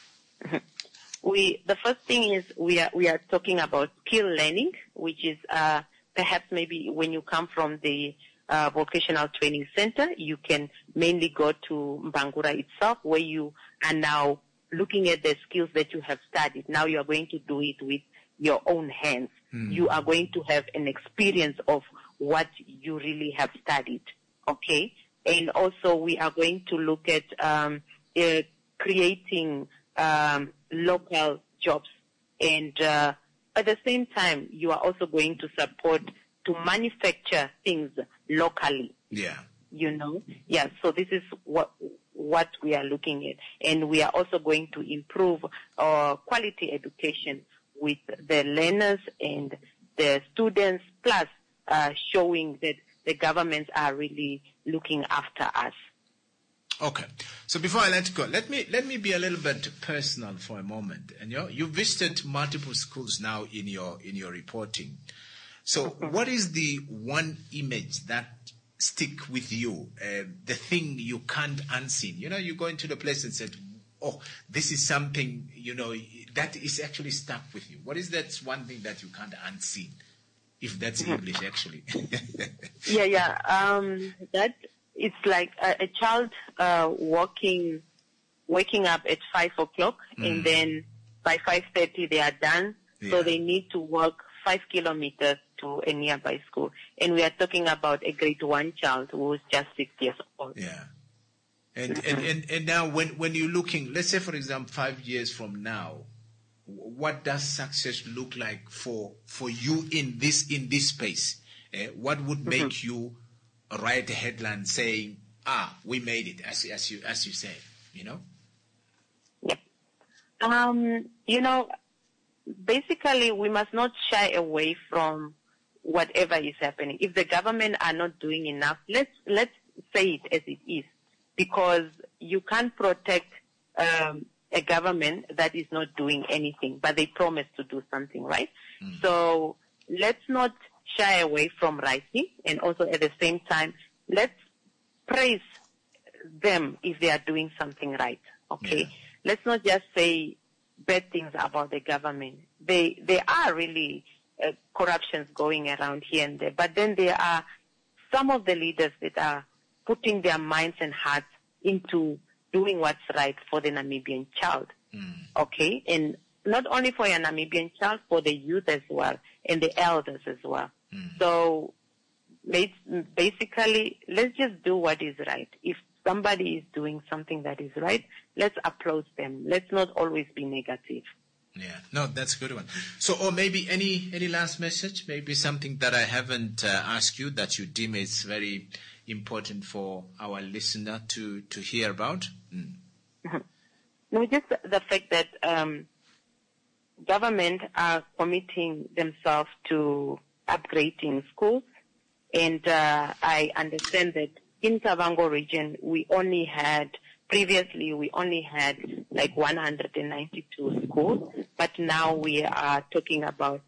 The first thing is we are talking about skill learning, which is perhaps maybe when you come from the vocational training center, you can mainly go to Mbangura itself, where you are now looking at the skills that you have studied. Now you are going to do it with your own hands. You are going to have an experience of what you really have studied, okay? And also we are going to look at creating local jobs. And at the same time, you are also going to support to manufacture things locally. Yeah. Yeah, so this is what we are looking at. And we are also going to improve quality education with the learners and the students, plus showing that the governments are really looking after us. Okay. So before I let you go, let me be a little bit personal for a moment. And you visited multiple schools now in your reporting. So what is the one image that stick with you, the thing you can't unseen? You go into the place and said, oh, this is something, that is actually stuck with you. What is that one thing that you can't unseen? If that's English, actually. Yeah. That it's like a child waking up at 5 o'clock, and then by 5:30 they are done. Yeah. So they need to walk 5 kilometers to a nearby school. And we are talking about a grade 1 child who is just 6 years old. Yeah. And now when you're looking, let's say, for example, 5 years from now, what does success look like for you in this space? What would make you write a headline saying, we made it, as you said, Yeah. Basically, we must not shy away from whatever is happening. If the government are not doing enough, let's say it as it is, because you can't protect a government that is not doing anything, but they promise to do something, right? So let's not shy away from writing, and also at the same time, let's praise them if they are doing something right, okay? Yeah. Let's not just say bad things about the government. There are really corruptions going around here and there, but then there are some of the leaders that are putting their minds and hearts into doing what's right for the Namibian child. Okay? And not only for a Namibian child, for the youth as well, and the elders as well. So basically, let's just do what is right. If somebody is doing something that is right, let's applaud them. Let's not always be negative. Yeah, no, that's a good one. So, or maybe any last message, maybe something that I haven't asked you that you deem is very important for our listener to hear about? No, just the fact that government are committing themselves to upgrading schools, and I understand that in Kavango region previously we only had like 192 schools, but now we are talking about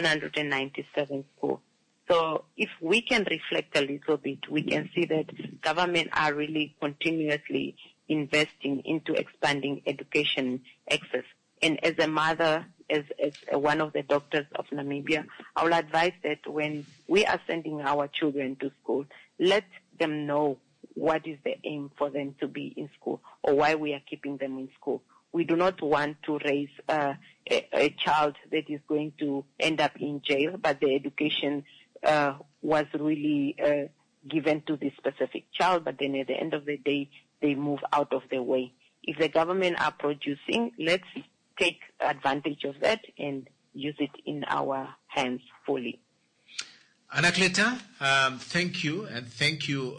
197 schools. So if we can reflect a little bit, we can see that government are really continuously investing into expanding education access. And as a mother, as one of the doctors of Namibia, I will advise that when we are sending our children to school, let them know what is the aim for them to be in school or why we are keeping them in school. We do not want to raise a child that is going to end up in jail, but the education was really given to this specific child, but then at the end of the day, they move out of the way. If the government are producing, let's take advantage of that and use it in our hands fully. Anacleta, thank you, and thank you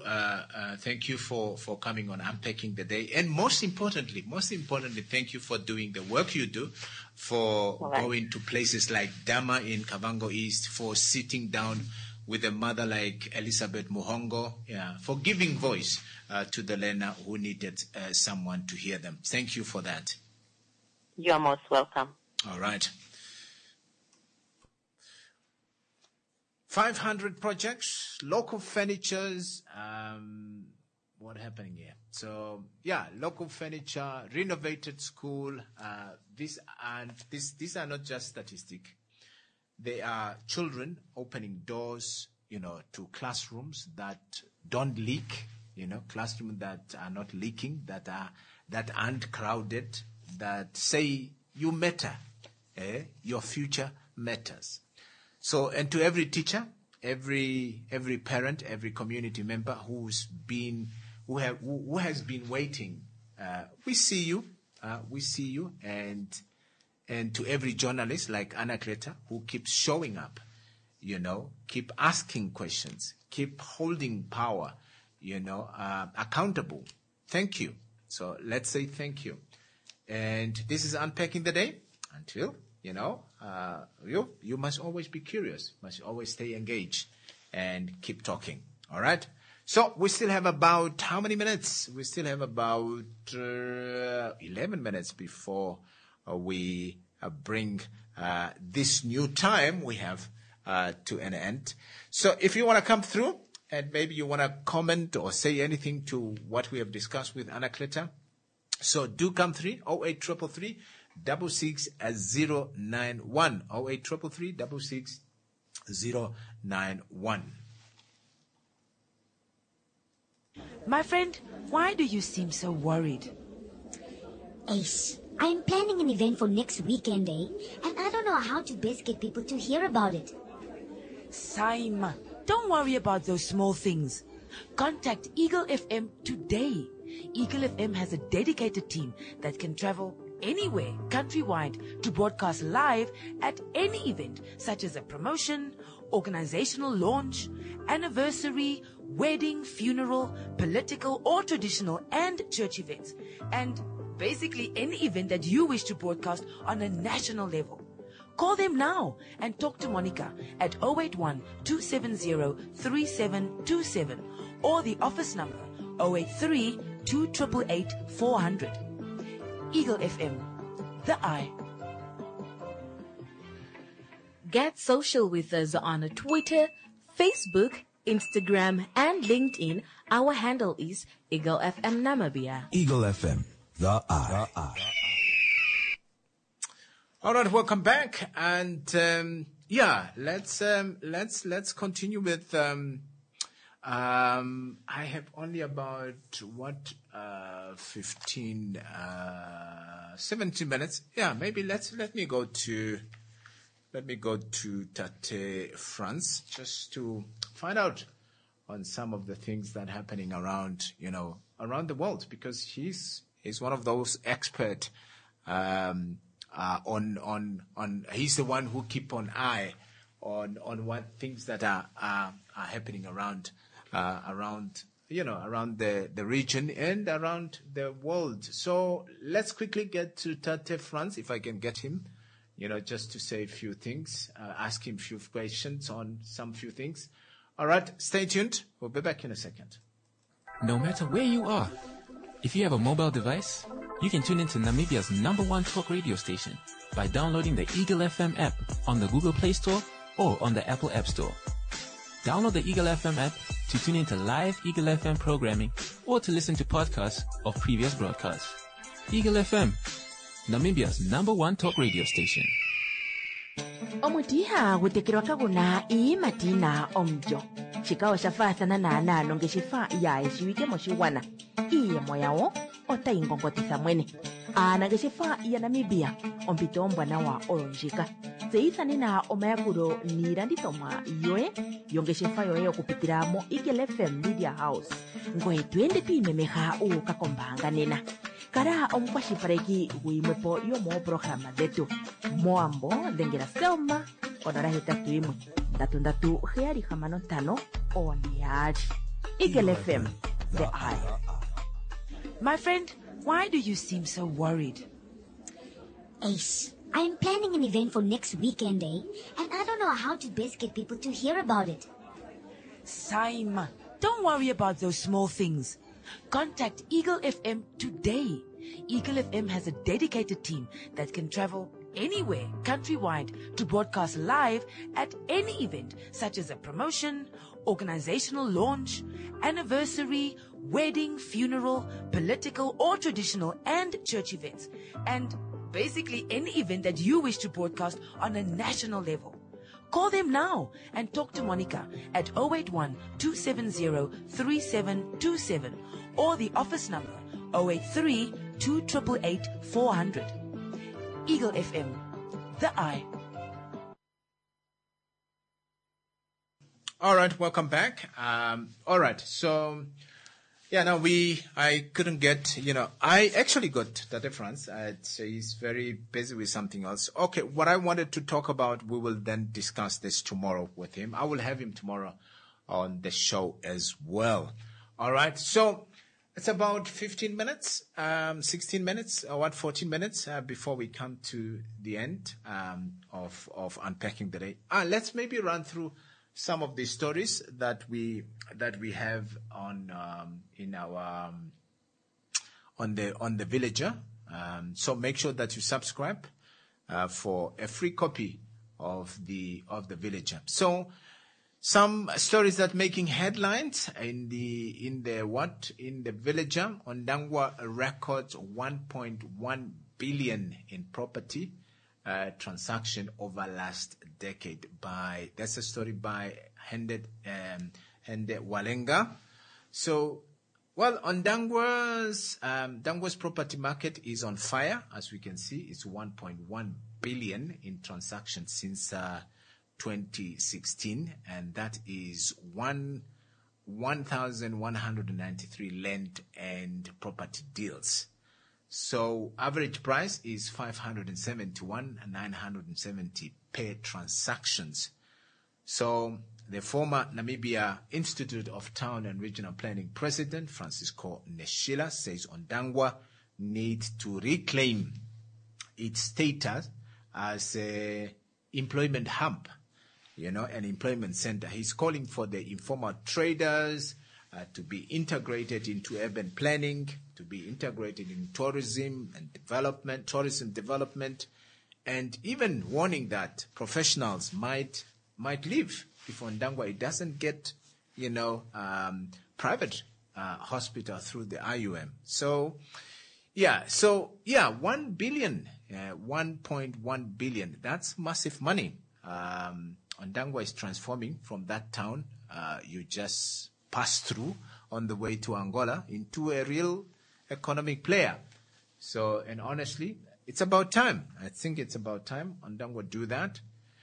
for coming on Unpacking the Day, and most importantly, thank you for doing the work you do, for going to places like Dama in Kavango East, for sitting down with a mother like Elizabeth Muhongo, for giving voice to the learner who needed someone to hear them. Thank you for that. You are most welcome. All right. 500 projects, local furnitures, what happening here? So, local furniture, renovated school, these are not just statistics. They are children opening doors, to classrooms that don't leak, classrooms that are not leaking, that aren't crowded, that say you matter, your future matters. So, and to every teacher, every parent, every community member who has been waiting, we see you, and to every journalist like Anacleta who keeps showing up, keep asking questions, keep holding power, accountable. Thank you. So let's say thank you. And this is Unpacking the Day. Until, you must always be curious, must always stay engaged and keep talking. All right? So we still have about how many minutes? We still have about 11 minutes before we bring this new time we have to an end. So if you want to come through and maybe you want to comment or say anything to what we have discussed with Anacleta, so do come through, 08333 66091, 08333 66091. My friend, why do you seem so worried? Ace, I'm planning an event for next weekend, and I don't know how to best get people to hear about it. Saima, don't worry about those small things. Contact Eagle FM today. Eagle FM has a dedicated team that can travel anywhere countrywide to broadcast live at any event, such as a promotion, organizational launch, anniversary, wedding, funeral, political or traditional and church events, and basically any event that you wish to broadcast on a national level. Call them now and talk to Monica at 081-270-3727 or the office number 083-288-400. Eagle FM, the eye. Get social with us on Twitter, Facebook, Instagram, and LinkedIn. Our handle is Eagle FM Namibia. Eagle FM, the eye. All right, welcome back, and let's continue with I have only about 17 minutes. Yeah, maybe let me go to Tate France just to find out on some of the things that are happening around the world, because he's one of those expert on he's the one who keep an eye on what things that are happening around the region and around the world. So let's quickly get to Tate France, if I can get him, just to say a few things, ask him a few questions on some few things. All right, stay tuned. We'll be back in a second. No matter where you are, if you have a mobile device, you can tune into Namibia's #1 talk radio station by downloading the Eagle FM app on the Google Play Store or on the Apple App Store. Download the Eagle FM app to tune into live Eagle FM programming or to listen to podcasts of previous broadcasts. Eagle FM, Namibia's #1 talk radio station. Omutiha gutekirwa kaguna matina omjo. Chikao shafathana na nano ngeshifa ya ishiwike moshiwana. Iye moyao ota ingongotisa mwene. Ana ngeshifa ya Namibia ompito ombwana wa oronjika. Zeithani na omayakuro niranditoma yoe yongeshifa yoe okupitira mo Eagle FM Media House. Ngoe tuende tuimemeha ukakombanga nena. Kara omukwashipareki guimwepo yomo programa detu. Moambo dengera selma onora hetatu imwe. Ndatu heari hamano tano oniari. Eagle FM, the eye. My friend, why do you seem so worried? Ace, I'm planning an event for next weekend, and I don't know how to best get people to hear about it. Saima, don't worry about those small things. Contact Eagle FM today. Eagle FM has a dedicated team that can travel anywhere countrywide to broadcast live at any event, such as a promotion, organizational launch, anniversary, wedding, funeral, political or traditional and church events, and basically any event that you wish to broadcast on a national level. Call them now and talk to Monica at 081-270-3727 or the office number 083-288-400. Eagle FM, the eye. All right, welcome back. All right, so now I couldn't get, I actually got Tate France. So he's very busy with something else. Okay, what I wanted to talk about, we will then discuss this tomorrow with him. I will have him tomorrow on the show as well. All right, so it's about 15 minutes, 16 minutes, or 14 minutes before we come to the end of unpacking the day. Let's maybe run through some of the stories that we have on in our on the Villager. So make sure that you subscribe for a free copy of the Villager. So some stories that making headlines in the Villager. Ondangwa records 1.1 billion in property transaction over last decade. That's a story by Hende Walenga. So, on Dangwa's property market is on fire, as we can see. It's 1.1 billion in transactions since 2016, and that is 1,193 land and property deals. So average price is 571,970 per transactions. So the former Namibia Institute of Town and Regional Planning President Francisco Neshila says Ondangwa needs to reclaim its status as a employment hub, an employment center. He's calling for the informal traders to be integrated into urban planning, to be integrated in tourism development, and even warning that professionals might leave if Ondangwa it doesn't get, private hospital through the IUM. So 1 billion, 1.1 billion. That's massive money. Ondangwa is transforming from that town you just pass through on the way to Angola into a real economic player. So, and honestly, it's about time. I think it's about time Ondangwa do that.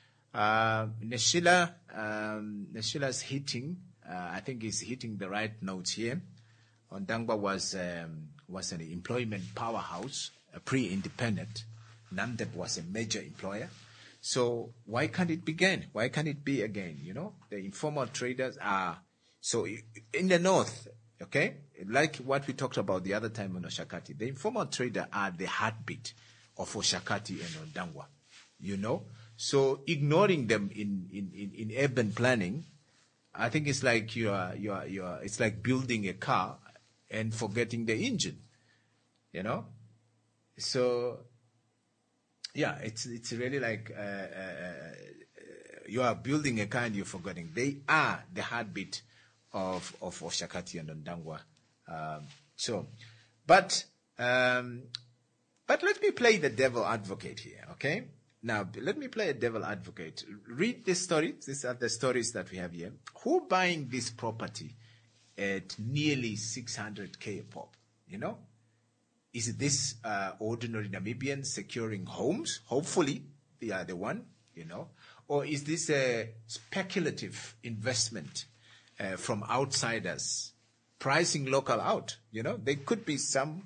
Neshila's hitting, I think he's hitting the right notes here. Ondangwa was an employment powerhouse, pre-independent. NAMDEP was a major employer. So why can't it be again? Why can't it be again? You know, the informal traders are, so in the north, okay, like what we talked about the other time on Oshakati, the informal traders are the heartbeat of Oshakati and Ondangwa, you know. So ignoring them in urban planning, I think it's like it's like building a car and forgetting the engine, you know. So yeah, it's really like you are building a car and you're forgetting. They are the heartbeat of Oshakati and Ondangwa. But let me play the devil advocate here, okay? Now, let me play a devil advocate. Read this story. These are the stories that we have here. Who buying this property at nearly 600K a pop? You know? Is this ordinary Namibians securing homes? Hopefully, they are the one, you know. Or is this a speculative investment from outsiders pricing local out? You know, there could be some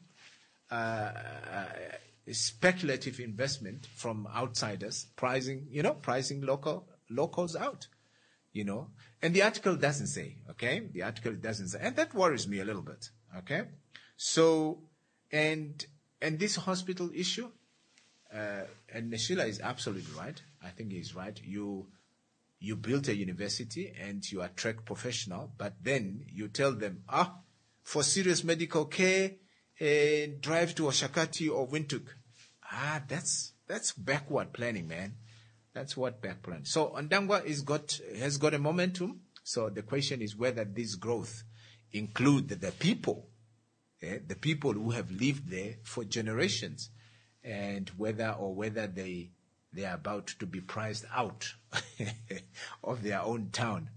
speculative investment from outsiders pricing locals out, you know. And the article doesn't say, okay? The article doesn't say. And that worries me a little bit, okay? So, and this hospital issue, and Neshila is absolutely right. I think he's right. You built a university and you attract professional, but then you tell them, for serious medical care, drive to Oshakati or Windhoek. That's backward planning, man. That's what back plan. So Ondangwa has got a momentum. So the question is whether this growth include the people who have lived there for generations, and whether they are about to be priced out of their own town.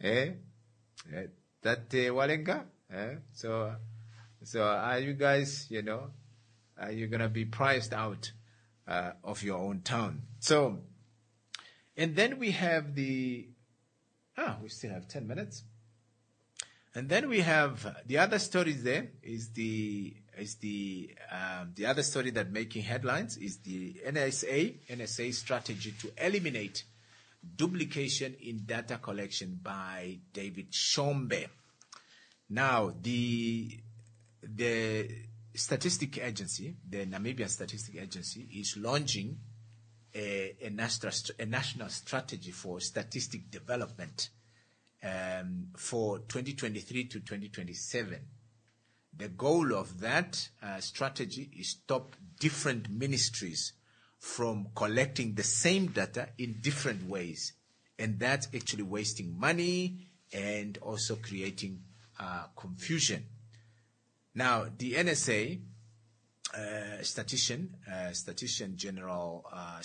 That Walenga? So are you guys, you know, are you going to be priced out of your own town? So, and then we have we still have 10 minutes. And then we have the other story there is the other story that making headlines is the NSA strategy to eliminate duplication in data collection by David Shombe. Now, the statistic agency, the Namibian Statistic Agency, is launching a national strategy for statistic development for 2023 to 2027. The goal of that strategy is stop different ministries from collecting the same data in different ways. And that's actually wasting money and also creating confusion. Now, the NSA statistician general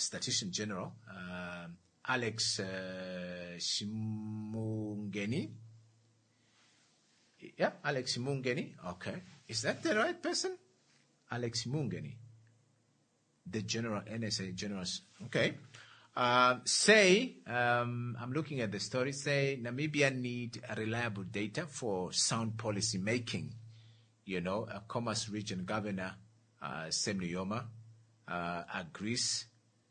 Alex Simungeni. Yeah, Alex Simungeni. Okay, is that the right person? Alex Simungeni, the NSA general. Okay. I'm looking at the story. Say Namibia need reliable data for sound policy making. You know, a Commerce Region Governor Sam Nujoma agrees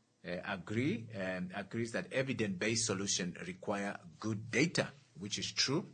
that evidence-based solutions require good data, which is true.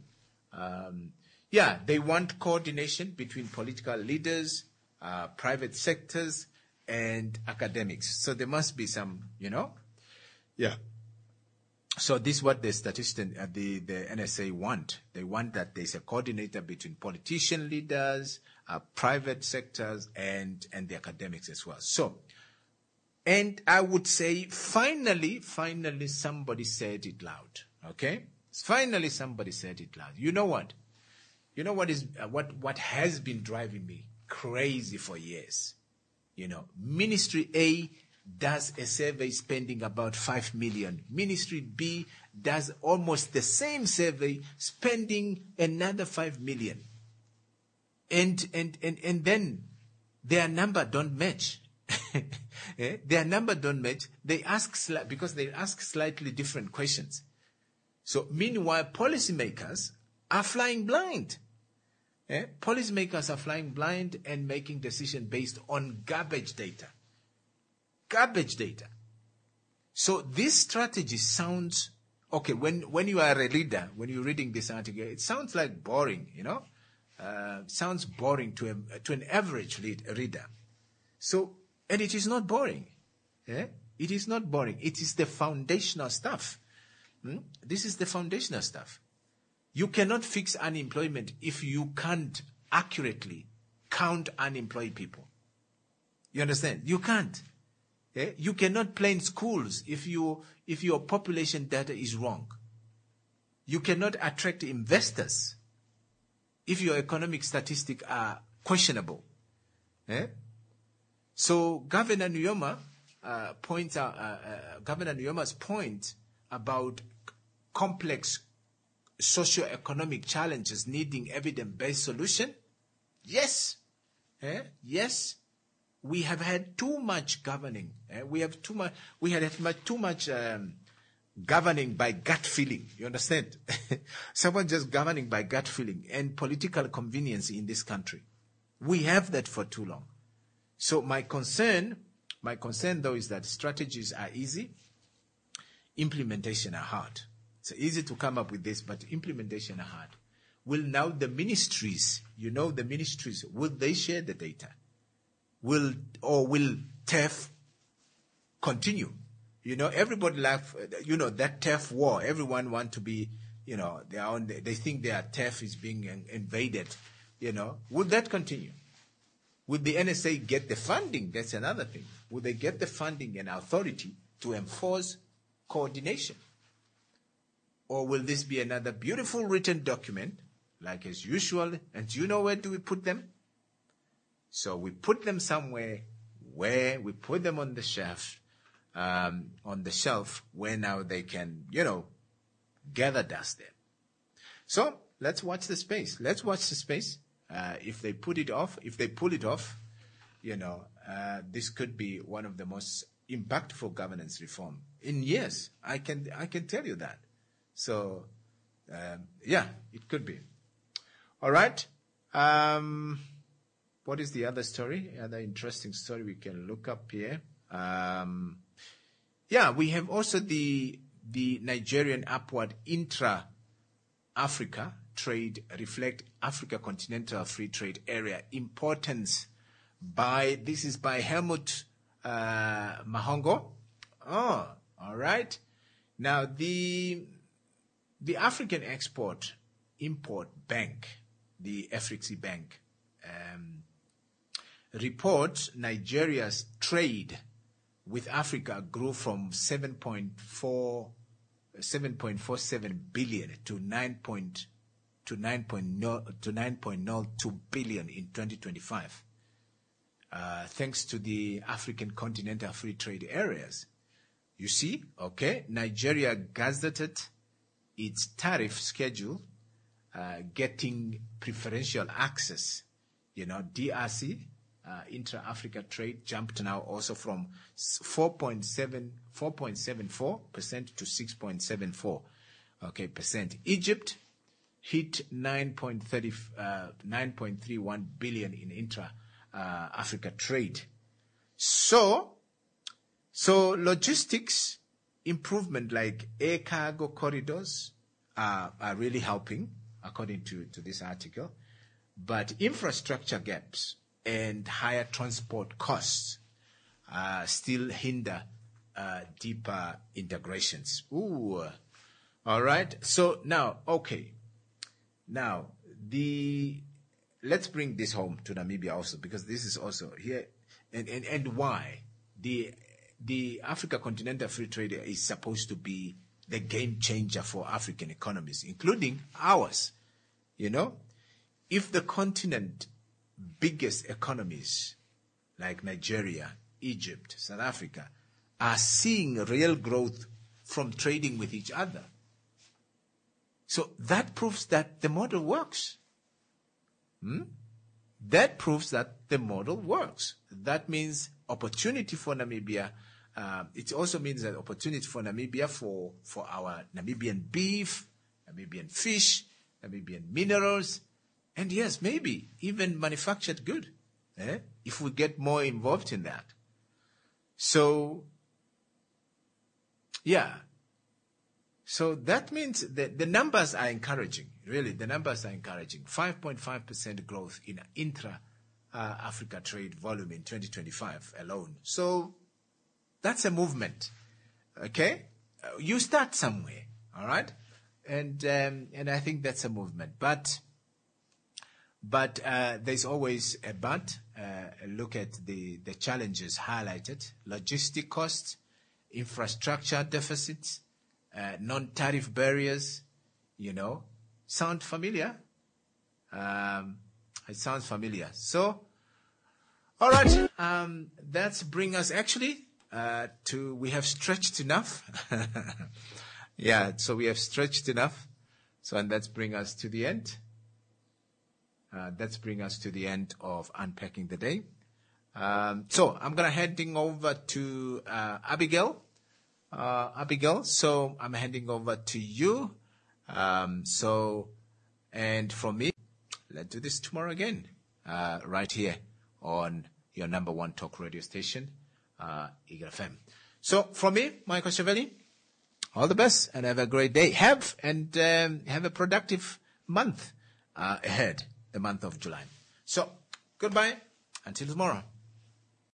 They want coordination between political leaders, private sectors, and academics. So there must be some, you know. Yeah. So this is what the statistician, the NSA want. They want that there's a coordinator between politician leaders, private sectors, and the academics as well. So, and I would say, finally, somebody said it loud. Okay? Finally, somebody said it loud. You know what? You know what is what has been driving me crazy for years? You know, Ministry A does a survey spending about 5 million. Ministry B does almost the same survey spending another 5 million. And then their number don't match. Their number don't match. They ask because they ask slightly different questions. So meanwhile, policymakers are flying blind. Policymakers are flying blind and making decisions based on garbage data. Garbage data. So this strategy sounds, okay, when you are a reader, when you're reading this article, it sounds like boring, sounds boring to an average reader. So, and it is not boring. It is not boring. It is the foundational stuff. This is the foundational stuff. You cannot fix unemployment if you can't accurately count unemployed people. You understand? You can't. You cannot plan schools if your population data is wrong. You cannot attract investors if your economic statistics are questionable. So Governor Nyoma points out Governor Nyoma's point about complex socio-economic challenges needing evidence-based solution. Yes, yes, we have had too much governing. We had too much governing by gut feeling. You understand? Someone just governing by gut feeling and political convenience in this country. We have that for too long. So my concern though is that strategies are easy, implementation are hard. It's easy to come up with this, but implementation are hard. Will now the ministries, will they share the data? Will TEF continue? Everybody that TEF war. Everyone want to be, they think their TEF is being invaded. Will that continue? Would the NSA get the funding? That's another thing. Would they get the funding and authority to enforce coordination? Or will this be another beautiful written document, like as usual? And do you know where do we put them? So we put them somewhere where we put them on the shelf, where now they can, gather dust there. So let's watch the space. If they pull it off, this could be one of the most impactful governance reform in years. I can tell you that. So, it could be. All right. What is the other story? Other interesting story we can look up here. We have also the Nigerian upward intra-Africa trade reflect Africa Continental Free Trade Area importance this is by Helmut Mahongo. Oh, all right. Now the African Export-Import Bank, the Africa Bank, reports Nigeria's trade with Africa grew from 7.47 billion to 9.02 billion in 2025, thanks to the African Continental Free Trade Areas. You see, okay, Nigeria gazetted its tariff schedule, getting preferential access. DRC, intra-Africa trade, jumped now also from 4.74% to 6.74%. Egypt hit 9.31 billion in intra-Africa trade. So logistics improvement like air cargo corridors are really helping, according to this article. But infrastructure gaps and higher transport costs still hinder deeper integrations. Ooh. All right. So now, okay. Now, let's bring this home to Namibia also, because this is also here, and why the Africa Continental Free Trade is supposed to be the game changer for African economies, including ours. If the continent biggest economies like Nigeria, Egypt, South Africa are seeing real growth from trading with each other. So that proves that the model works. That proves that the model works. That means opportunity for Namibia. It also means an opportunity for Namibia for our Namibian beef, Namibian fish, Namibian minerals, and yes, maybe even manufactured good, if we get more involved in that. So, yeah. So that means that the numbers are encouraging. Really, the numbers are encouraging. 5.5% growth in intra-Africa trade volume in 2025 alone. So that's a movement. Okay? You start somewhere, all right? And I think that's a movement. But there's always a but. Look at the challenges highlighted: logistic costs, infrastructure deficits, non-tariff barriers. Sound familiar? It sounds familiar. So, all right. That's bring us actually to we have stretched enough. Yeah. So we have stretched enough. So and that's bring us to the end. That's bring us to the end of Unpacking the Day. So I'm gonna handing over to Abigail. Abigail, so I'm handing over to you. And from me, let's do this tomorrow again, right here on your number one talk radio station, Eagle FM. So from me, Michael Chevelli, all the best and have a great day. Have a productive month ahead, the month of July. So goodbye until tomorrow.